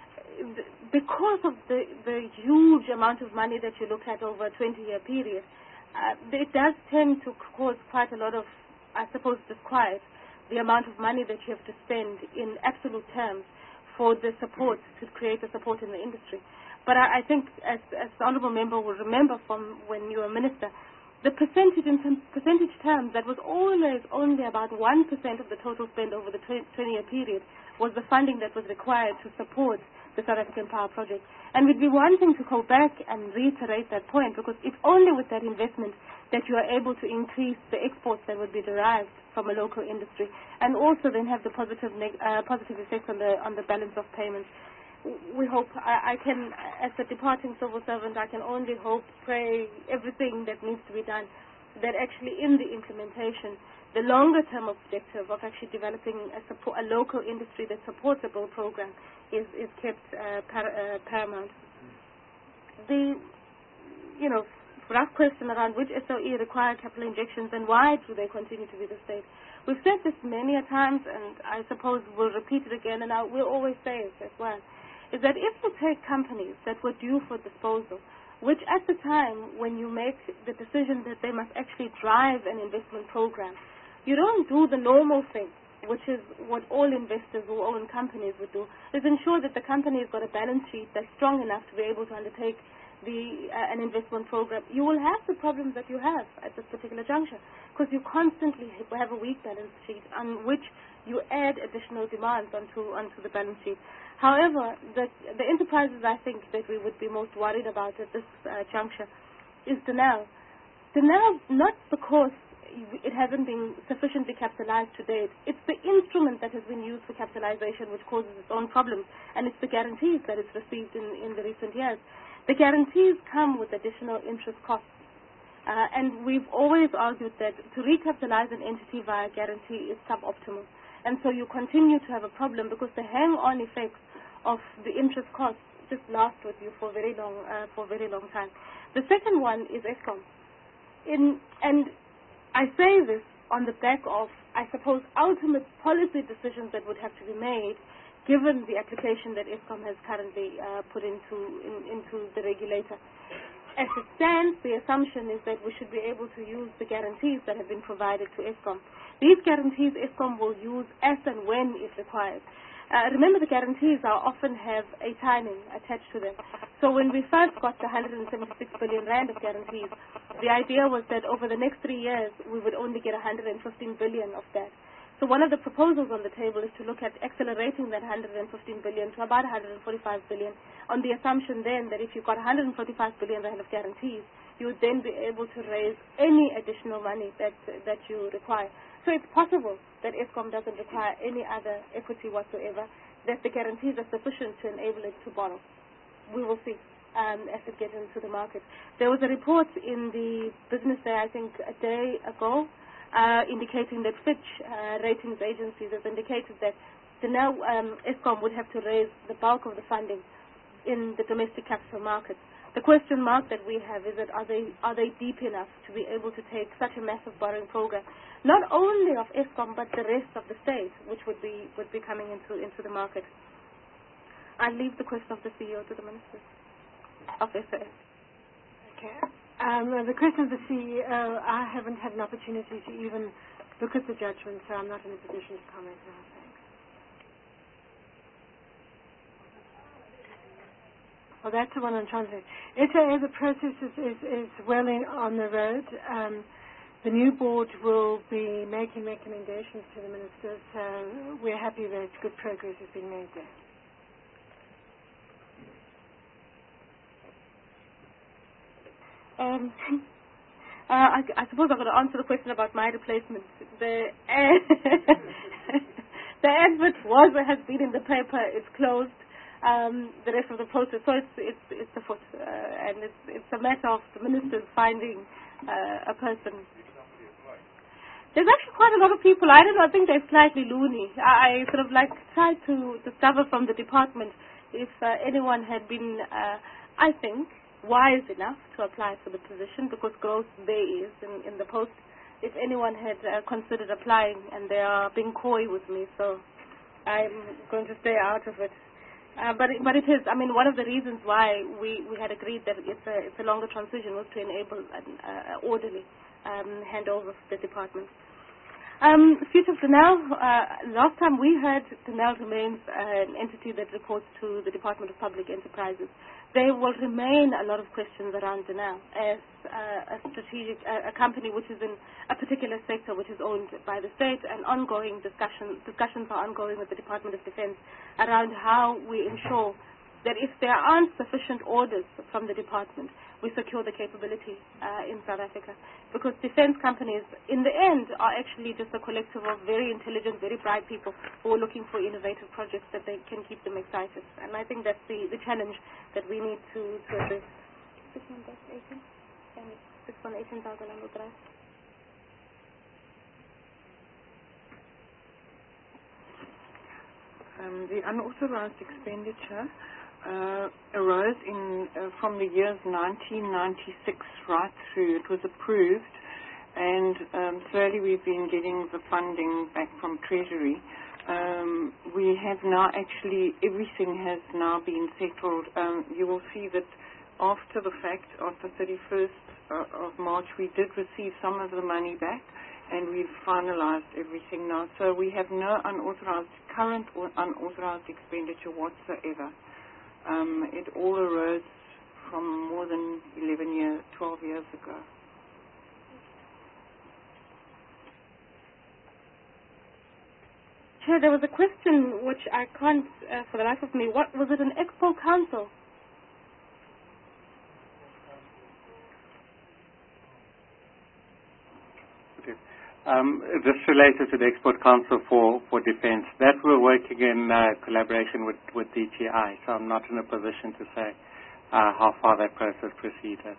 Because of the, the huge amount of money that you look at over a twenty-year period, uh, it does tend to cause quite a lot of, I suppose, disquiet, the amount of money that you have to spend in absolute terms for the support, to create the support in the industry. But I, I think, as, as the Honourable Member will remember from when you were Minister, the percentage in term, percentage terms, that was always only about one percent of the total spend over the twenty-year period was the funding that was required to support the South African Power Project. And we'd be wanting to go back and reiterate that point, because it's only with that investment that you are able to increase the exports that would be derived from a local industry, and also then have the positive, neg uh, positive effects on the, on the balance of payments. We hope, I, I can, as a departing civil servant, I can only hope, pray, everything that needs to be done, that actually in the implementation, the longer term objective of actually developing a, support, a local industry that supports the GO program is, is kept uh, par uh, paramount. The, you know, rough question around which S O E require capital injections and why do they continue to be the state. We've said this many a times, and I suppose we'll repeat it again, and I will always say it as well, is that if you take companies that were due for disposal, which at the time when you make the decision that they must actually drive an investment program, you don't do the normal thing, which is what all investors who own companies would do, is ensure that the company has got a balance sheet that's strong enough to be able to undertake the, uh, an investment program. You will have the problems that you have at this particular juncture, because you constantly have a weak balance sheet on which you add additional demands onto, onto the balance sheet. However, the, the enterprises I think that we would be most worried about at this uh, juncture is Denel. Denel, not because it hasn't been sufficiently capitalized to date. It's the instrument that has been used for capitalization which causes its own problems, and it's the guarantees that it's received in, in the recent years. The guarantees come with additional interest costs. Uh, and we've always argued that to recapitalize an entity via guarantee is suboptimal. And so you continue to have a problem because the hang-on effects of the interest costs just last with you for a very long, uh, for a very long time. The second one is Eskom. In, and I say this on the back of, I suppose, ultimate policy decisions that would have to be made given the application that Eskom has currently uh, put into, in, into the regulator. As it stands, the assumption is that we should be able to use the guarantees that have been provided to Eskom. These guarantees Eskom will use as and when it requires. Uh, remember, the guarantees are often have a timing attached to them. So when we first got the one hundred seventy-six billion rand of guarantees, the idea was that over the next three years, we would only get one hundred fifteen billion of that. So one of the proposals on the table is to look at accelerating that one hundred fifteen billion to about one hundred forty-five billion, on the assumption then that if you got one hundred forty-five billion rand of guarantees, you would then be able to raise any additional money that that you require. So it's possible that Eskom doesn't require any other equity whatsoever, that the guarantees are sufficient to enable it to borrow. We will see um, as it gets into the market. There was a report in the Business Day, I think a day ago, uh, indicating that Fitch uh, ratings agencies has indicated that the now um, Eskom would have to raise the bulk of the funding in the domestic capital markets. The question mark that we have is that are they are they deep enough to be able to take such a massive borrowing program, not only of Eskom but the rest of the state, which would be would be coming into into the market. I'll leave the question of the C E O to the Minister of S A. Okay. Um, the question of the C E O, I haven't had an opportunity to even look at the judgment, so I'm not in a position to comment now. Thanks. Well, that's the one on transit. S A A, the process is, is, is well in, on the road. Um, the new board will be making recommendations to the ministers, so we're happy that good progress has been made there. Um, uh, I, I suppose I'm going to answer the question about my replacement. The the advert was or has been in the paper. It's closed. Um, the rest of the process, so it's it's it's afoot, uh, and it's it's a matter of the ministers finding uh, a person. There's actually quite a lot of people. I don't know. I think they're slightly loony. I, I sort of like tried to discover from the department if uh, anyone had been. Uh, I think. wise enough to apply for the position, because growth there is in, in the post. If anyone had uh, considered applying, and they are being coy with me, so I'm going to stay out of it. Uh, but it, but it is. I mean, one of the reasons why we, we had agreed that it's a it's a longer transition was to enable an uh, orderly um, handover of the department. Um, Future of Denel, uh, last time we heard, Denel remains uh, an entity that reports to the Department of Public Enterprises. There will remain a lot of questions around Denel as uh, a strategic, uh, a company which is in a particular sector which is owned by the state, and ongoing discussion, discussions are ongoing with the Department of Defense around how we ensure that if there aren't sufficient orders from the department, we secure the capability uh, in South Africa. Because defense companies, in the end, are actually just a collective of very intelligent, very bright people who are looking for innovative projects that they can keep them excited. And I think that's the, the challenge that we need to, to address. six one eighteen six one eighteen Um, the unauthorized expenditure uh, arose in uh, from the years nineteen ninety-six right through. It was approved, and um, slowly we've been getting the funding back from Treasury. Um, we have now actually, everything has now been settled. Um, you will see that after the fact, after thirty-first uh, of March, we did receive some of the money back, and we've finalized everything now. So we have no unauthorized, current or unauthorized expenditure whatsoever. Um, it all arose from more than eleven years, twelve years ago. Chair, there was a question which I can't, uh, for the life of me, what was it, an Expo Council? Um, this related to the Export Council for, for Defence. That will work in uh, collaboration with, with D T I, so I'm not in a position to say uh, how far that process proceeded.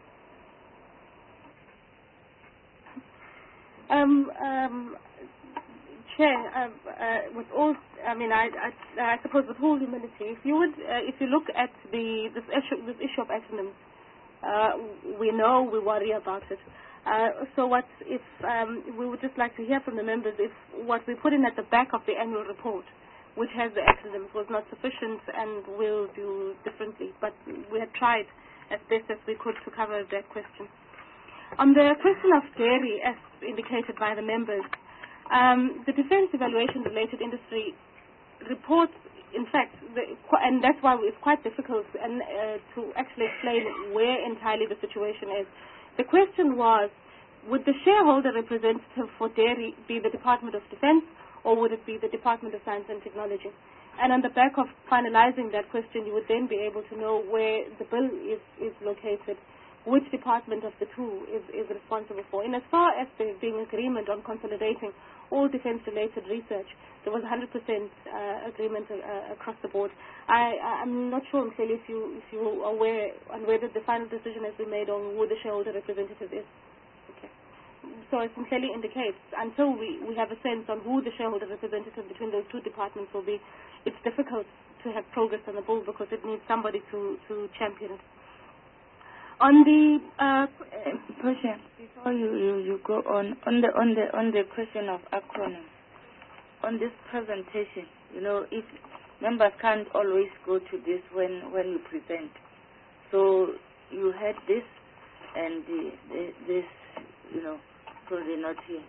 Um, um, Chair, uh, uh, with all, I mean, I, I, I suppose with all humility, if you would, uh, if you look at the this issue, this issue of acronyms, uh, we know, we worry about it. Uh, so what if um, we would just like to hear from the members if what we put in at the back of the annual report, which has the acronyms, was not sufficient, and we'll do differently. But we had tried as best as we could to cover that question. On the question of dairy, as indicated by the members, um, the Defence Evaluation Related Industry report in fact, the, and that's why it's quite difficult and uh, to actually explain where entirely the situation is. The question was, would the shareholder representative for dairy be the Department of Defense, or would it be the Department of Science and Technology? And on the back of finalizing that question, you would then be able to know where the bill is, is located, which department of the two is, is responsible for. In as far as there being agreement on consolidating all defense-related research, there was one hundred percent uh, agreement uh, across the board. I, I'm not sure, Mkheli, if you if you are aware on whether the final decision has been made on who the shareholder representative is. Okay. So as Mkheli indicates, until we, we have a sense on who the shareholder representative between those two departments will be, it's difficult to have progress on the bill because it needs somebody to, to champion it. On the uh, question, before you, you, you go on on the on the on the question of acronyms, on this presentation, you know, if members can't always go to this when when you present, so you had this and the, the, this, you know, so they're not here.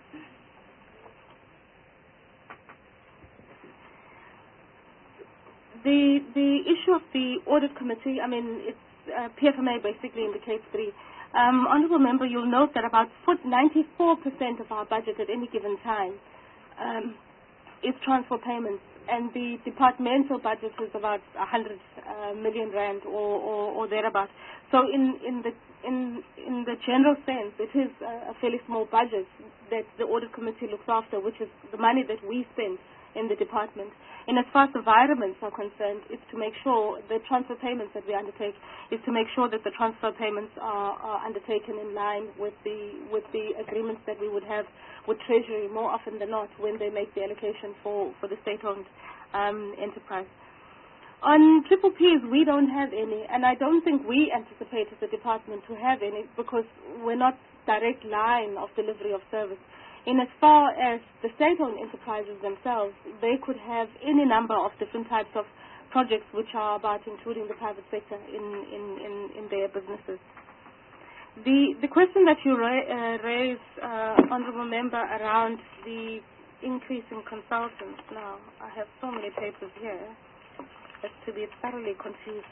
The the issue of the audit committee, I mean, it's. Uh, P F M A basically indicates three. Um, Honourable Member, you'll note that about ninety-four percent of our budget at any given time um, is transfer payments, and the departmental budget is about one hundred uh, million rand or, or, or thereabout. So in, in, the, in, in the general sense, it is a, a fairly small budget that the audit committee looks after, which is the money that we spend in the department. And as far as environments are concerned, it's to make sure the transfer payments that we undertake is to make sure that the transfer payments are, are undertaken in line with the with the agreements that we would have with Treasury more often than not when they make the allocation for, for the state-owned um, enterprise. On triple Ps, we don't have any, and I don't think we anticipate as a department to have any because we're not direct line of delivery of service. In as far as the state-owned enterprises themselves, they could have any number of different types of projects which are about including the private sector in, in, in, in their businesses. The, the question that you ra uh, raised, uh, Honourable Member, around the increase in consultants. Now, I have so many papers here as to be thoroughly confused.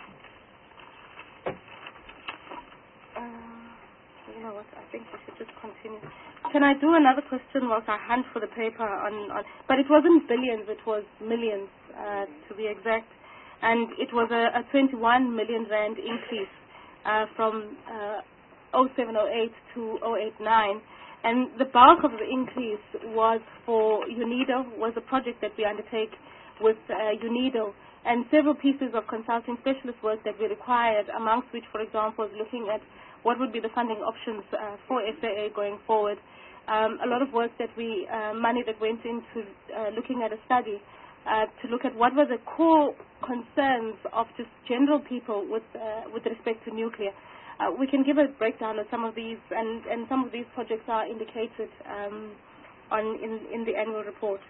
Uh, you know what, I think we should just continue. Can I do another question whilst I hunt for the paper on, on but it wasn't billions, it was millions uh, to be exact, and it was a, a twenty-one million rand increase uh, from uh, oh seven oh eight to oh eight nine, and the bulk of the increase was for UNIDO, was a project that we undertake with uh, UNIDO, and several pieces of consulting specialist work that we required, amongst which, for example, is looking at what would be the funding options uh, for S A A going forward. Um, a lot of work that we, uh, money that went into uh, looking at a study uh, to look at what were the core concerns of just general people with uh, with respect to nuclear. Uh, we can give a breakdown of some of these, and, and some of these projects are indicated um, on in, in the annual report.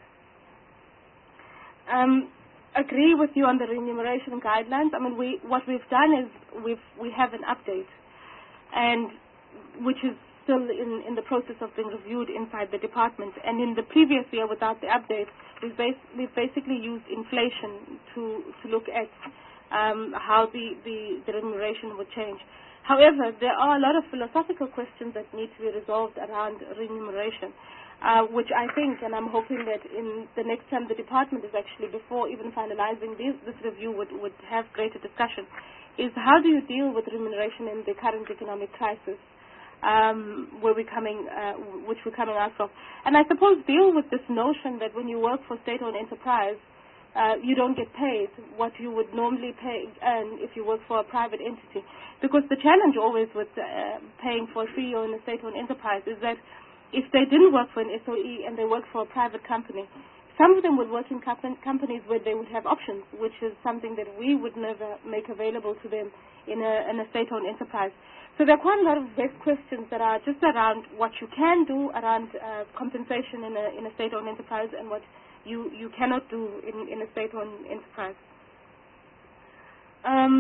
Um, agree with you on the remuneration guidelines. I mean, we what we've done is we've we have an update, and which is still in, in the process of being reviewed inside the department. And in the previous year, without the update, we've, bas we've basically used inflation to to look at um, how the, the, the remuneration would change. However, there are a lot of philosophical questions that need to be resolved around remuneration, uh, which I think, and I'm hoping that in the next time the department is actually, before even finalizing this, this review, would, would have greater discussion, is how do you deal with remuneration in the current economic crisis um, where we're coming, uh, which we're coming out of. And I suppose deal with this notion that when you work for state-owned enterprise, Uh, you don't get paid what you would normally pay earn if you work for a private entity. Because the challenge always with uh, paying for a C E O in a state-owned enterprise is that if they didn't work for an S O E and they work for a private company, some of them would work in companies where they would have options, which is something that we would never make available to them in a, in a state-owned enterprise. So there are quite a lot of best questions that are just around what you can do around uh, compensation in a, in a state-owned enterprise and what you, you cannot do in, in a state-owned enterprise. Um,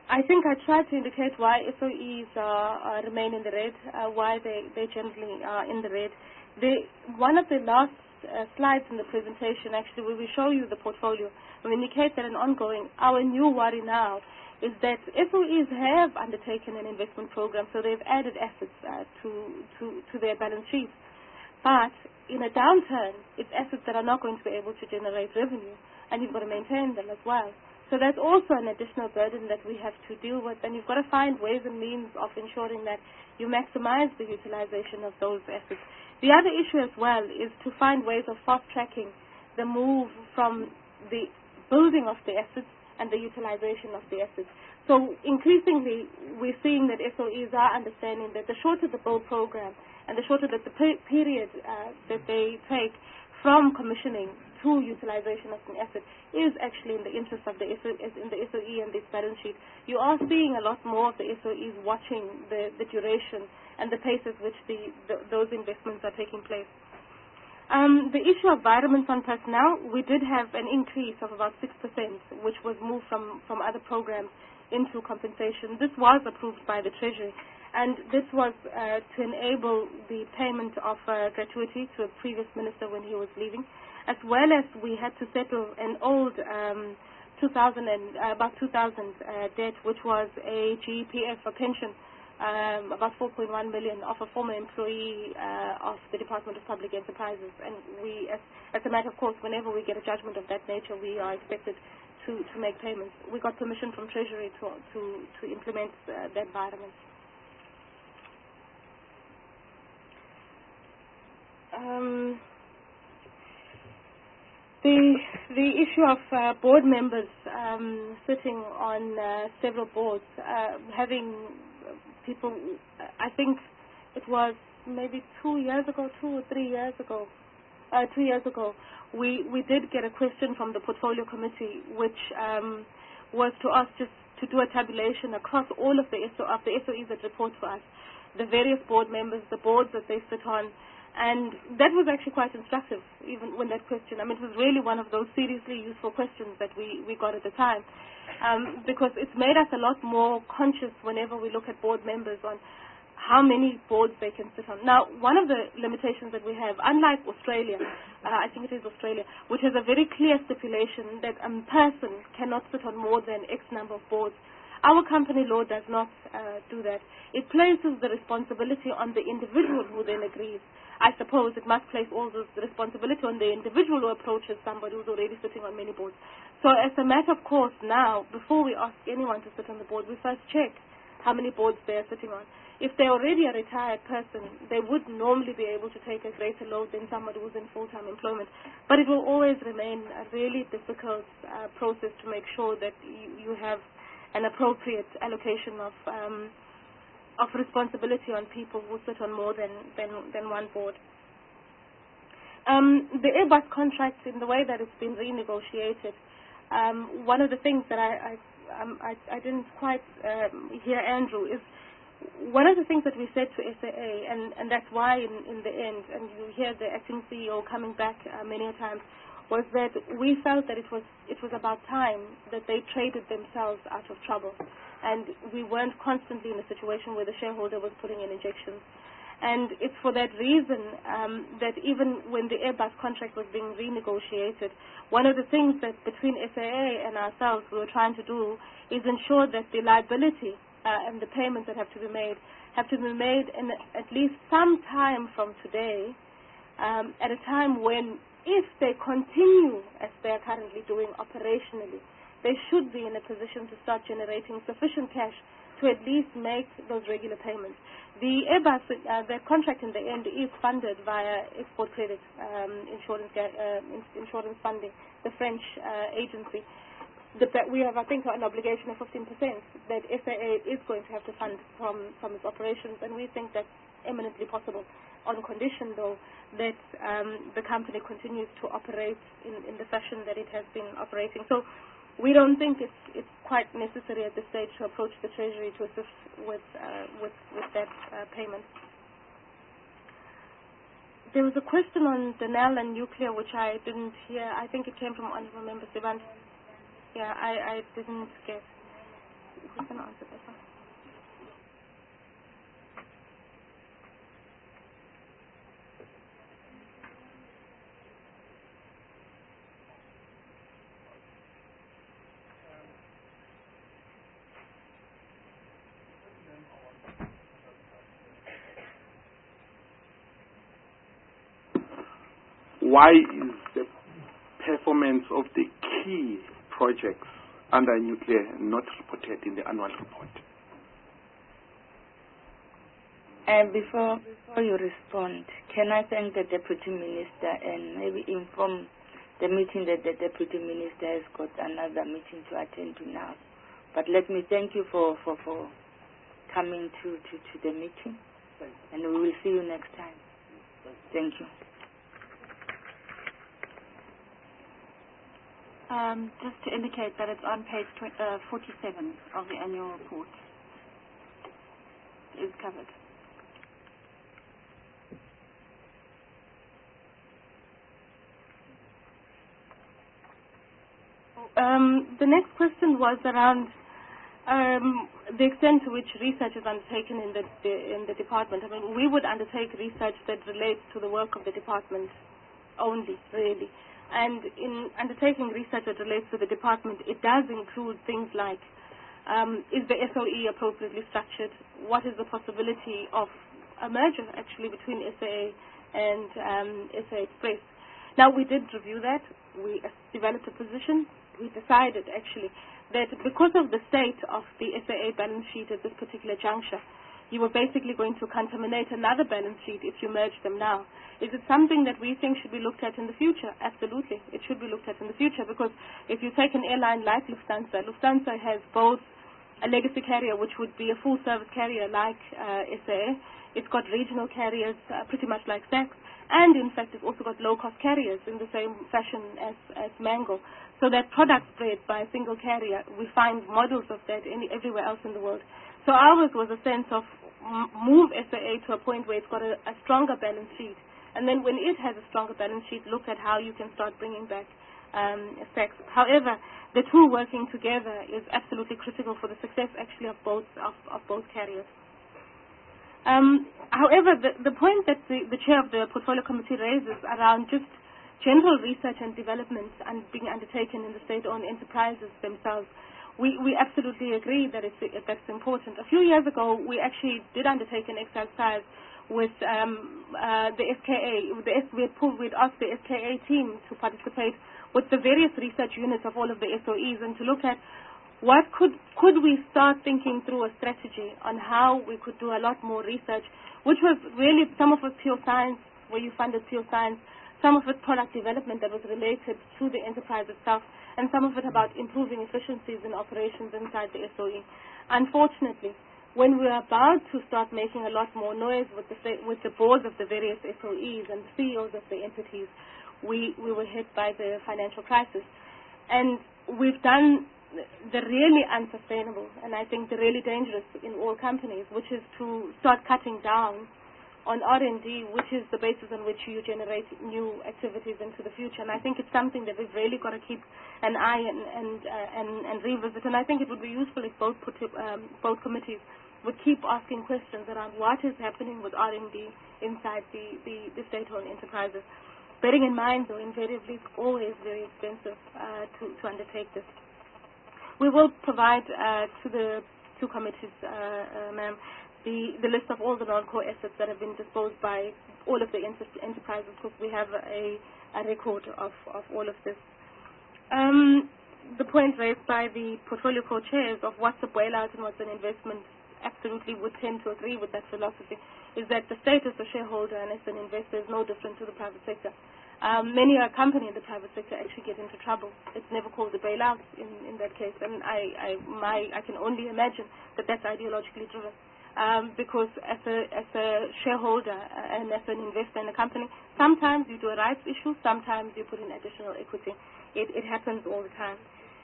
I think I tried to indicate why S O Es uh, uh, remain in the red, uh, why they, they generally are in the red. They, one of the last uh, slides in the presentation, actually, where we show you the portfolio, we indicate that an ongoing, our new worry now is that S O Es have undertaken an investment program, so they've added assets uh, to, to, to their balance sheets. But in a downturn, it's assets that are not going to be able to generate revenue, and you've got to maintain them as well. So that's also an additional burden that we have to deal with, and you've got to find ways and means of ensuring that you maximize the utilization of those assets. The other issue as well is to find ways of fast-tracking the move from the building of the assets and the utilization of the assets. So increasingly, we're seeing that S O Es are understanding that the shorter the build program and the shorter that the pe- period uh, that they take from commissioning to utilization of an asset is actually in the interest of the S O, in the S O E and this balance sheet. You are seeing a lot more of the S O Es watching the, the duration and the pace at which the, the, those investments are taking place. Um, the issue of vitamins on personnel, we did have an increase of about six percent, which was moved from, from other programs into compensation. This was approved by the Treasury, and this was uh, to enable the payment of uh, gratuity to a previous minister when he was leaving, as well as we had to settle an old um, two thousand and, uh, about two thousand uh, debt, which was a G E P F, a pension, um, about four point one million of a former employee uh, of the Department of Public Enterprises. And we, as, as a matter of course, whenever we get a judgment of that nature, we are expected to, to make payments. We got permission from Treasury to, to, to implement uh, that environment. Um, the the issue of uh, board members um, sitting on uh, several boards, uh, having people, I think it was maybe two years ago, two or three years ago, uh, two years ago, we, we did get a question from the portfolio committee, which um, was to us just to do a tabulation across all of the, S O, of the S O Es that report to us, the various board members, the boards that they sit on. And that was actually quite instructive, even when that question, I mean, it was really one of those seriously useful questions that we, we got at the time, um, because it's made us a lot more conscious whenever we look at board members on how many boards they can sit on. Now, one of the limitations that we have, unlike Australia, uh, I think it is Australia, which has a very clear stipulation that a person cannot sit on more than X number of boards. Our company law does not uh, do that. It places the responsibility on the individual who then agrees. I suppose it must place all the responsibility on the individual who approaches somebody who's already sitting on many boards. So as a matter of course now, before we ask anyone to sit on the board, we first check how many boards they are sitting on. If they're already a retired person, they would normally be able to take a greater load than somebody who's in full-time employment. But it will always remain a really difficult uh, process to make sure that you, you have an appropriate allocation of um, of responsibility on people who sit on more than, than, than one board. Um, the Airbus contract, in the way that it's been renegotiated, um, one of the things that I, I, um, I, I didn't quite um, hear Andrew is one of the things that we said to S A A, and, and that's why in, in the end, and you hear the acting C E O coming back uh, many a times, was that we felt that it was it was about time that they traded themselves out of trouble, and we weren't constantly in a situation where the shareholder was putting in injections. And it's for that reason um, that even when the Airbus contract was being renegotiated, one of the things that between S A A and ourselves we were trying to do is ensure that the liability uh, and the payments that have to be made have to be made in at least some time from today, um, at a time when, if they continue as they are currently doing operationally, they should be in a position to start generating sufficient cash to at least make those regular payments. The Airbus, uh, the contract in the end is funded via export credit um, insurance, uh, insurance funding, the French uh, agency. The, we have, I think, an obligation of fifteen percent that S A A is going to have to fund from, from its operations, and we think that's eminently possible, on condition, though, that um, the company continues to operate in, in the fashion that it has been operating. So we don't think it's, it's quite necessary at this stage to approach the Treasury to assist with, uh, with, with that uh, payment. There was a question on Denel and nuclear, which I didn't hear. I think it came from Honourable Member Sivan. Yeah, I, I didn't get. who's going to answer that one? Why is the performance of the key projects under nuclear not reported in the annual report? And before before you respond, can I thank the Deputy Minister and maybe inform the meeting that the Deputy Minister has got another meeting to attend to now. But let me thank you for, for, for coming to, to, to the meeting, and we will see you next time. Thank you. Um, just to indicate that it's on page tw uh, forty-seven of the annual report. It is covered. Um, the next question was around um, the extent to which research is undertaken in the, the in the department. I mean, we would undertake research that relates to the work of the department only, really. And in undertaking research that relates to the department, it does include things like, um, is the S O E appropriately structured? What is the possibility of a merger, actually, between S A A and um, S A Express? Now, we did review that. We developed a position. We decided, actually, that because of the state of the S A A balance sheet at this particular juncture, you were basically going to contaminate another balance sheet if you merge them now. Is it something that we think should be looked at in the future? Absolutely. It should be looked at in the future, because if you take an airline like Lufthansa, Lufthansa has both a legacy carrier, which would be a full-service carrier like uh, S A A. It's got regional carriers, uh, pretty much like S A C, and in fact it's also got low-cost carriers in the same fashion as, as Mango. So that product spread by a single carrier, we find models of that any, everywhere else in the world. So ours was a sense of m move S A A to a point where it's got a, a stronger balance sheet. And then when it has a stronger balance sheet, look at how you can start bringing back um, effects. However, the two working together is absolutely critical for the success, actually, of both of, of both carriers. Um, however, the, the point that the, the chair of the portfolio committee raises around just general research and development and being undertaken in the state-owned enterprises themselves, we, we absolutely agree that it's, that's important. A few years ago, we actually did undertake an exercise with um, uh, the S K A. The S we had pulled, we'd asked the S K A team to participate with the various research units of all of the S O Es and to look at what could could we start thinking through a strategy on how we could do a lot more research, which was really some of it pure science, where you funded pure science, some of it product development that was related to the enterprise itself, and some of it about improving efficiencies in operations inside the S O E. Unfortunately, when we were about to start making a lot more noise with the with the boards of the various S O Es and the C E Os of the entities, we, we were hit by the financial crisis. And we've done the really unsustainable, and I think the really dangerous in all companies, which is to start cutting down on R and D, which is the basis on which you generate new activities into the future. And I think it's something that we've really got to keep an eye and and, uh, and, and revisit. And I think it would be useful if both put, um, both committees would keep asking questions around what is happening with R and D inside the, the, the state-owned enterprises. Bearing in mind, though, invariably it's always very expensive uh, to, to undertake this. We will provide uh, to the two committees, uh, uh, ma'am, the, the list of all the non-core assets that have been disposed by all of the enter enterprises, because we have a, a record of, of all of this. Um, the point raised by the portfolio co-chairs of what's a bailout and what's an investment, absolutely would tend to agree with that philosophy, is that the state as a shareholder and as an investor is no different to the private sector. Um, many a company in the private sector actually get into trouble. It's never called a bailout in, in that case, and I, I, my, I can only imagine that that's ideologically driven. Um, because as a, as a shareholder and as an investor in a company, sometimes you do a rights issue, sometimes you put in additional equity. It, it happens all the time.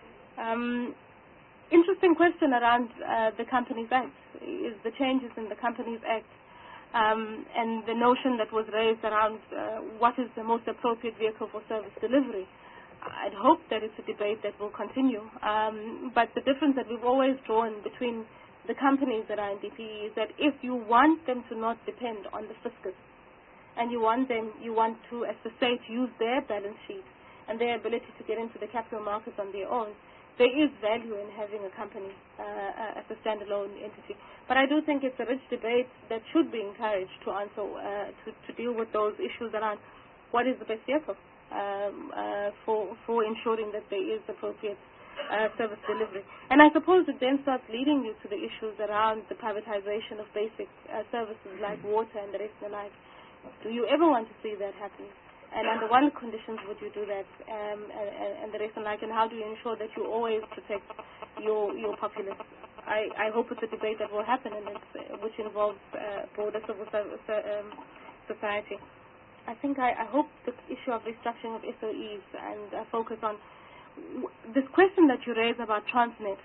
Um, interesting question around uh, the Companies Act is the changes in the Companies Act um, and the notion that was raised around uh, what is the most appropriate vehicle for service delivery. I'd hope that it's a debate that will continue. Um, but the difference that we've always drawn between the companies that are in D P E is that if you want them to not depend on the fiscus, and you want them, you want to, as the state, use their balance sheet and their ability to get into the capital markets on their own, there is value in having a company uh, as a standalone entity. But I do think it's a rich debate that should be encouraged to answer, uh, to, to deal with those issues around what is the best vehicle um, uh, for, for ensuring that there is appropriate uh, service delivery. And I suppose it then starts leading you to the issues around the privatization of basic uh, services like water and the rest of the like. Do you ever want to see that happen? And under what conditions would you do that, um, and, and the rest and like, and how do you ensure that you always protect your your populace? I, I hope it's a debate that will happen, and it's, uh, which involves uh, broader civil service, uh, um, society. I think I, I hope the issue of restructuring of S O Es and uh, focus on w- this question that you raise about Transnet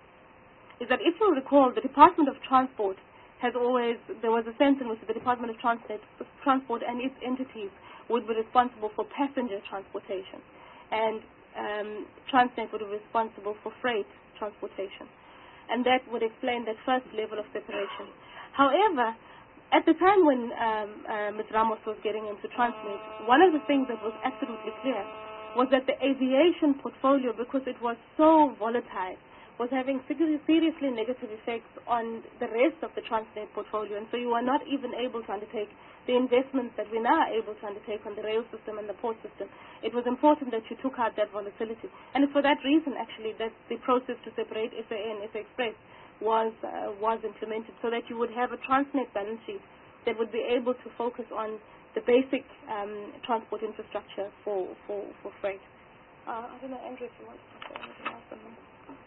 is that if you recall, the Department of Transport has always, there was a sense in which the Department of Transnet, Transport and its entities would be responsible for passenger transportation, and um, Transnet would be responsible for freight transportation. And that would explain that first level of separation. However, at the time when um, uh, Miz Ramos was getting into Transnet, one of the things that was absolutely clear was that the aviation portfolio, because it was so volatile, was having seriously negative effects on the rest of the Transnet portfolio, and so you are not even able to undertake the investments that we now are able to undertake on the rail system and the port system. It was important that you took out that volatility, and it's for that reason, actually, that the process to separate S A A and S A Express was uh, was implemented, so that you would have a Transnet balance sheet that would be able to focus on the basic um, transport infrastructure for for for freight. Uh, I don't know, Andrew, if you want to say anything else on that.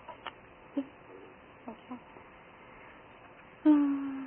Okay. Um,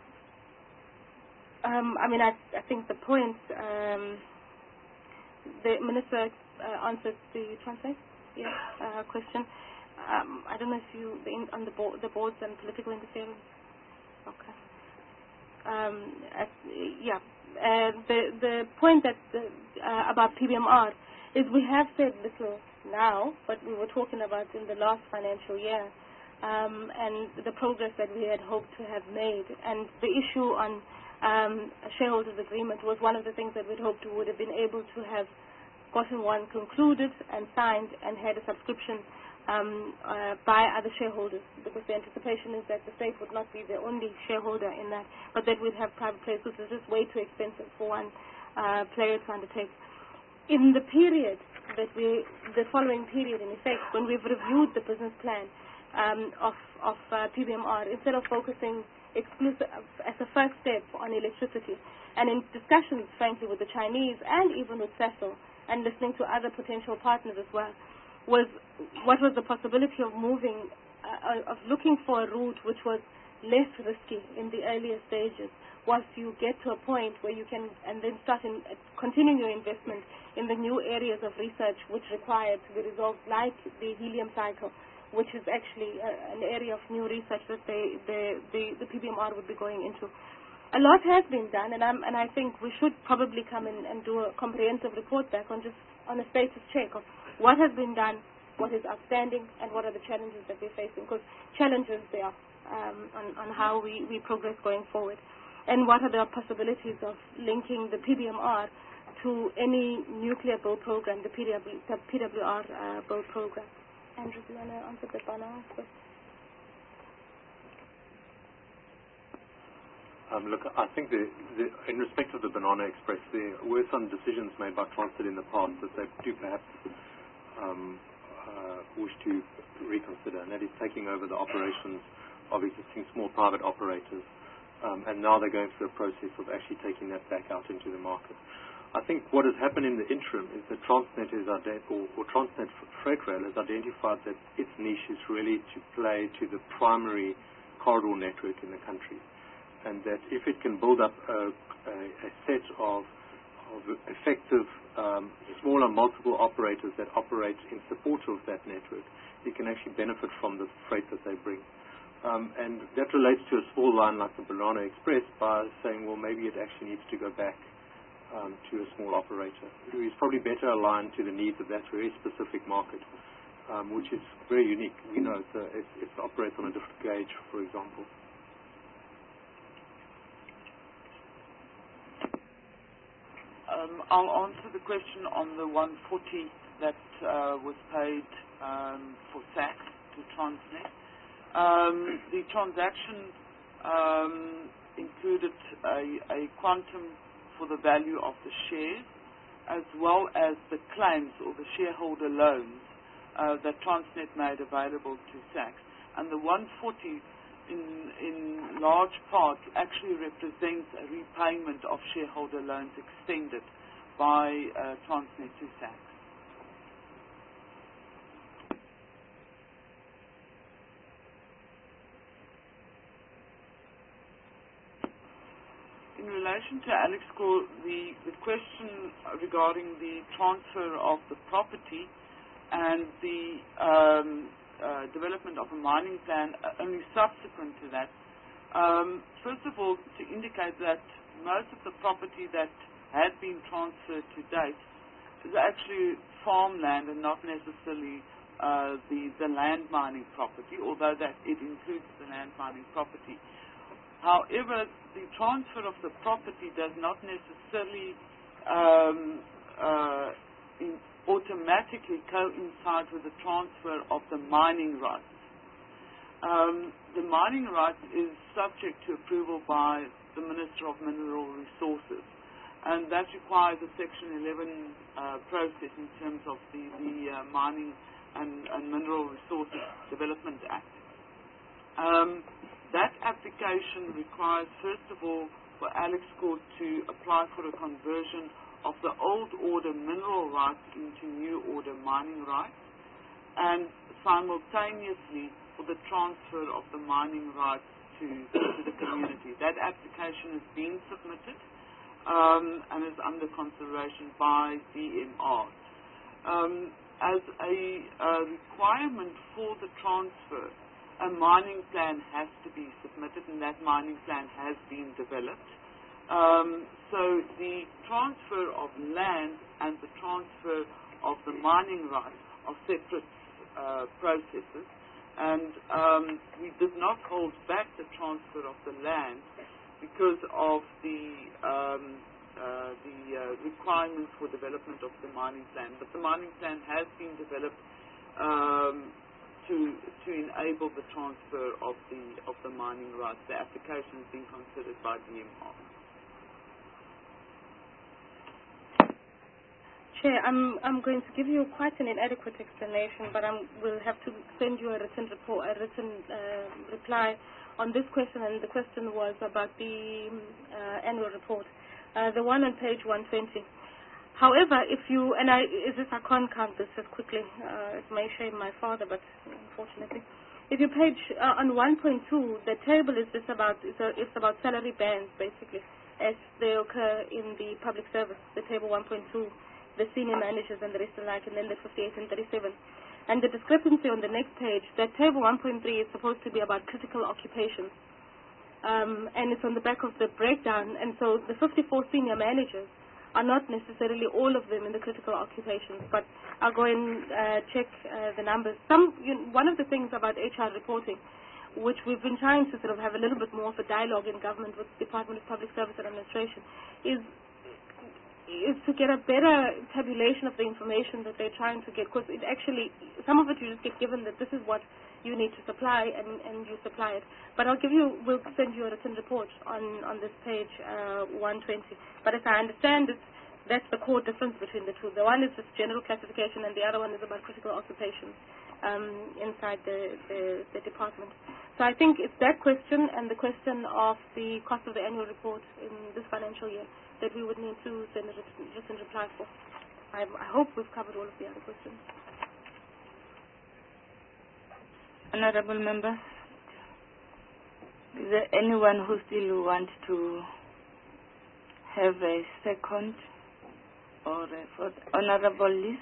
I mean, I, I think the point, um, the Minister uh, answered the Transnet yeah, uh, question. Um, I don't know if you, the in, on the, board, the boards and political interference. Okay. Um, as, yeah. Uh, the, the point that the, uh, about P B M R is we have said little now, but we were talking about in the last financial year. Um, and the progress that we had hoped to have made. And the issue on um, a shareholders agreement was one of the things that we'd hoped we would have been able to have gotten one concluded and signed and had a subscription um, uh, by other shareholders, because the anticipation is that the state would not be the only shareholder in that, but that we'd have private players, which is just way too expensive for one uh, player to undertake. In the period that we, the following period in effect, when we've reviewed the business plan, Um, of, of uh, P B M R, instead of focusing exclusive as a first step on electricity, and in discussions, frankly, with the Chinese and even with Sasol, and listening to other potential partners as well, was what was the possibility of moving, uh, of looking for a route which was less risky in the earlier stages, once you get to a point where you can, and then start in, uh, continuing your investment in the new areas of research which require to be resolved, like the helium cycle, which is actually uh, an area of new research that they, they, they, the P B M R would be going into. A lot has been done, and, I'm, and I think we should probably come in and do a comprehensive report back on just on a status check of what has been done, what is outstanding, and what are the challenges that we're facing, because challenges there um, on, on how we, we progress going forward, and what are the possibilities of linking the P B M R to any nuclear build program, the P W, the P W R uh, build program. Andrew, do you want to answer the Bana question? Um, look, I think the, the, in respect of the Banana Express, there were some decisions made by Transnet in the past that they do perhaps um, uh, wish to reconsider, and that is taking over the operations of existing small private operators. Um, and now they're going through a process of actually taking that back out into the market. I think what has happened in the interim is that Transnet is or, or Transnet Freight Rail has identified that its niche is really to play to the primary corridor network in the country, and that if it can build up a, a, a set of, of effective um, smaller multiple operators that operate in support of that network, it can actually benefit from the freight that they bring. Um, and that relates to a small line like the Banana Express by saying, well, maybe it actually needs to go back um, to a small operator who is probably better aligned to the needs of that very specific market, um, which is very unique. We know it's, a, it's, it operates on a different gauge, for example. Um, I'll answer the question on the one forty that uh, was paid um, for S A C to Transnet. Um, the transaction um, included a, a quantum for the value of the shares, as well as the claims or the shareholder loans uh, that Transnet made available to S A C. And the one forty in, in large part actually represents a repayment of shareholder loans extended by uh, Transnet to S A C. In relation to Alex Gore, the, the question regarding the transfer of the property and the um, uh, development of a mining plan uh, only subsequent to that, um, first of all, to indicate that most of the property that had been transferred to date is actually farmland and not necessarily uh, the, the land mining property, although that it includes the land mining property. However, the transfer of the property does not necessarily um, uh, in automatically coincide with the transfer of the mining rights. Um, the mining rights is subject to approval by the Minister of Mineral Resources, and that requires a Section eleven uh, process in terms of the, the uh, Mining and, and Mineral Resources Development Act. Um, That application requires, first of all, for Alex Gore to apply for a conversion of the old order mineral rights into new order mining rights, and simultaneously for the transfer of the mining rights to, to the community. That application has been submitted um, and is under consideration by D M R. Um, as a, a requirement for the transfer, a mining plan has to be submitted, and that mining plan has been developed. Um, so the transfer of land and the transfer of the mining rights are separate uh, processes, and um, we did not hold back the transfer of the land because of the um, uh, the uh, requirements for development of the mining plan. But the mining plan has been developed um, to to enable the transfer of the of the mining rights. The application is being considered by D M R. Chair, I'm I'm going to give you quite an inadequate explanation, but I will have to send you a written report, a written uh, reply on this question. And the question was about the uh, annual report, uh, the one on page one twenty. However, if you, and I, is this, I can't count this as quickly, uh, it may shame my father, but unfortunately. If you page, uh, on one point two, the table is just about, it's, a, it's about salary bands, basically, as they occur in the public service, the table one point two, the senior managers and the rest alike, and then the fifty-eight and thirty-seven. And the discrepancy on the next page, that table one point three is supposed to be about critical occupations, um, and it's on the back of the breakdown, and so the fifty-four senior managers are not necessarily all of them in the critical occupations, but I'll go and uh, check uh, the numbers. Some, you know, one of the things about H R reporting, which we've been trying to sort of have a little bit more of a dialogue in government with the Department of Public Service and Administration, is is to get a better tabulation of the information that they're trying to get, because it actually, some of it you just get given that this is what you need to supply, and, and you supply it. But I'll give you, we'll send you a written report on, on this page uh, one twenty. But as I understand it, that's the core difference between the two. The one is just general classification, and the other one is about critical occupations um, inside the, the, the department. So I think it's that question and the question of the cost of the annual report in this financial year that we would need to send a written, written reply for. I, I hope we've covered all of the other questions. Honorable Member, is there anyone who still wants to have a second or a fourth? Honorable Liz?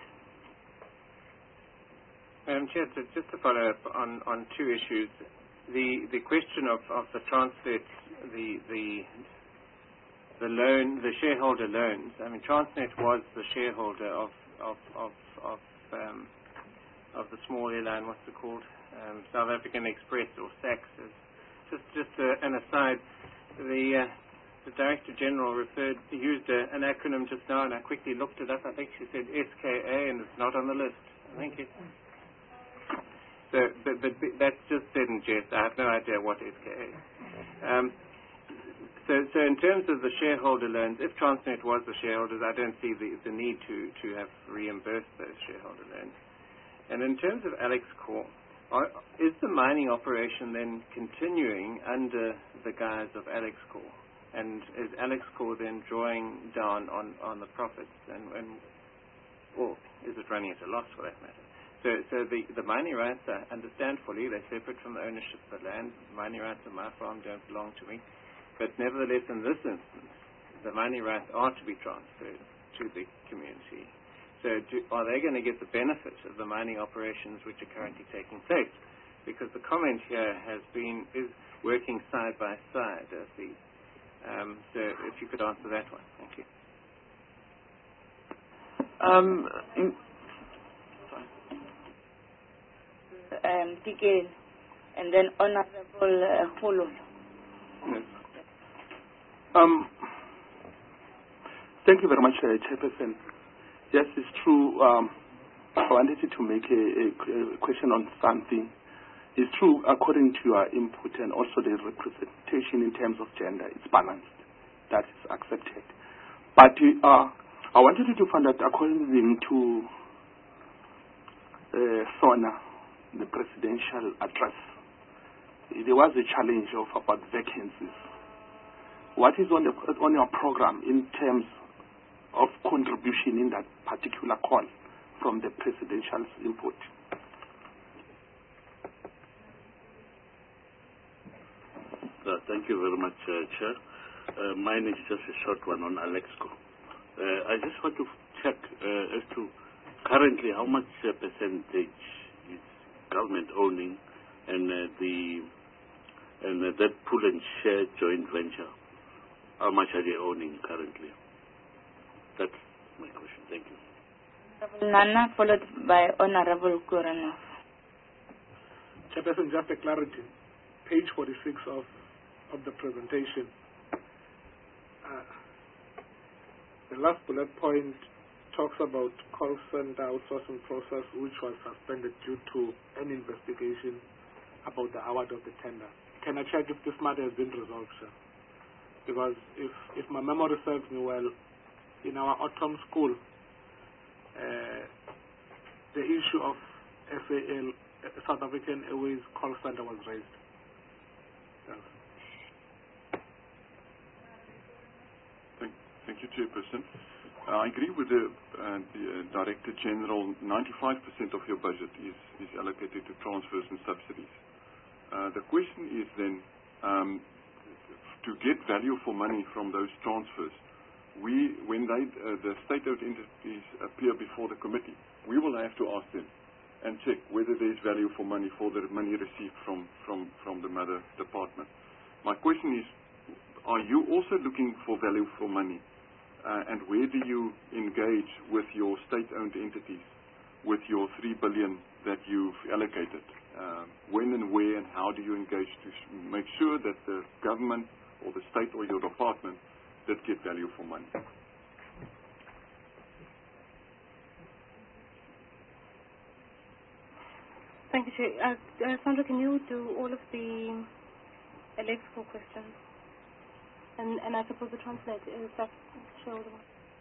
Madam Chair, to, just to follow up on, on two issues. The the question of, of the transfer, the the the loan, the shareholder loans. I mean, Transnet was the shareholder of of of of, um, of the small airline. What's it called? Um, South African Express, or SAX. Just just uh, an aside. The uh, the Director General referred used uh, an acronym just now, and I quickly looked it up. I think she said S K A, and it's not on the list. I think it. So, but, but that's just said in jest. I have no idea what S K A is. Um, so, so in terms of the shareholder loans, if Transnet was the shareholders, I don't see the, the need to, to have reimbursed those shareholder loans. And in terms of AlexCore, are, is the mining operation then continuing under the guise of AlexCore? And is AlexCore then drawing down on, on the profits, and, and or is it running at a loss for that matter? So, so the, the mining rights, I understand fully, they're separate from the ownership of the land. Mining rights on my farm don't belong to me. But nevertheless, in this instance, the mining rights are to be transferred to the community. So do, are they going to get the benefit of the mining operations which are currently taking place? Because the comment here has been, is working side by side, uh, please. Um, so if you could answer that one. Thank you. Um, in um, Tigel, and then Honorable uh, Hulu. Yes. Um, thank you very much, uh, Chairperson. Yes, it's true. Um, I wanted to make a, a, a question on something. It's true, according to your input and also the representation in terms of gender, it's balanced. That is accepted. But uh, I wanted you to find out, according to uh, SONA, the presidential address, there was a challenge of about vacancies. What is on, the, on your program in terms of contribution in that particular call from the presidential input? Uh, thank you very much, uh, Chair. Uh, mine is just a short one on AlexCore. Uh, I just want to check uh, as to currently how much uh, percentage is government owning, and uh, the and uh, that pool and share joint venture, how much are they owning currently? That's my question. Thank you. Honorable Nana, followed by Honorable Kuranov. Chairperson, just a clarity. Page forty-six of of the presentation. Uh, the last bullet point talks about call center outsourcing process, which was suspended due to an investigation about the award of the tender. Can I check if this matter has been resolved, sir? Because if, if my memory serves me well, in our autumn school, uh, the issue of S A L, South African Airways call center, was raised. Yes. Thank, thank you, Chairperson. Uh, I agree with the, uh, the uh, Director General. ninety-five percent of your budget is, is allocated to transfers and subsidies. Uh, the question is then, um, to get value for money from those transfers, we, when they, uh, the state-owned entities appear before the committee, we will have to ask them and check whether there is value for money for the money received from, from, from the mother department. My question is, are you also looking for value for money? Uh, and where do you engage with your state-owned entities with your three billion that you've allocated? Uh, when and where and how do you engage to sh make sure that the government or the state or your department that get value for money? Thank you, Chair. Uh, uh, Sandra, can you do all of the electrical questions? And, and I suppose the translate is that show the one.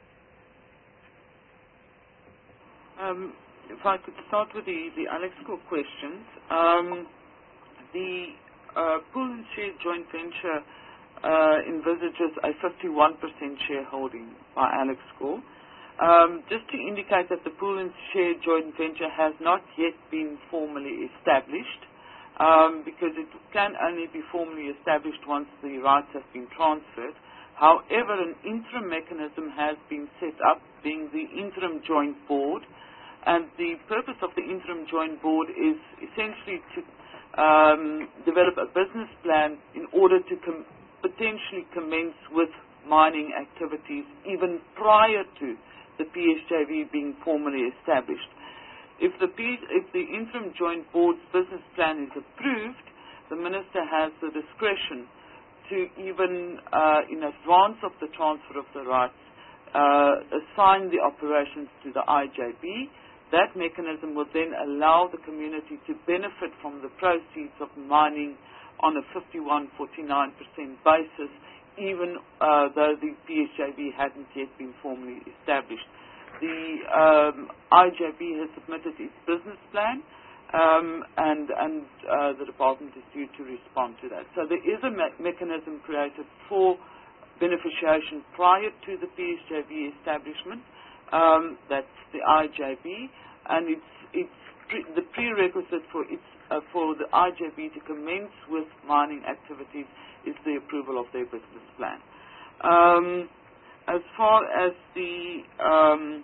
Um, if I could start with the, the AlexCore questions. Um, the uh, pool and share joint venture uh, envisages a fifty-one percent shareholding by AlexCore. Um, just to indicate that the pool and share joint venture has not yet been formally established, um, because it can only be formally established once the rights have been transferred. However, an interim mechanism has been set up, being the interim joint board, and the purpose of the interim joint board is essentially to um, develop a business plan in order to com potentially commence with mining activities even prior to the P S J V being formally established. If the, P, if the Interim Joint Board's business plan is approved, the Minister has the discretion to even, uh, in advance of the transfer of the rights, uh, assign the operations to the I J B. That mechanism will then allow the community to benefit from the proceeds of mining on a fifty-one forty-nine percent basis, even uh, though the P S J V hadn't yet been formally established. The um, I J B has submitted its business plan, um, and, and uh, the department is due to respond to that. So there is a me mechanism created for beneficiation prior to the P S J V establishment. Um, that's the I J B, and it's, it's pre the prerequisite for, its, uh, for the I J B to commence with mining activities is the approval of their business plan. Um, as far as the um,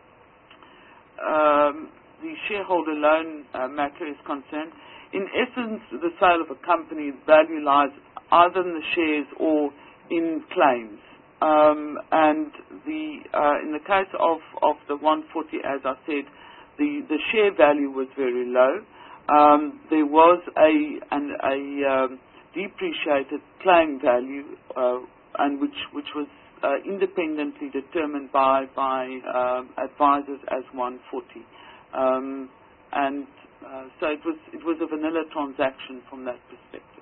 um, the shareholder loan uh, matter is concerned, in essence, the sale of a company's value lies either in the shares or in claims. Um, and the uh, in the case of, of the one forty, as I said, the, the share value was very low. Um, there was a an, a um, depreciated claim value, uh, and which which was uh, independently determined by by um, advisors as one forty, um, and uh, so it was it was a vanilla transaction from that perspective.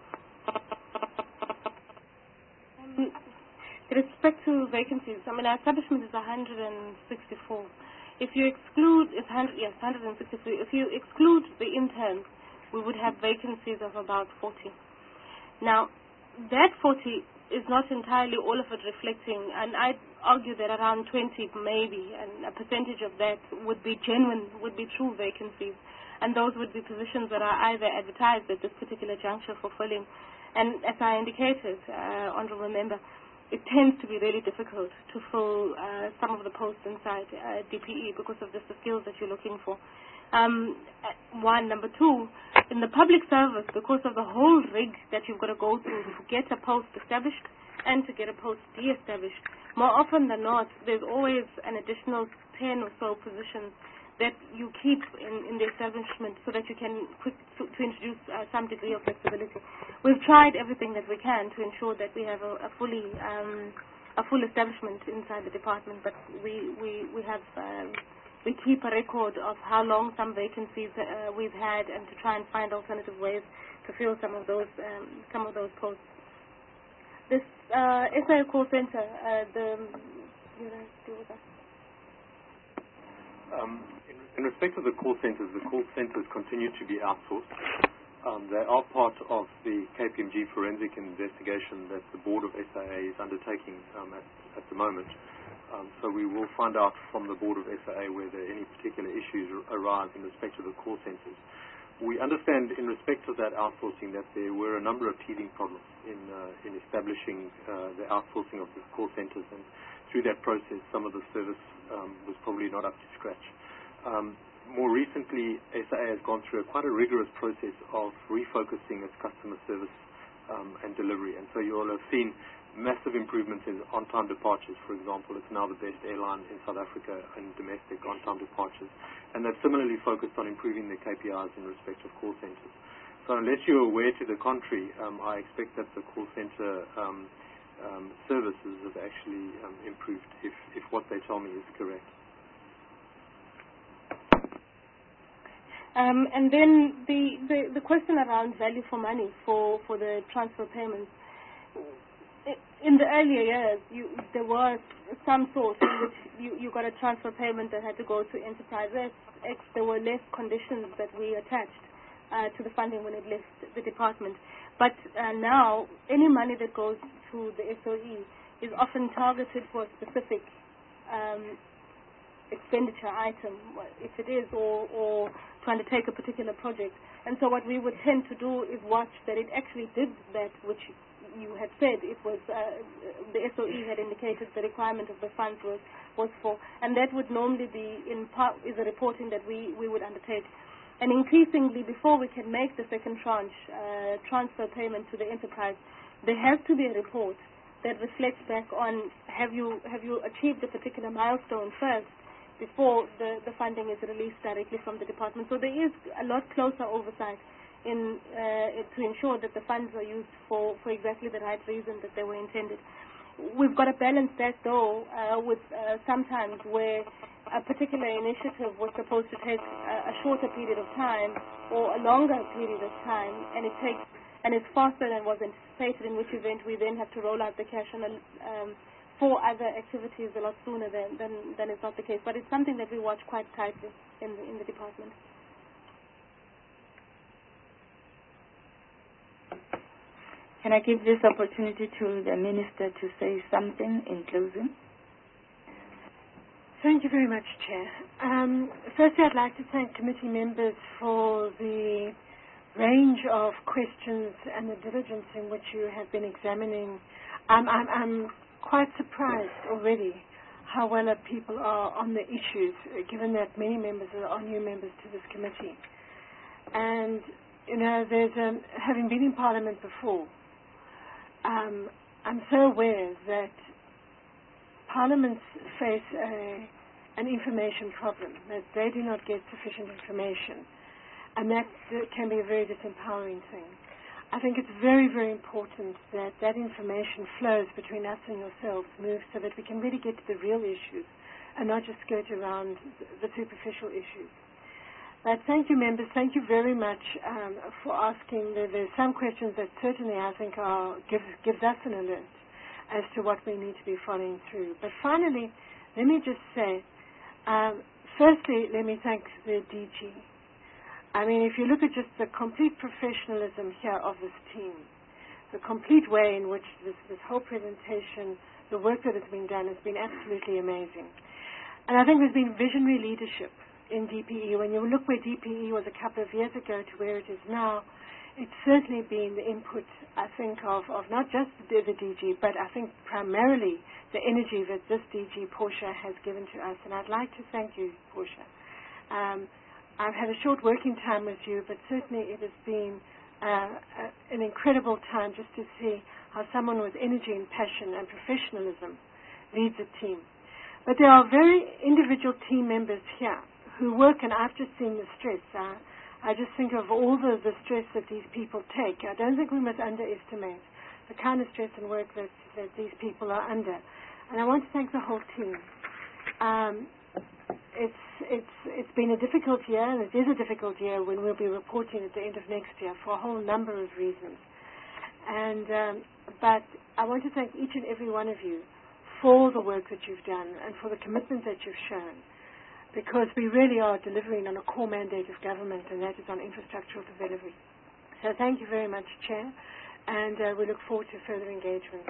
Um, with respect to vacancies, I mean, our establishment is one hundred sixty-four. If you exclude, it's one hundred, yes, one hundred sixty-three. If you exclude the interns, we would have vacancies of about forty. Now, that forty is not entirely all of it reflecting, and I'd argue that around twenty maybe, and a percentage of that would be genuine, would be true vacancies, and those would be positions that are either advertised at this particular juncture for filling. And as I indicated, uh, Honourable Member, it tends to be really difficult to fill uh, some of the posts inside uh, D P E because of just the skills that you're looking for. Um, one. Number two, in the public service, because of the whole rig that you've got to go through to get a post established and to get a post de-established, more often than not, there's always an additional ten or so positions that you keep in, in the establishment so that you can quick to, to introduce uh, some degree of flexibility. We've tried everything that we can to ensure that we have a, a fully um, a full establishment inside the department, but we we we have um, we keep a record of how long some vacancies uh, we've had, and to try and find alternative ways to fill some of those um, some of those posts. This uh, S I A call center, uh, the you know, deal with that. Um, in, in respect of the call centers, the call centers continue to be outsourced. Um, they are part of the K P M G forensic investigation that the board of S I A is undertaking um, at, at the moment. Um, so we will find out from the board of S I A whether any particular issues arise in respect of the call centers. We understand in respect of that outsourcing that there were a number of teething problems in, uh, in establishing uh, the outsourcing of the call centers, and through that process some of the service um, was probably not up to scratch. Um, more recently, S I A has gone through a, quite a rigorous process of refocusing its customer service um, and delivery, and so you all have seen massive improvements in on-time departures. For example, it's now the best airline in South Africa in domestic on-time departures, and they've similarly focused on improving their K P Is in respect of call centers. So unless you're aware to the contrary, um, I expect that the call center um, um, services have actually um, improved, if, if what they tell me is correct. Um, and then the, the, the question around value for money for, for the transfer payments. In the earlier years, you, there was some sort in which you, you got a transfer payment that had to go to Enterprise X. There were less conditions that we attached uh, to the funding when it left the department. But uh, now, any money that goes to the S O E is often targeted for a specific um, expenditure item, if it is, or, or to undertake a particular project. And so what we would tend to do is watch that it actually did that which you had said it was, uh, the S O E had indicated the requirement of the funds was, was for, and that would normally be in part is a reporting that we, we would undertake. And increasingly, before we can make the second tranche uh, transfer payment to the enterprise, there has to be a report that reflects back on have you have you achieved a particular milestone first before the, the funding is released directly from the department. So there is a lot closer oversight in uh, to ensure that the funds are used for, for exactly the right reason that they were intended. We've got to balance that, though, uh, with uh, sometimes where a particular initiative was supposed to take a, a shorter period of time or a longer period of time, and it takes and it's faster than was anticipated, in which event we then have to roll out the cash and um, for other activities a lot sooner than, than than is not the case. But it's something that we watch quite tightly in the, in the department. Can I give this opportunity to the Minister to say something in closing? Thank you very much, Chair. Um, firstly, I'd like to thank committee members for the range of questions and the diligence in which you have been examining. Um, I'm, I'm quite surprised already how well people are on the issues, given that many members are new members to this committee. And, you know, there's um, having been in Parliament before, Um, I'm so aware that parliaments face a, an information problem, that they do not get sufficient information, and that uh, can be a very disempowering thing. I think it's very, very important that that information flows between us and yourselves, moves so that we can really get to the real issues and not just skirt around the superficial issues. But thank you, members. Thank you very much um, for asking. There, there's some questions that certainly I think are, gives, gives us an alert as to what we need to be following through. But finally, let me just say, um, firstly, let me thank the D G. I mean, if you look at just the complete professionalism here of this team, the complete way in which this, this whole presentation, the work that has been done has been absolutely amazing. And I think there's been visionary leadership in D P E. When you look where D P E was a couple of years ago to where it is now, it's certainly been the input, I think, of, of not just the, the D G, but I think primarily the energy that this D G, Portia, has given to us. And I'd like to thank you, Portia. Um, I've had a short working time with you, but certainly it has been uh, a, an incredible time just to see how someone with energy and passion and professionalism leads a team. But there are very individual team members here who work, and I've just seen the stress. Uh, I just think of all the, the stress that these people take. I don't think we must underestimate the kind of stress and work that, that these people are under. And I want to thank the whole team. Um, it's, it's, it's been a difficult year, and it is a difficult year when we'll be reporting at the end of next year for a whole number of reasons. And, um, but I want to thank each and every one of you for the work that you've done and for the commitment that you've shown, because we really are delivering on a core mandate of government, and that is on infrastructural delivery. So thank you very much, Chair, and uh, we look forward to further engagement.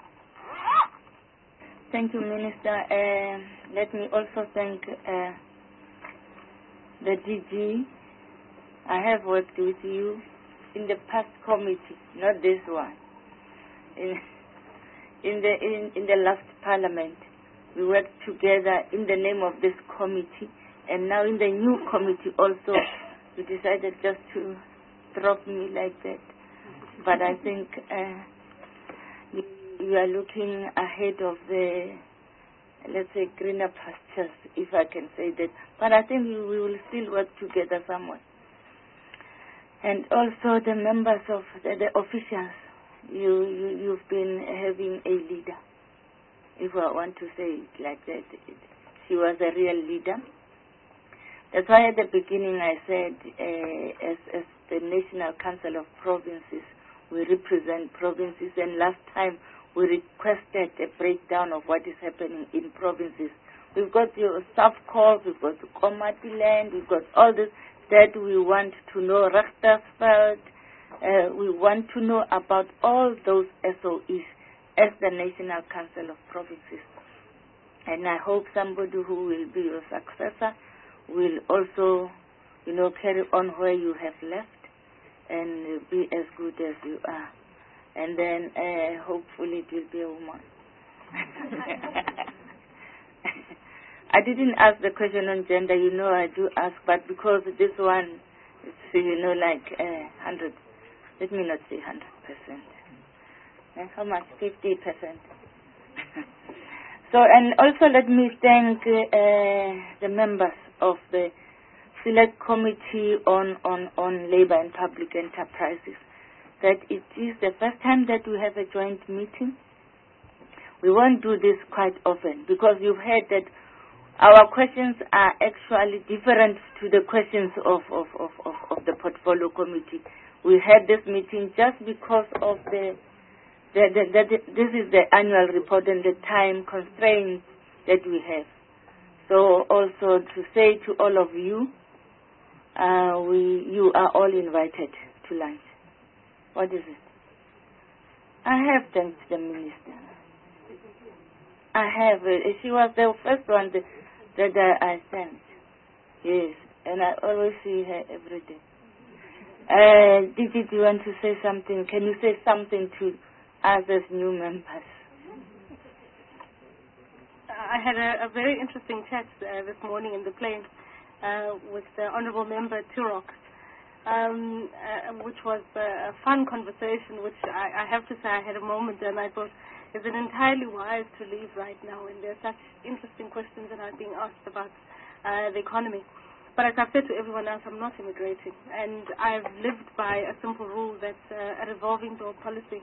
Thank you, Minister. Uh, let me also thank uh, the D G. I have worked with you in the past committee, not this one. In, in, the, in, in the last Parliament, we worked together in the name of this committee, and now in the new committee also, we decided just to drop me like that. But I think uh, you, you are looking ahead of the, let's say, greener pastures, if I can say that. But I think we will still work together somewhere. And also the members of the, the officials, you, you, you've been having a leader. If I want to say it like that, she was a real leader. That's why at the beginning I said, uh, as, as the National Council of Provinces, we represent provinces, and last time we requested a breakdown of what is happening in provinces. We've got your staff calls, we've got the Komati land, we've got all this that we want to know, Rachterveld, uh, we want to know about all those S O Es as the National Council of Provinces. And I hope somebody who will be your successor will also, you know, carry on where you have left and be as good as you are. And then uh, hopefully it will be a woman. I didn't ask the question on gender, you know I do ask, but because this one is, you know, like uh, one hundred, let me not say one hundred percent. Uh, how much? fifty percent. So, and also let me thank uh, the members of the Select Committee on, on, on Labour and Public Enterprises, that it is the first time that we have a joint meeting. We won't do this quite often because you've heard that our questions are actually different to the questions of, of, of, of, of the Portfolio Committee. We had this meeting just because of the The, the, the, the, this is the annual report and the time constraints that we have. So also to say to all of you, uh, we you are all invited to lunch. What is it? I have thanked the minister. I have. Uh, she was the first one that, that uh, I sent. Yes, and I always see her every day. Uh, did, did you want to say something? Can you say something to us as new members? I had a, a very interesting chat uh, this morning in the plane uh, with the Honourable Member Turok, um, uh, which was a fun conversation, which I, I have to say I had a moment and I thought, is it entirely wise to leave right now? And there are such interesting questions that are being asked about uh, the economy. But as I've said to everyone else, I'm not immigrating. And I've lived by a simple rule that uh, a revolving door policy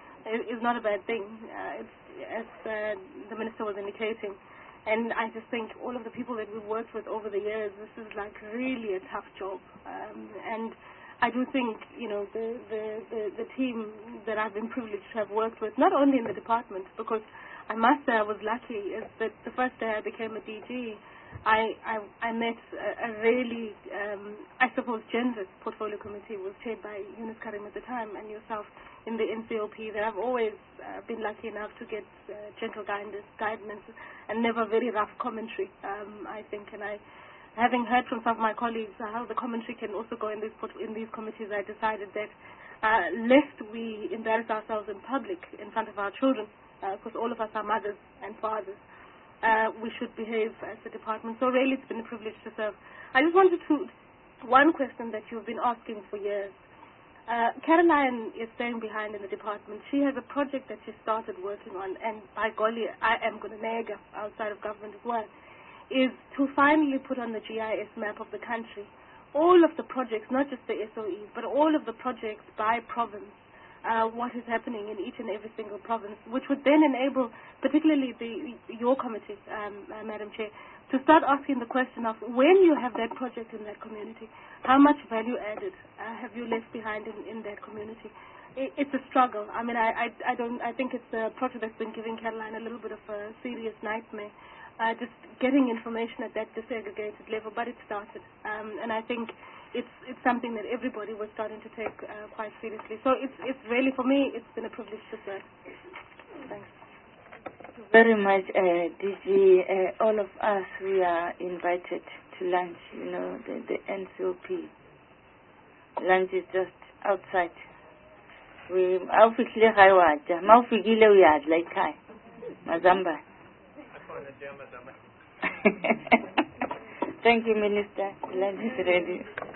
is not a bad thing, uh, it's, as uh, the Minister was indicating. And I just think all of the people that we've worked with over the years, this is like really a tough job. Um, and I do think, you know, the, the, the, the team that I've been privileged to have worked with, not only in the department, because I must say I was lucky, is that the first day I became a D G, I, I, I met a, a really, um, I suppose, generous portfolio committee. It was chaired by Yunus Karim at the time and yourself in the N C O P that I've always uh, been lucky enough to get uh, gentle guidance, guidance and never very rough commentary, um, I think. And I, having heard from some of my colleagues uh, how the commentary can also go in these, in these committees, I decided that uh, lest we embarrass ourselves in public in front of our children, because uh, all of us are mothers and fathers, Uh, we should behave as a department. So really it's been a privilege to serve. I just wanted to, one question that you've been asking for years. Uh, Caroline is staying behind in the department. She has a project that she started working on, and by golly, I am going to nega outside of government as well, is to finally put on the G I S map of the country all of the projects, not just the S O Es, but all of the projects by province, Uh, what is happening in each and every single province, which would then enable, particularly the, your committee, um, uh, Madam Chair, to start asking the question of when you have that project in that community, how much value added uh, have you left behind in, in that community? It, it's a struggle. I mean, I, I, I don't. I think it's a project that's been giving Caroline a little bit of a serious nightmare. Uh, just getting information at that disaggregated level, but it started, um, and I think it's it's something that everybody was starting to take uh, quite seriously. So it's it's really, for me, it's been a privilege to serve. Thanks. Very much, uh, D G. Uh, all of us, we are invited to lunch. You know, the, the N C O P lunch is just outside. We awufikile gae wa ja, ma ufikile uyadla ekhaya Mazamba. Thank you, Minister. Lunch is ready.